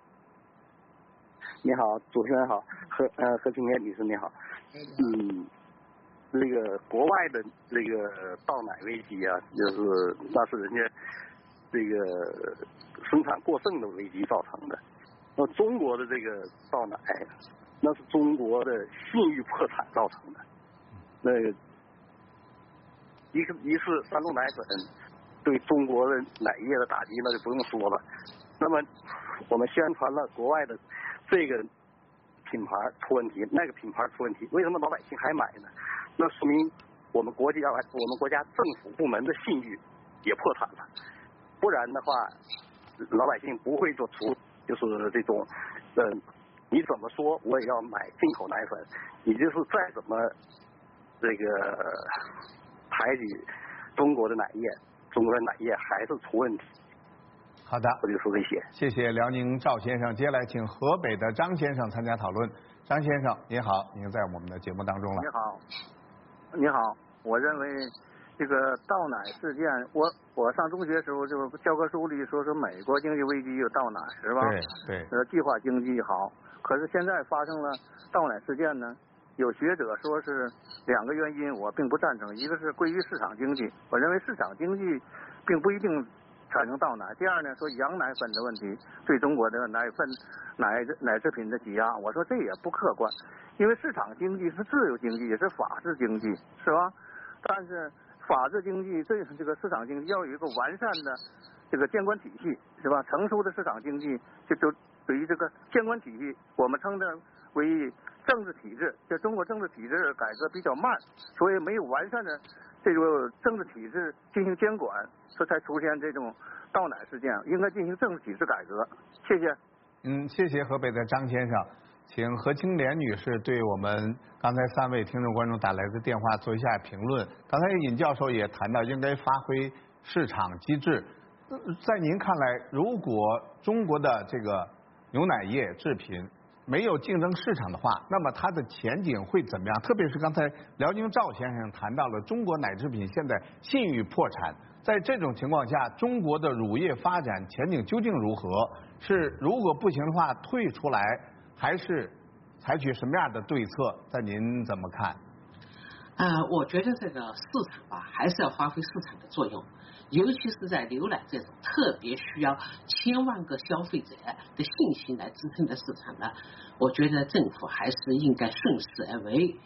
你好，主持人好，何呃何青莲女士你好。嗯，那个国外的那个倒奶危机啊，就是那是人家这个生产过剩的危机造成的。那中国的这个倒奶，那是中国的信誉破产造成的。那个一个一是山东奶粉对中国的奶业的打击，那就不用说了。那么我们宣传了国外的这个品牌出问题，那个品牌出问题，为什么老百姓还买呢？那说明我们国家我们国家政府部门的信誉也破产了。不然的话，老百姓不会做出。就是这种，嗯，你怎么说我也要买进口奶粉，你就是再怎么这个排挤中国的奶业，中国的奶业还是出问题。 好的， 我就说这些。 谢谢辽宁赵先生。接下来请河北的张先生参加讨论。张先生，您好，您在我们的节目当中了。 你好，你好，我认为。这个倒奶事件，我我上中学时候就教科书里说说美国经济危机有倒奶是吧？ 对对。 呃，计划经济好，可是现在发生了倒奶事件呢，有学者说是两个原因，我并不赞成。一个是归于市场经济，我认为市场经济并不一定产生倒奶。第二呢，说洋奶粉的问题对中国的奶粉奶奶制品的挤压，我说这也不客观，因为市场经济是自由经济，也是法治经济，是吧？但是。法治经济这这个市场经济要有一个完善的这个监管体系，是吧？成熟的市场经济就就对于这个监管体系，我们称之为政治体制。就中国政治体制改革比较慢，所以没有完善的这个政治体制进行监管，这才出现这种倒奶事件。应该进行政治体制改革。谢谢。 嗯，谢谢河北的张先生。请何青莲女士对我们刚才三位听众观众打来的电话做一下评论。刚才尹教授也谈到应该发挥市场机制，在您看来，如果中国的这个牛奶业制品没有竞争市场的话，那么它的前景会怎么样？特别是刚才辽宁赵先生谈到了中国奶制品现在信誉破产，在这种情况下，中国的乳业发展前景究竟如何？是如果不行的话退出来，还是采取什么样的对策？在您怎么看？ 呃，我觉得这个市场吧，还是要发挥市场的作用，尤其是在牛奶这种特别需要千万个消费者的信息来支撑的市场呢，我觉得政府还是应该顺势而为。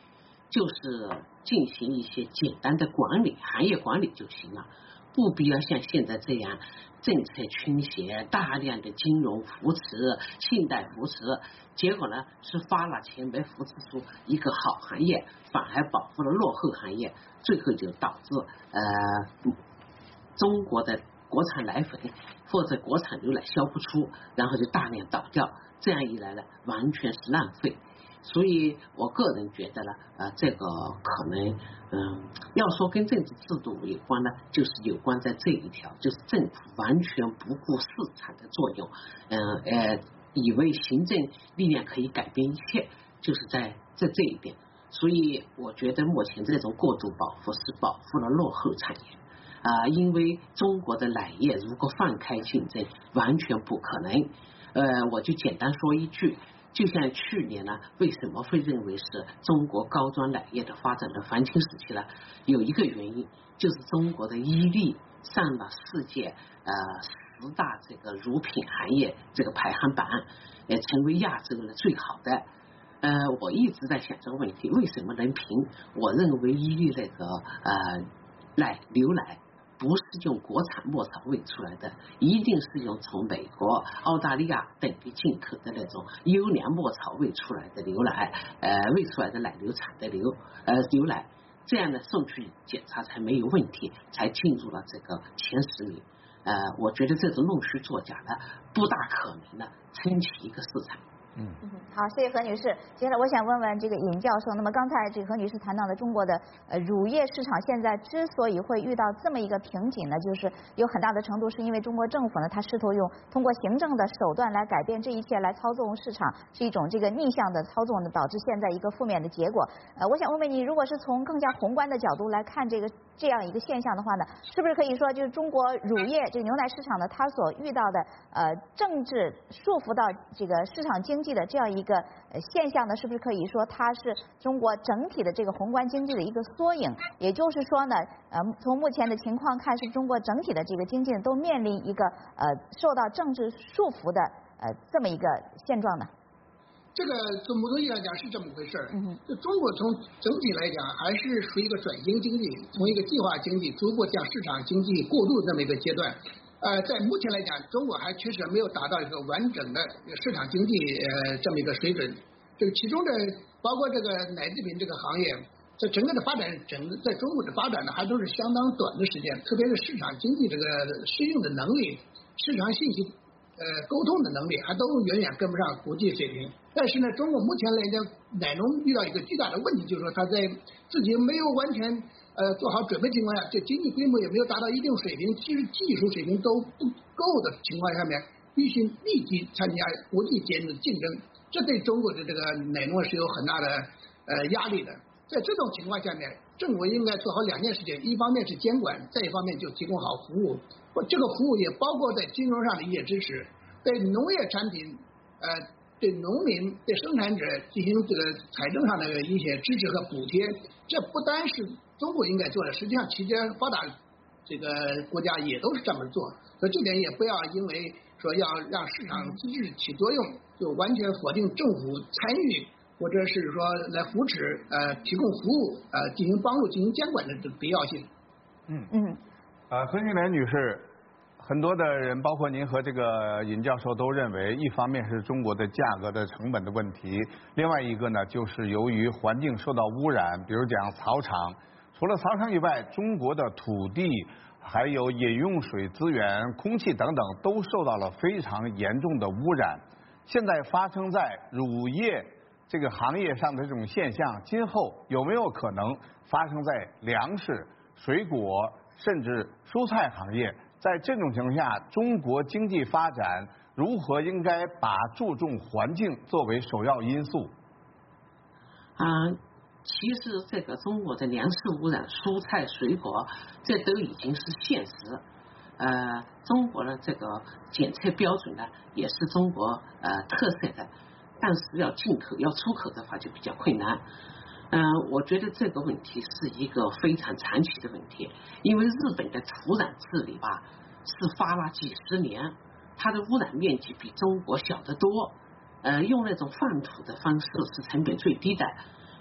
就是进行一些简单的管理，行业管理就行了，不必要像现在这样政策倾斜，大量的金融扶持、信贷扶持，结果呢是发了钱没扶持出一个好行业，反而保护了落后行业，最后就导致呃中国的国产奶粉或者国产牛奶销不出，然后就大量倒掉，这样一来呢，完全是浪费。所以我个人觉得呢，呃，这个可能，嗯，要说跟政治制度有关呢，就是有关在这一条，就是政府完全不顾市场的作用，嗯呃，以为行政力量可以改变一切，就是在在这一点。所以我觉得目前这种过度保护是保护了落后产业。啊、呃，因为中国的奶业如果放开竞争，完全不可能。呃，我就简单说一句。就像去年呢，为什么会认为是中国高端奶业的发展的黄金时期呢？有一个原因就是中国的伊利上了世界呃十大这个乳品行业这个排行榜，也成为亚洲的最好的。呃，我一直在想这个问题，为什么能评？我认为伊利那个呃奶牛奶。不是用国产牧草喂出来的，一定是用从美国、澳大利亚等地进口的那种优良牧草喂出来的牛奶，呃，喂出来的奶牛产的牛呃牛奶，这样呢送去检查才没有问题，才进入了这个前十名。呃，我觉得这种弄虚作假的不大可能呢撑起一个市场。 嗯，好，谢谢何女士。接下来我想问问这个尹教授，那么刚才这个何女士谈到了中国的呃乳业市场现在之所以会遇到这么一个瓶颈呢，就是有很大的程度是因为中国政府呢，它试图用通过行政的手段来改变这一切，来操纵市场，是一种这个逆向的操纵呢，导致现在一个负面的结果。呃，我想问问你，如果是从更加宏观的角度来看这个这样一个现象的话呢，是不是可以说就是中国乳业这个牛奶市场呢，它所遇到的呃政治束缚到这个市场经济的这样一个呃现象呢，是不是可以说它是中国整体的这个宏观经济的一个缩影？也就是说呢，呃，从目前的情况看，是中国整体的这个经济都面临一个呃受到政治束缚的呃这么一个现状呢？ 这个从某种意义上讲是这么回事儿。嗯，就中国从整体来讲还是属于一个转型经济，从一个计划经济逐步向市场经济过渡这么一个阶段。呃，在目前来讲，中国还确实没有达到一个完整的市场经济呃这么一个水准。这个其中的包括这个奶制品这个行业，在整个的发展，整个在中国的发展呢，还都是相当短的时间，特别是市场经济这个适应的能力，市场信息呃沟通的能力，还都远远跟不上国际水平。但是呢，中国目前来讲，奶农遇到一个巨大的问题，就是说他在自己没有完全呃做好准备情况下，这经济规模也没有达到一定水平，其实技术水平都不够的情况下面，必须立即参加国际间的竞争，这对中国的这个奶农是有很大的呃压力的。在这种情况下面，政府应该做好两件事情，一方面是监管，再一方面就提供好服务。这个服务也包括在金融上的一些支持，对农业产品呃对农民对生产者进行这个财政上的一些支持和补贴，这不单是中国应该做的，实际上其他发达这个国家也都是这么做，所以这点也不要因为说要让市场机制起作用，就完全否定政府参与或者是说来扶持呃提供服务呃进行帮助进行监管的这个必要性。 嗯嗯，呃，孙庆莲女士，很多的人，包括您和这个尹教授都认为，一方面是中国的价格的成本的问题，另外一个呢，就是由于环境受到污染，比如讲草场，除了草场以外，中国的土地还有饮用水资源、空气等等，都受到了非常严重的污染。现在发生在乳业这个行业上的这种现象，今后有没有可能发生在粮食、水果甚至蔬菜行业？在这种情况下，中国经济发展如何应该把注重环境作为首要因素？ 啊、呃，其实这个中国的粮食污染、蔬菜、水果，这都已经是现实。呃，中国的这个检测标准呢，也是中国呃特色的，但是要进口、要出口的话就比较困难。嗯、呃，我觉得这个问题是一个非常长期的问题，因为日本的土壤治理吧是发了几十年，它的污染面积比中国小得多，呃，用那种放土的方式是成本最低的。那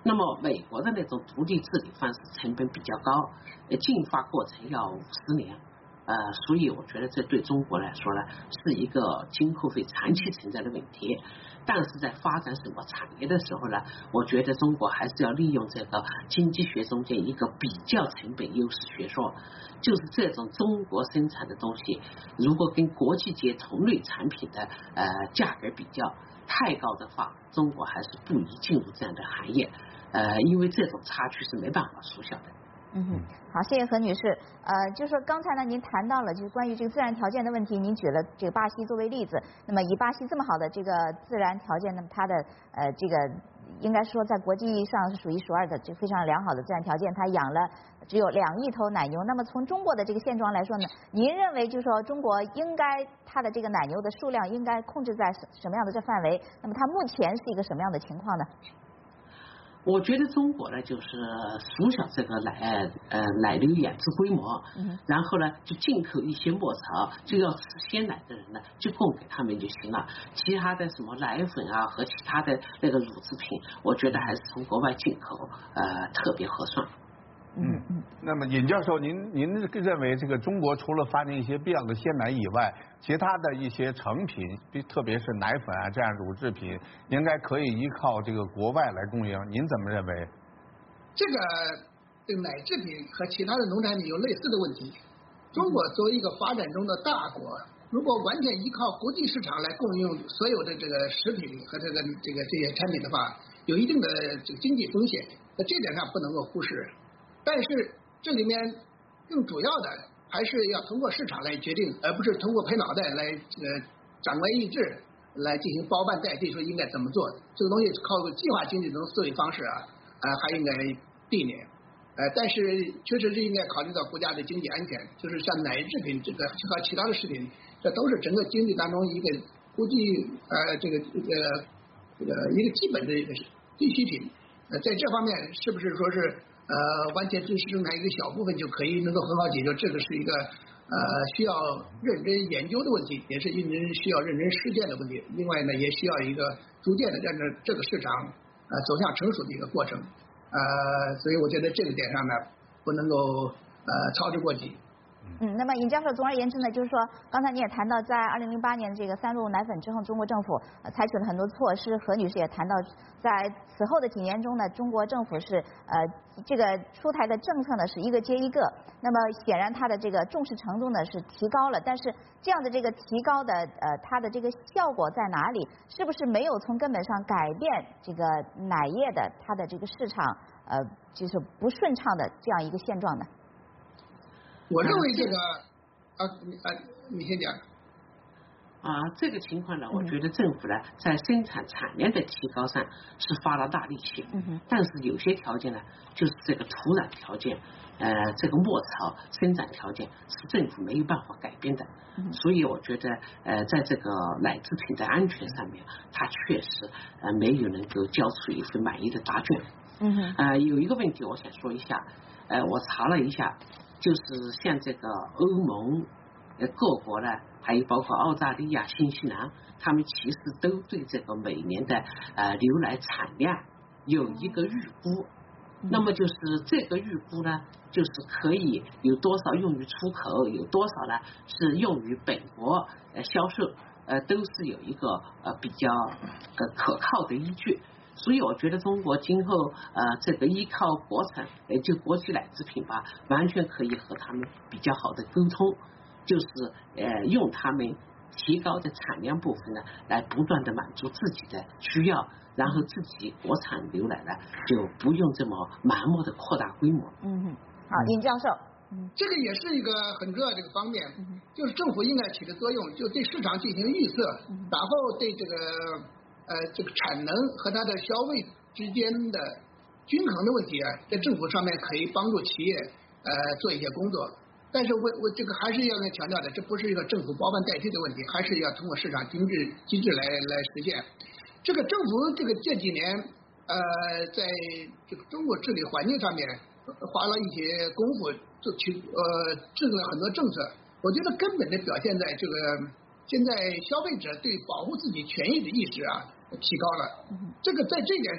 那么美国的那种独立治理方式成本比较高，呃，进化过程要五十年。呃，所以我觉得这对中国来说呢，是一个今后会长期存在的问题。但是在发展什么产业的时候呢，我觉得中国还是要利用这个经济学中间一个比较成本优势学说，就是这种中国生产的东西，如果跟国际间同类产品的呃价格比较太高的话，中国还是不宜进入这样的行业，呃，因为这种差距是没办法缩小的。 嗯哼，好，谢谢何女士。呃，就是说刚才呢，您谈到了就是关于这个自然条件的问题，您举了这个巴西作为例子。那么以巴西这么好的这个自然条件，那么它的呃这个应该说在国际上是数一数二的，这非常良好的自然条件，它养了只有两亿头奶牛。那么从中国的这个现状来说呢，您认为就是说中国应该它的这个奶牛的数量应该控制在什么样的这范围？那么它目前是一个什么样的情况呢？ 我觉得中国呢，就是缩小这个奶呃奶牛养殖规模，嗯、然后呢就进口一些末槽，就要吃鲜奶的人呢就供给他们就行了。其他的什么奶粉啊和其他的那个乳制品，我觉得还是从国外进口呃特别合算。 嗯嗯。那么尹教授，您您认为这个中国除了发明一些必要的鲜奶以外，其他的一些成品，特别是奶粉啊这样乳制品，应该可以依靠这个国外来供应？您怎么认为？ 这个这个奶制品和其他的农产品有类似的问题。中国作为一个发展中的大国，如果完全依靠国际市场来供应所有的这个食品和这个这个这些产品的话，有一定的这个经济风险，在这点上不能够忽视。但是这里面更主要的还是要通过市场来决定，而不是通过拍脑袋来呃掌握意志来进行包办代替，说应该怎么做。这个东西靠个计划经济这种思维方式啊，呃还应该避免。呃，但是确实是应该考虑到国家的经济安全，就是像奶制品这个和其他的食品，这都是整个经济当中一个估计呃这个这个这个一个基本的一个必需品。呃，在这方面是不是说是？呃，完全支持生产一个小部分就可以能够很好解决，这个是一个呃需要认真研究的问题，也是认真需要认真实践的问题。另外呢，也需要一个逐渐的让这这个市场呃走向成熟的一个过程。呃，所以我觉得这个点上呢，不能够呃操之过急。 嗯，那么尹教授，总而言之呢，就是说，刚才你也谈到，在二零零八年这个三鹿奶粉之后，中国政府、呃、采取了很多措施。何女士也谈到，在此后的几年中呢，中国政府是呃这个出台的政策呢是一个接一个。那么显然它的这个重视程度呢是提高了，但是这样的这个提高的呃它的这个效果在哪里？是不是没有从根本上改变这个奶业的它的这个市场呃就是不顺畅的这样一个现状呢？ 我认为这个啊，你啊，你先讲。 啊，这个情况呢，我觉得政府呢在生产产量的提高上是花了大力气，嗯、但是有些条件呢，就是这个土壤条件，呃，这个末槽生长条件是政府没有办法改变的，嗯、所以我觉得呃，在这个奶制品的安全上面，它确实呃没有能够交出一份满意的答卷。嗯哼。呃，有一个问题我想说一下，呃，我查了一下。就是像这个欧盟呃各国呢，还有包括澳大利亚、新西兰，他们其实都对这个每年的呃牛奶产量有一个预估。那么就是这个预估呢，就是可以有多少用于出口，有多少呢是用于本国呃销售，呃都是有一个呃比较呃可靠的依据。所以我觉得中国今后呃这个依靠国产呃就国际奶制品吧，完全可以和他们比较好的沟通，就是呃用他们提高的产量部分呢，来不断的满足自己的需要，然后自己国产牛奶呢就不用这么盲目的扩大规模。 嗯，好，尹教授。 嗯，这个也是一个很重要的一个方面，嗯、就是政府应该起的作用，就对市场进行预测，嗯、然后对这个。呃，这个产能和它的消费之间的均衡的问题啊，在政府上面可以帮助企业呃做一些工作，但是我我这个还是要来强调的，这不是一个政府包办代替的问题，还是要通过市场经济机制来来实现。这个政府这个这几年呃，在这个中国治理环境上面花了一些功夫，就去呃制定了很多政策。我觉得根本的表现在这个现在消费者对保护自己权益的意识啊。提高了，这个在这一点上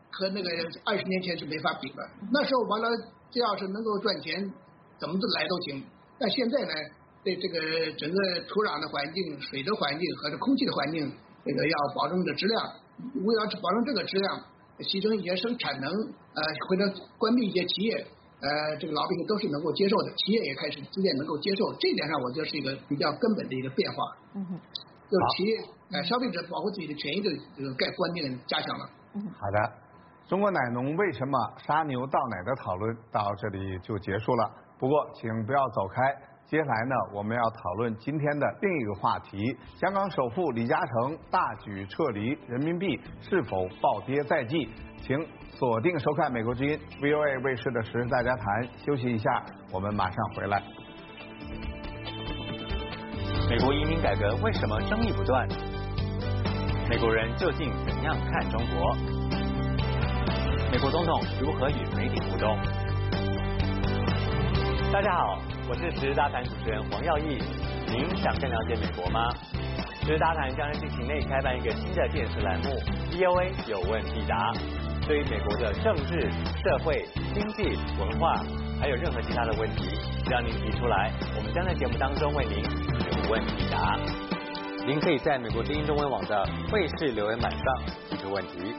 和那个二十年前是没法比的。那时候完了，只要是能够赚钱，怎么来都行。但现在呢，对这个整个土壤的环境、水的环境和这空气的环境，这个要保证的质量。为了保证这个质量，牺牲一些生产能，呃，或者关闭一些企业。呃，这个老百姓都是能够接受的，企业也开始逐渐能够接受，这一点上我觉得是一个比较根本的一个变化。 嗯哼， 就是企业呃消费者保护自己的权益的这个概观念加强了。 嗯， 好的，中国奶农为什么杀牛倒奶的讨论到这里就结束了。不过请不要走开，接下来呢我们要讨论今天的另一个话题：香港首富李嘉诚大举撤离，人民币是否暴跌在即？请锁定收看美国之音 V O A 卫视的《时事大家谈》，休息一下，我们马上回来。 美国移民改革为什么争议不断？美国人究竟怎样看中国？美国总统如何与媒体互动？大家好，我是《时事大谈》主持人黄耀义。您想更了解美国吗？《时事大谈》将在近期内开办一个新的电视栏目 V O A 有问必答。对于美国的政治、社会、经济、文化，还有任何其他的问题，只要您提出来，我们将在节目当中为您有问必答。您可以在美国之音中文网的卫视留言板上提出问题，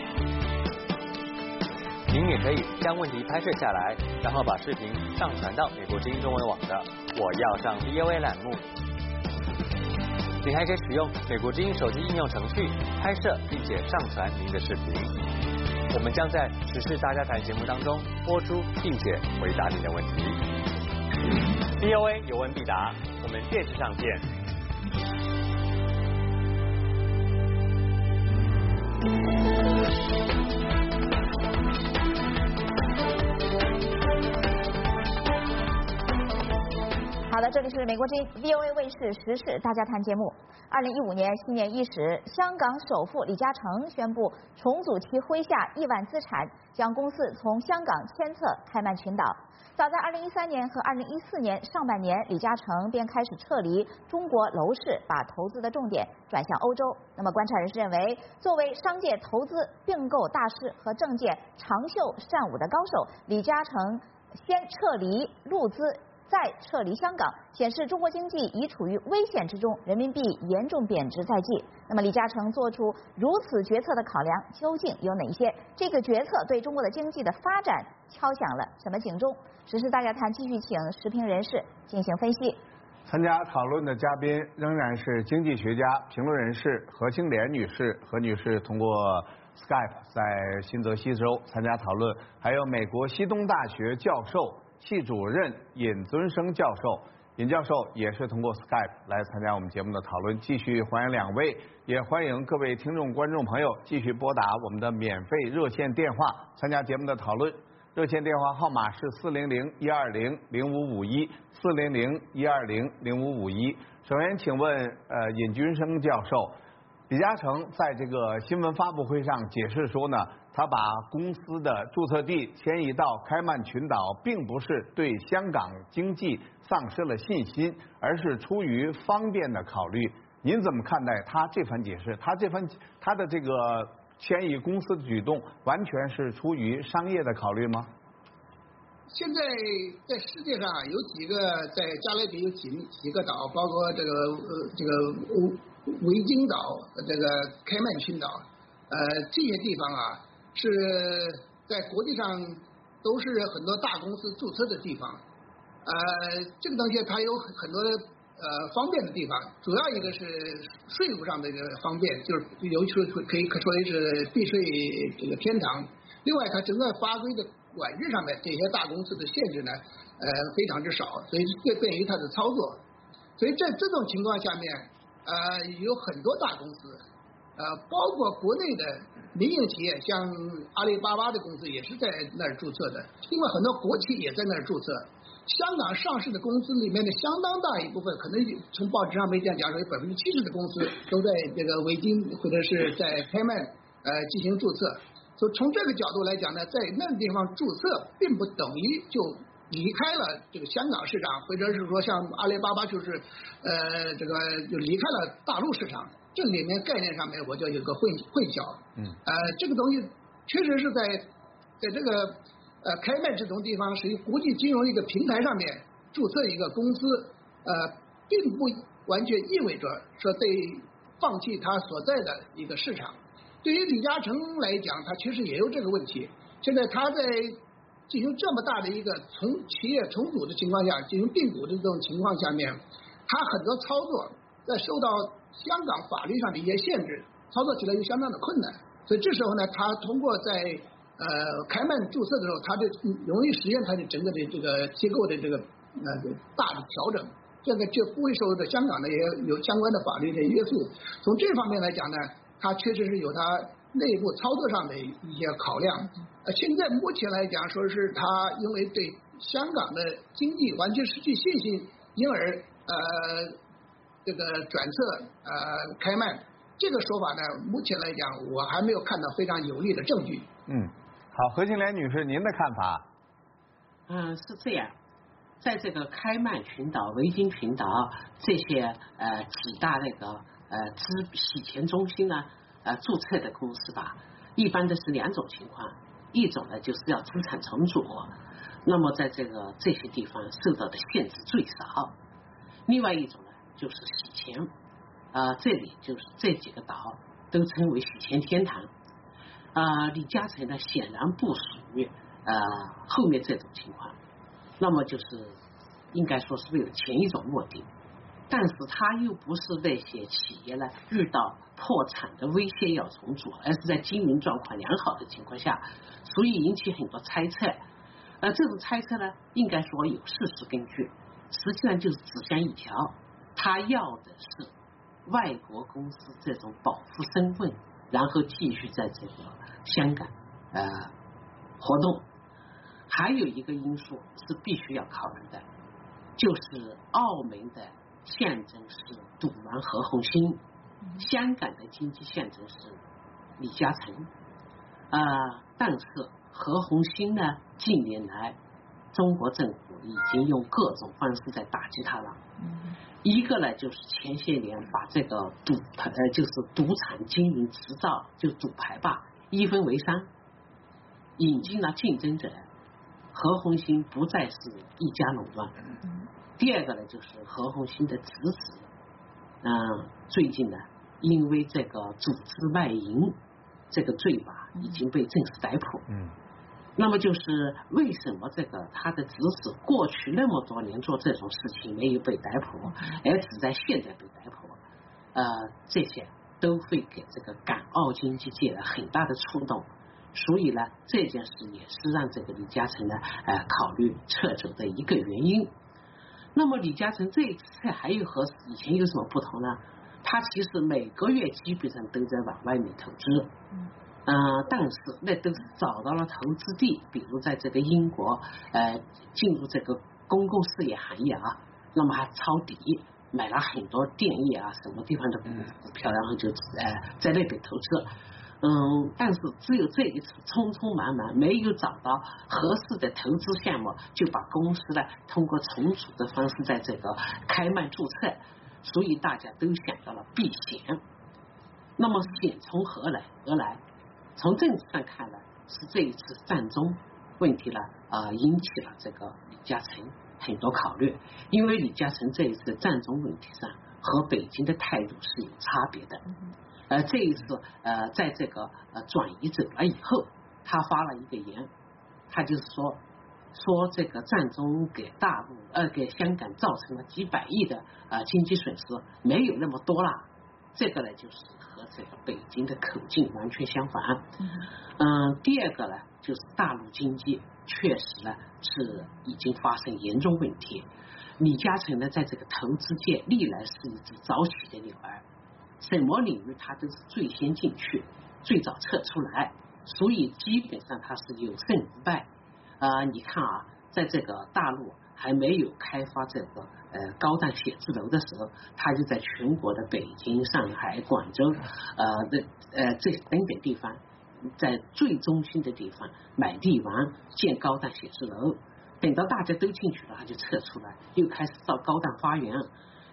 您也可以将问题拍摄下来，然后把视频上传到美国之音中文网的我要上 V O A 栏目。您还可以使用美国之音手机应用程序拍摄并且上传您的视频。我们将在《时事大家谈》节目当中播出，并且回答您的问题。V O A 有问必答，我们电视上见。 好的，这里是美国之音 V O A 卫视时事大家谈节目。二零一五年新年伊始，香港首富李嘉诚宣布重组其麾下亿万资产，将公司从香港迁册开曼群岛。早在二零一三年和二零一四年上半年，李嘉诚便开始撤离中国楼市，把投资的重点转向欧洲。那么观察人士认为，作为商界投资并购大师和政界长袖善舞的高手，李嘉诚先撤离陆资，再撤离香港，显示中国经济已处于危险之中，人民币严重贬值在即。那么李嘉诚做出如此决策的考量究竟有哪些？这个决策对中国的经济的发展敲响了什么警钟？时事大家谈继续请时评人士进行分析。 参加讨论的嘉宾仍然是经济学家、评论人士何清莲女士。何女士通过 Skype 在新泽西州参加讨论，还有美国西东大学教授、系主任尹尊生教授。尹教授也是通过 Skype 来参加我们节目的讨论。继续欢迎两位，也欢迎各位听众观众朋友继续拨打我们的免费热线电话参加节目的讨论。热线电话号码是四零零一二零零五五一四零零一二零零五五一。首先，请问呃尹军生教授，李嘉诚在这个新闻发布会上解释说呢，他把公司的注册地迁移到开曼群岛，并不是对香港经济丧失了信心，而是出于方便的考虑。您怎么看待他这番解释？他这番他的这个迁移公司的举动，完全是出于商业的考虑吗？ 现在在世界上有几个，在加勒比有几几个岛，包括这个呃这个维京岛、这个开曼群岛，呃这些地方啊，是在国际上都是很多大公司注册的地方。呃，这个东西它有很多呃方便的地方，主要一个是税务上的一个方便，就是尤其是可以可说是避税这个天堂。另外，它整个法规的管制上面这些大公司的限制呢，呃非常之少，所以便便于它的操作。所以在这种情况下面，呃有很多大公司，呃包括国内的民营企业，像阿里巴巴的公司也是在那儿注册的，另外很多国企也在那儿注册。香港上市的公司里面的相当大一部分，可能从报纸上没这样讲说，有百分之七十的公司都在这个维京或者是在开曼呃进行注册。所以从这个角度来讲呢，在那个地方注册，并不等于就离开了这个香港市场，或者是说像阿里巴巴就是呃这个就离开了大陆市场。这里面概念上面我就有个混混淆。 嗯。 呃，这个东西确实是在在这个呃开曼这种地方是一个国际金融的一个平台上面注册一个公司，呃，并不完全意味着说对放弃它所在的一个市场。对于李嘉诚来讲，他其实也有这个问题。现在他在进行这么大的一个重企业重组的情况下，进行并股的这种情况下面，他很多操作在受到香港法律上的一些限制，操作起来又相当的困难。所以这时候呢，他通过在呃开曼注册的时候，他就容易实现他的整个的这个结构的这个呃大的调整，这个就不会受到香港的也有相关的法律的约束。从这方面来讲呢，他确实是有他内部操作上的一些考量。呃，现在目前来讲，说是他因为对香港的经济完全失去信心，因而呃这个转侧呃开曼，这个说法呢，目前来讲我还没有看到非常有力的证据。 嗯，好，何庆莲女士，您的看法？ 嗯，是这样，在这个开曼群岛、维京群岛这些呃几大那个呃资洗钱中心呢，呃注册的公司吧，一般的是两种情况，一种呢就是要资产重组，那么在这个这些地方受到的限制最少；另外一种呢就是洗钱，啊、呃、这里就是这几个岛都称为洗钱天堂。啊、呃，李嘉诚呢显然不属于呃后面这种情况，那么就是应该说是为了前一种目的，但是他又不是那些企业呢遇到破产的威胁要重组，而是在经营状况良好的情况下，所以引起很多猜测。呃，这种猜测呢，应该说有事实根据，实际上就是指向一条，他要的是外国公司这种保护身份，然后继续在这个香港呃活动。还有一个因素是必须要考虑的，就是澳门的象征是赌王何鸿燊，香港的经济象征是李嘉诚。啊、呃，但是何鸿燊呢，近年来中国政府已经用各种方式在打击他了。一个呢，就是前些年把这个赌牌，呃，就是赌场经营执照，就赌牌吧，一分为三，引进了竞争者。何鸿燊不再是一家垄断。第二个呢，就是何鸿燊的侄子，嗯、呃，最近呢，因为这个组织卖淫这个罪吧，已经被正式逮捕。嗯。那么就是为什么这个他的侄子过去那么多年做这种事情没有被逮捕，而只在现在被逮捕？呃，这些都会给这个港澳经济界很大的触动。所以呢，这件事也是让这个李嘉诚呢，呃，考虑撤走的一个原因。那么李嘉诚这一次撤还有和以前有什么不同呢？他其实每个月基本上都在往外面投资，嗯、呃，但是那都是找到了投资地，比如在这个英国，呃，进入这个公共事业行业啊，那么还抄底，买了很多电业啊，什么地方的股票，然后就呃在那边投资。嗯，但是只有这一次匆匆忙忙没有找到合适的投资项目，就把公司呢通过重组的方式在这个开曼注册，所以大家都想到了避险。那么险从何来而来？从政治上看呢，是这一次战中问题呢啊、呃、引起了这个李嘉诚很多考虑，因为李嘉诚这一次战中问题上和北京的态度是有差别的。呃，这一次呃，在这个呃转移走了以后，他发了一个言，他就是说说这个战争给大陆呃给香港造成了几百亿的呃经济损失，没有那么多啦。这个呢，就是和这个北京的口径完全相反。嗯、呃，第二个呢，就是大陆经济确实呢是已经发生严重问题。李嘉诚呢，在这个投资界历来是一只早起的鸟儿。什么领域他都是最先进去，最早撤出来，所以基本上他是有胜无败。啊、呃，你看啊，在这个大陆还没有开发这个呃高档写字楼的时候，他就在全国的北京、上海、广州呃的呃这等等地方，在最中心的地方买地王建高档写字楼。等到大家都进去了，他就撤出来，又开始造高档花园。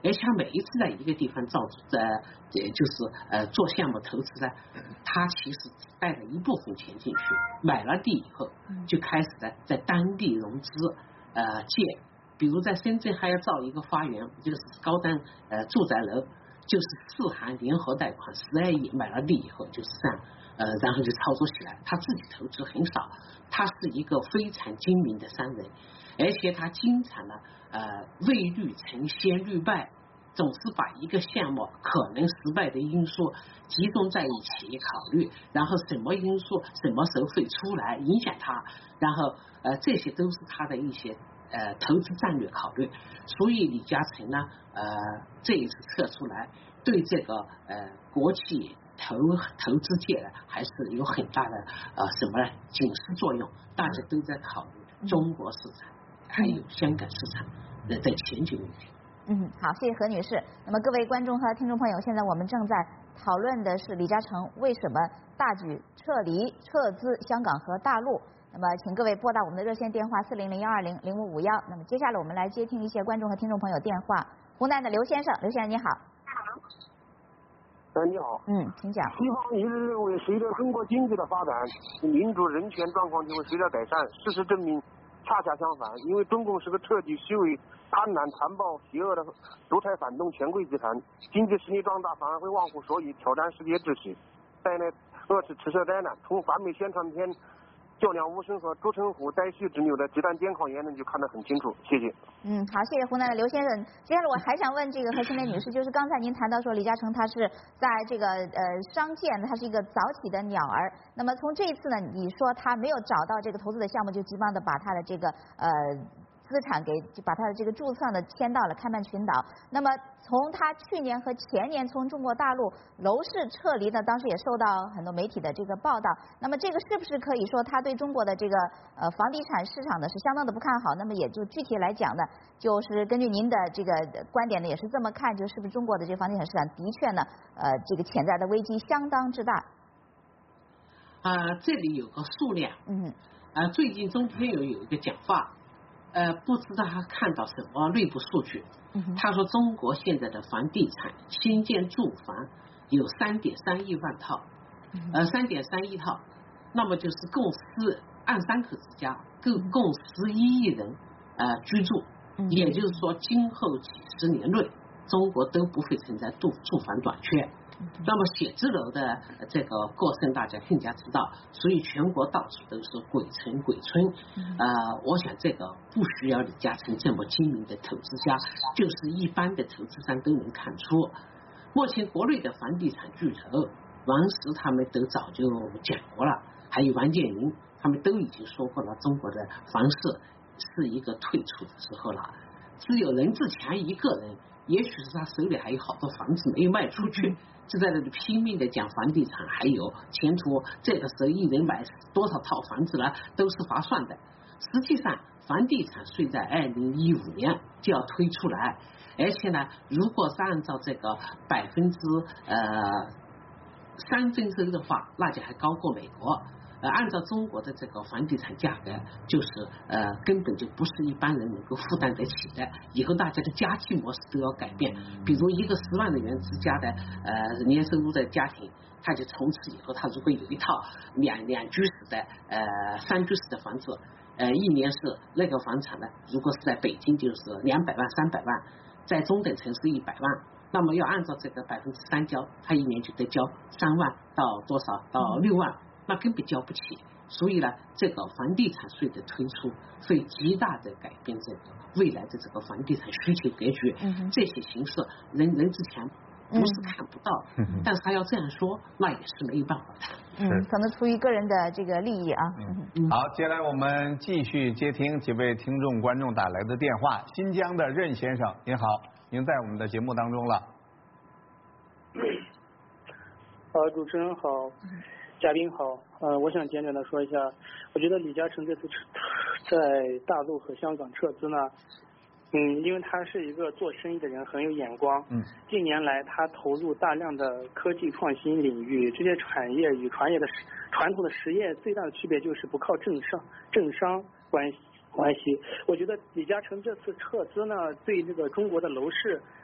而且每一次在一个地方造呃就是呃做项目投资呢，他其实带了一部分钱进去，买了地以后就开始呢在当地融资呃借，比如在深圳还要造一个花园，就是高端呃住宅楼，就是四行联合贷款十二亿，买了地以后就是这样呃然后就操作起来，他自己投资很少，他是一个非常精明的商人，而且他经常呢呃未虑成先虑败，总是把一个项目可能失败的因素集中在一起考虑，然后什么因素什么时候会出来影响它，然后呃这些都是他的一些呃投资战略考虑。所以李嘉诚呢呃这一次测出来，对这个呃国企投投资界呢还是有很大的呃什么警示作用，大家都在考虑中国市场还有香港市场的在前景问题。 嗯，好，谢谢何女士。那么各位观众和听众朋友，现在我们正在讨论的是李嘉诚为什么大举撤离撤资香港和大陆。那么请各位拨打我们的热线电话四零零幺二零零五五幺。那么接下来我们来接听一些观众和听众朋友电话。湖南的刘先生，刘先生你好。 哎，你好。 嗯，请讲。 西方一直认为，随着中国经济的发展，民主人权状况就会随着改善。事实证明，恰恰相反。因为中共是个彻底虚伪、贪婪、残暴、邪恶的独裁反动权贵集团，经济实力壮大反而会忘乎所以，挑战世界秩序，带来遏制赤色灾难。从反美宣传片较量无声和朱成虎待续执拗的极端监控言论就看得很清楚。谢谢。 嗯，好，谢谢湖南的刘先生。接下来我还想问这个何庆莲女士，就是刚才您谈到说李嘉诚他是在这个呃商界呢，他是一个早起的鸟儿。那么从这一次呢，你说他没有找到这个投资的项目，就急忙的把他的这个呃资产给就把他的这个注册呢迁到了开曼群岛。那么从他去年和前年从中国大陆楼市撤离呢，当时也受到很多媒体的这个报道。那么这个是不是可以说他对中国的这个呃房地产市场呢是相当的不看好？那么也就具体来讲呢，就是根据您的这个观点呢，也是这么看，就是不是中国的这个房地产市场的确呢呃这个潜在的危机相当之大。 啊、呃，这里有个数量， 嗯， 啊、呃，最近中天有有一个讲话。呃，不知道他看到什么内部数据。 嗯、 他说中国现在的房地产新建住房有三点三亿万套， 嗯、 呃，三点三亿套，那么就是共十按三口之家，共共十一亿人呃居住， 嗯、 也就是说今后几十年内，中国都不会存在住住房短缺。那么写字楼的这个过程大家更加知道，所以全国到处都是鬼城鬼村。呃，我想这个不需要李嘉诚这么精明的投资家，就是一般的投资商都能看出。目前国内的房地产巨头王石他们都早就讲过了，还有王健林他们都已经说过了，中国的房市是一个退出的时候了。只有任志强一个人，也许是他手里还有好多房子没有卖出去，就在那里拼命的讲房地产还有前途，这个时候一人买多少套房子呢都是划算的。实际上房地产税在二零一五年就要推出来，而且呢如果是按照这个百分之呃三征收的话，那就还高过美国。呃，按照中国的这个房地产价格，就是呃根本就不是一般人能够负担得起的。以后大家的家计模式都要改变，比如一个十万美元之家的呃年收入的家庭，他就从此以后，他如果有一套两两居室的呃三居室的房子，呃一年是那个房产呢，如果是在北京就是两百万三百万，在中等城市一百万。那么要按照这个百分之三交，他一年就得交三万到多少到六万。那根本交不起，所以呢，这个房地产税的推出会极大的改变这个未来的这个房地产需求格局。 嗯、 这些形势，人任志强不是看不到， 嗯、 但是他要这样说，那也是没有办法的。 嗯，可能出于个人的这个利益啊。 嗯，好，接下来我们继续接听几位听众观众打来的电话。新疆的任先生，您好，您在我们的节目当中了。 呃，主持人好。嘉宾好，呃，我想简短的说一下，我觉得李嘉诚这次在大陆和香港撤资呢，嗯，因为他是一个做生意的人，很有眼光， 嗯， 近年来他投入大量的科技创新领域，这些产业与传业的传统的实业最大的区别就是不靠政商政商关系关系。我觉得李嘉诚这次撤资呢，对这个中国的楼市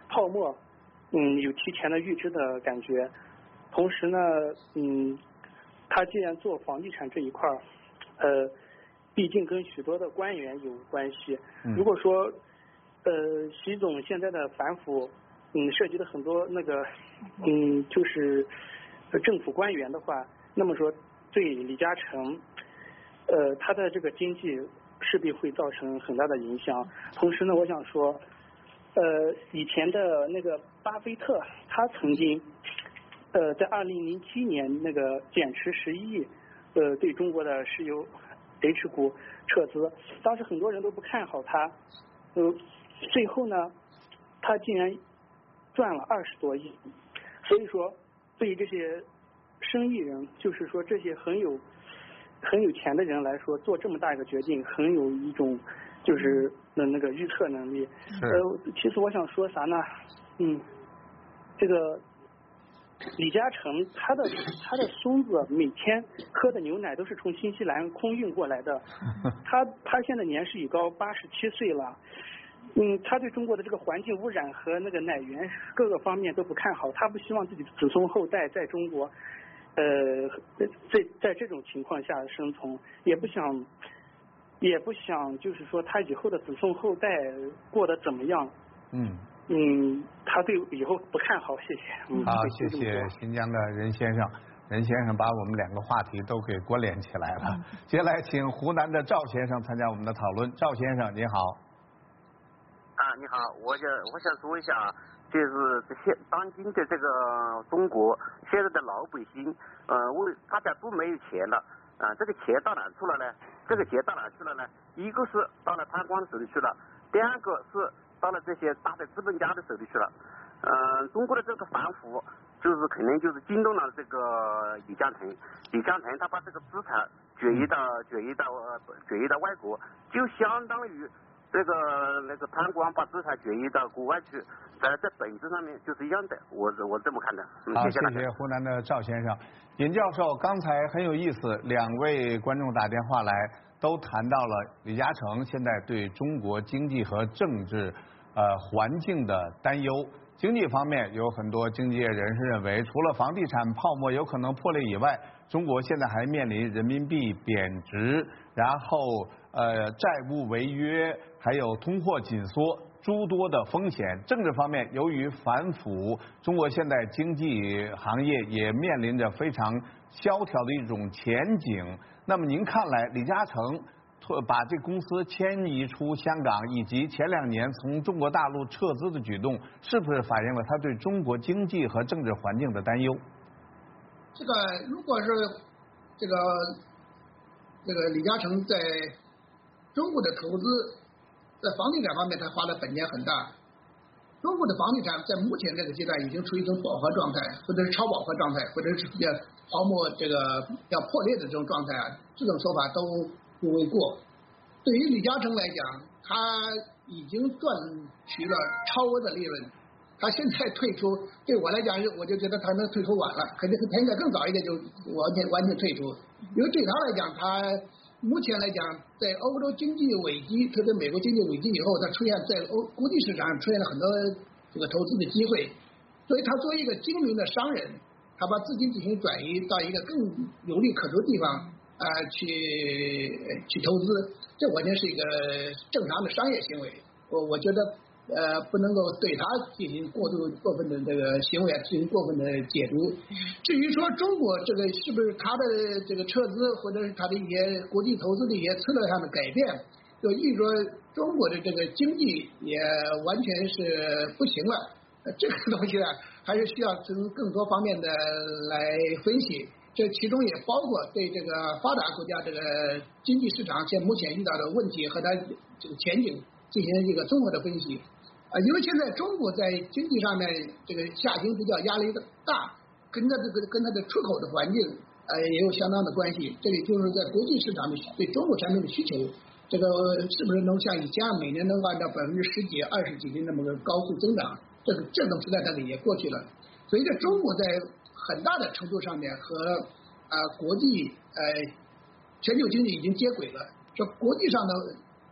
泡沫，嗯，有提前的预知的感觉。同时呢，嗯，他既然做房地产这一块儿，呃，毕竟跟许多的官员有关系。如果说，呃，习总现在的反腐，嗯，涉及的很多那个，嗯，就是政府官员的话，那么说对李嘉诚，呃，他的这个经济势必会造成很大的影响。同时呢，我想说，呃，以前的那个巴菲特，他曾经，呃，在二零零七年那个减持十一亿，呃，对中国的石油 H 股撤资，当时很多人都不看好他，呃，最后呢，他竟然赚了二十多亿。所以说，对于这些生意人，就是说这些很有很有钱的人来说，做这么大一个决定，很有一种就是的那个预测能力。呃，其实我想说啥呢？嗯，这个李嘉诚他的他的孙子每天喝的牛奶都是从新西兰空运过来的，他他现在年事已高，八十七岁了。嗯，他对中国的这个环境污染和那个奶源各个方面都不看好，他不希望自己的子孙后代在中国，呃，在在这种情况下生存，也不想，也不想就是说他以后的子孙后代过得怎么样。 嗯嗯，他对以后不看好，谢谢。嗯、 好，谢谢新疆的任先生。任先生把我们两个话题都给关联起来了。嗯、接下来请湖南的赵先生参加我们的讨论。赵先生，你好。 啊，你好，我想我想说一下，就是现当今的这个中国现在的老百姓，呃，为大家都没有钱了，啊，这个钱到哪去了呢？这个钱到哪去了呢？一个是到了贪官手里去了，第二个是到了这些大的资本家的手里去了。嗯、呃，中国的这个反腐，就是肯定就是惊动了这个李嘉诚。李嘉诚他把这个资产转移到转移到呃转移到外国，就相当于。这个那个贪官把资产转移到国外去，在在本质上面就是一样的，我我这么看的。嗯、 好， 谢谢谢谢湖南的赵先生。尹教授刚才很有意思，两位观众打电话来都谈到了李嘉诚现在对中国经济和政治呃环境的担忧。经济方面有很多经济业人士认为，除了房地产泡沫有可能破裂以外，中国现在还面临人民币贬值，然后呃债务违约，还有通货紧缩诸多的风险。政治方面，由于反腐，中国现在经济行业也面临着非常萧条的一种前景。那么您看来，李嘉诚把这公司迁移出香港，以及前两年从中国大陆撤资的举动，是不是反映了他对中国经济和政治环境的担忧？ 这个如果是这个这个李嘉诚在中国的投资，在房地产方面他花的本钱很大。中国的房地产在目前这个阶段已经处于一种饱和状态，或者是超饱和状态，或者是要泡沫这个要破裂的这种状态啊，这种说法都不为过。对于李嘉诚来讲，他已经赚取了超额的利润，他现在退出，对我来讲，我就觉得他能退出晚了，肯定是他应该更早一点就完全完全退出。因为对他来讲，他目前来讲，在欧洲经济危机，特别美国经济危机以后，他出现在欧国际市场上出现了很多这个投资的机会，所以他作为一个精明的商人，他把资金进行转移到一个更有利可图的地方啊、呃、去去投资，这完全是一个正常的商业行为。我我觉得呃不能够对他进行过度过分的这个行为进行过分的解读。至于说中国这个是不是他的这个撤资或者是他的一些国际投资的一些策略上的改变，就意味着中国的这个经济也完全是不行了。这个东西呢，还是需要从更多方面的来分析。这其中也包括对这个发达国家这个经济市场现目前遇到的问题和它这个前景进行一个综合的分析。啊，因为现在中国在经济上面这个下行比较压力大，跟它这个跟它的出口的环境呃也有相当的关系。这里就是在国际市场的对中国产品的需求，这个是不是能像以前每年能按照百分之十几、二十几的那么个高速增长？这个这种时代它也过去了。所以，这中国在很大的程度上面和啊、呃、国际呃全球经济已经接轨了。说国际上的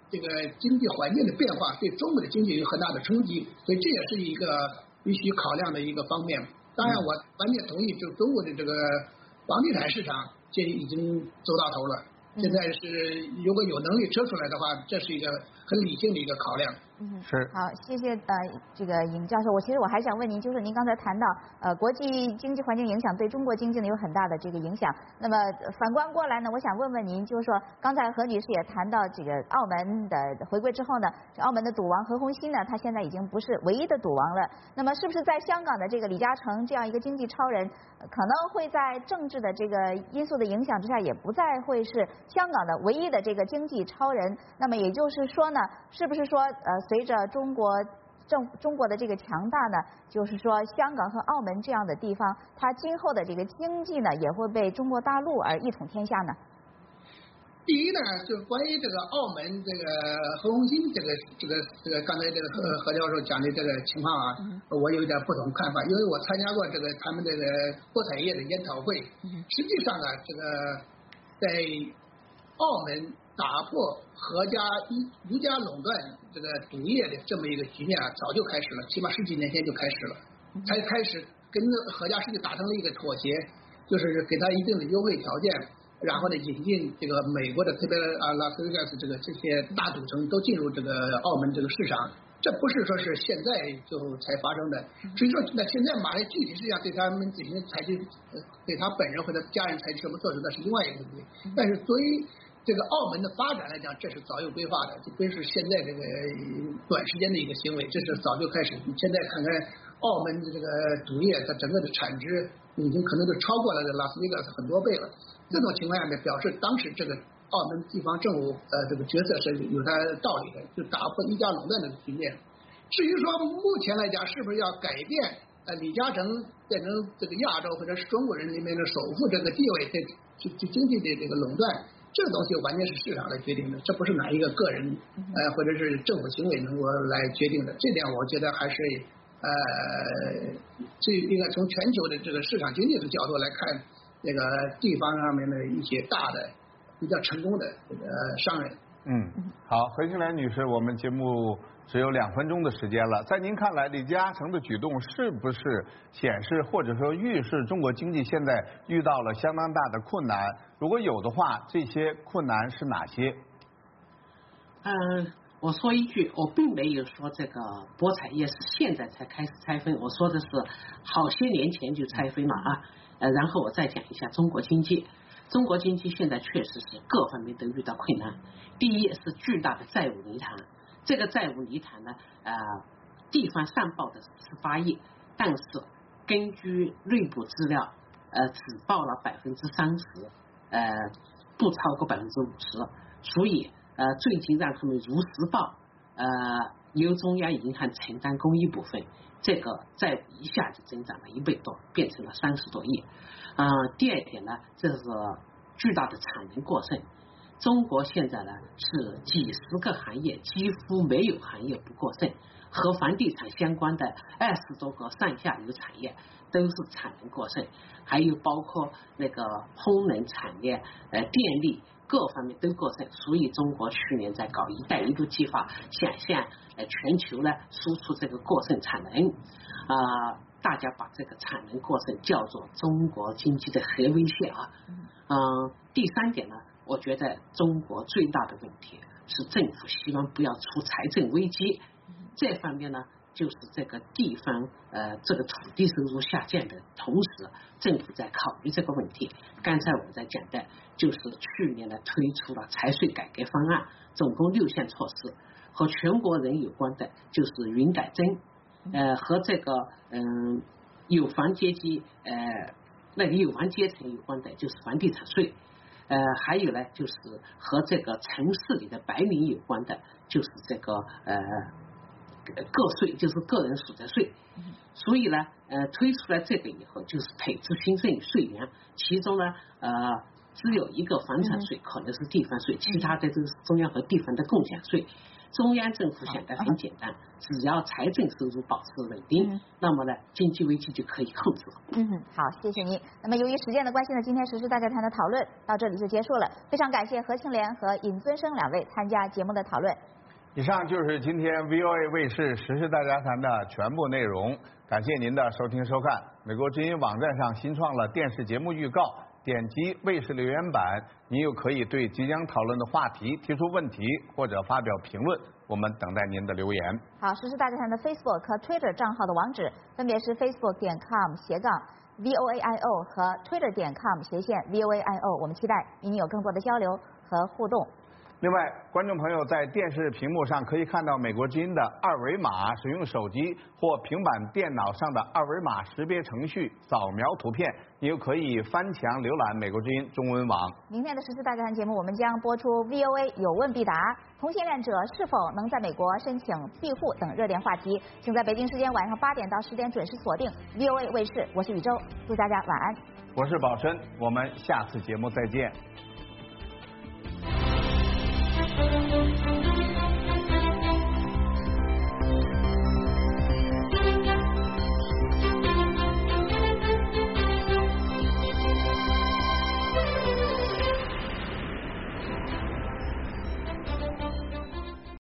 这个经济环境的变化对中国的经济有很大的冲击，所以这也是一个必须考量的一个方面。当然，我完全同意，就中国的这个房地产市场这已经走到头了。现在是如果有能力车出来的话，这是一个很理性的一个考量。 嗯， 是。 好，谢谢呃这个尹教授。我其实我还想问您，就是您刚才谈到呃国际经济环境影响对中国经济呢有很大的这个影响。那么反观过来呢，我想问问您，就是说刚才何女士也谈到这个澳门的回归之后呢，澳门的赌王何鸿燊呢，他现在已经不是唯一的赌王了。那么是不是在香港的这个李嘉诚这样一个经济超人，可能会在政治的这个因素的影响之下，也不再会是香港的唯一的这个经济超人？那么也就是说呢，是不是说呃随着中国政中国的这个强大呢，就是说香港和澳门这样的地方，它今后的这个经济呢也会被中国大陆而一统天下呢？ 第一呢，就关于这个澳门这个何鸿燊这个这个这个刚才这个何何教授讲的这个情况啊，我有点不同看法，因为我参加过这个他们这个博彩业的研讨会，实际上啊，这个在澳门打破合家一一家垄断这个赌业的这么一个局面啊，早就开始了，起码十几年前就开始了，才开始跟合家实际达成了一个妥协，就是给他一定的优惠条件，然后呢引进这个美国的特别啊拉斯维加斯这个这些大赌城都进入这个澳门这个市场，这不是说是现在就才发生的，所以说那现在马来具体是要对他们进行采取对他本人或者家人采取什么措施，那是另外一个问题，但是作为这个澳门的发展来讲，这是早有规划的，这不是现在这个短时间的一个行为，这是早就开始。你现在看看澳门的这个赌业，它整个的产值已经可能都超过了拉斯维加斯很多倍了。这种情况下面，表示当时这个澳门地方政府呃这个角色是有它道理的，就打破一家垄断的局面。至于说目前来讲，是不是要改变呃李嘉诚变成这个亚洲或者是中国人里面的首富这个地位，这就就经济的这个垄断？这个东西完全是市场来决定的，这不是哪一个个人呃或者是政府行为能够来决定的。这点我觉得还是呃，这应该从全球的这个市场经济的角度来看，这个地方上面的一些大的比较成功的这个商人。 嗯，好，何庆莲女士，我们节目只有两分钟的时间了，在您看来，李嘉诚的举动是不是显示或者说预示中国经济现在遇到了相当大的困难？如果有的话，这些困难是哪些？ 嗯、呃，我说一句，我并没有说这个博彩业是现在才开始拆分，我说的是好些年前就拆分了啊。呃，然后我再讲一下中国经济。中国经济现在确实是各方面都遇到困难。第一是巨大的债务泥潭，这个债务泥潭呢，呃，地方上报的十八亿，但是根据内部资料，呃，只报了百分之三十，呃，不超过百分之五十，所以呃，最近让他们如实报，呃，由中央银行承担公益部分，这个债务一下就增长了一倍多，变成了三十多亿。啊、呃，第二点呢，这是巨大的产能过剩。中国现在呢是几十个行业几乎没有行业不过剩，和房地产相关的二十多个上下游产业都是产能过剩，还有包括那个烘能产业、呃电力各方面都过剩，所以中国去年在搞一带一路计划，想向呃全球呢输出这个过剩产能啊。呃大家把这个产能过剩叫做中国经济的核威胁啊。嗯、呃，第三点呢，我觉得中国最大的问题是政府希望不要出财政危机，这方面呢，就是这个地方呃这个土地收入下降的同时，政府在考虑这个问题。刚才我们在讲的就是去年呢推出了财税改革方案，总共六项措施，和全国人有关的就是云改增。呃，和这个嗯有房阶级呃那个有房阶层有关的，就是房地产税，呃，还有呢就是和这个城市里的白领有关的，就是这个呃个税，就是个人所得税。所以呢，呃，推出来这个以后，就是配置新税税源，其中呢，呃，只有一个房产税可能是地方税，其他的都是中央和地方的共享税。 中央政府现在很简单，只要财政收入保持稳定，嗯、那么呢，经济危机就可以控制了。 嗯哼，好，谢谢您。那么由于时间的关系呢，今天时事大家谈的讨论到这里就结束了。非常感谢何庆莲和尹尊生两位参加节目的讨论。 以上就是今天 V O A 卫视时事大家谈的全部内容，感谢您的收听收看。美国之音网站上新创了电视节目预告，点击卫视留言板，您又可以对即将讨论的话题提出问题或者发表评论，我们等待您的留言。 好，时事大家谈的 Facebook 和 Twitter 账号的网址分别是 facebook 点 com 斜杠 V O A I O 和 Twitter 点 com 斜线 V O A I O， 我们期待与您有更多的交流和互动。 另外，观众朋友在电视屏幕上可以看到美国之音的二维码，使用手机或平板电脑上的二维码识别程序扫描图片，你又可以翻墙浏览美国之音中文网。 明天的时事大家谈节目，我们将播出 V O A 有问必答，同性恋者是否能在美国申请庇护等热点话题，请在北京时间晚上八点到十点准时锁定 V O A 卫视。我是宇宙，祝大家晚安。 我是宝生，我们下次节目再见。 Thank you.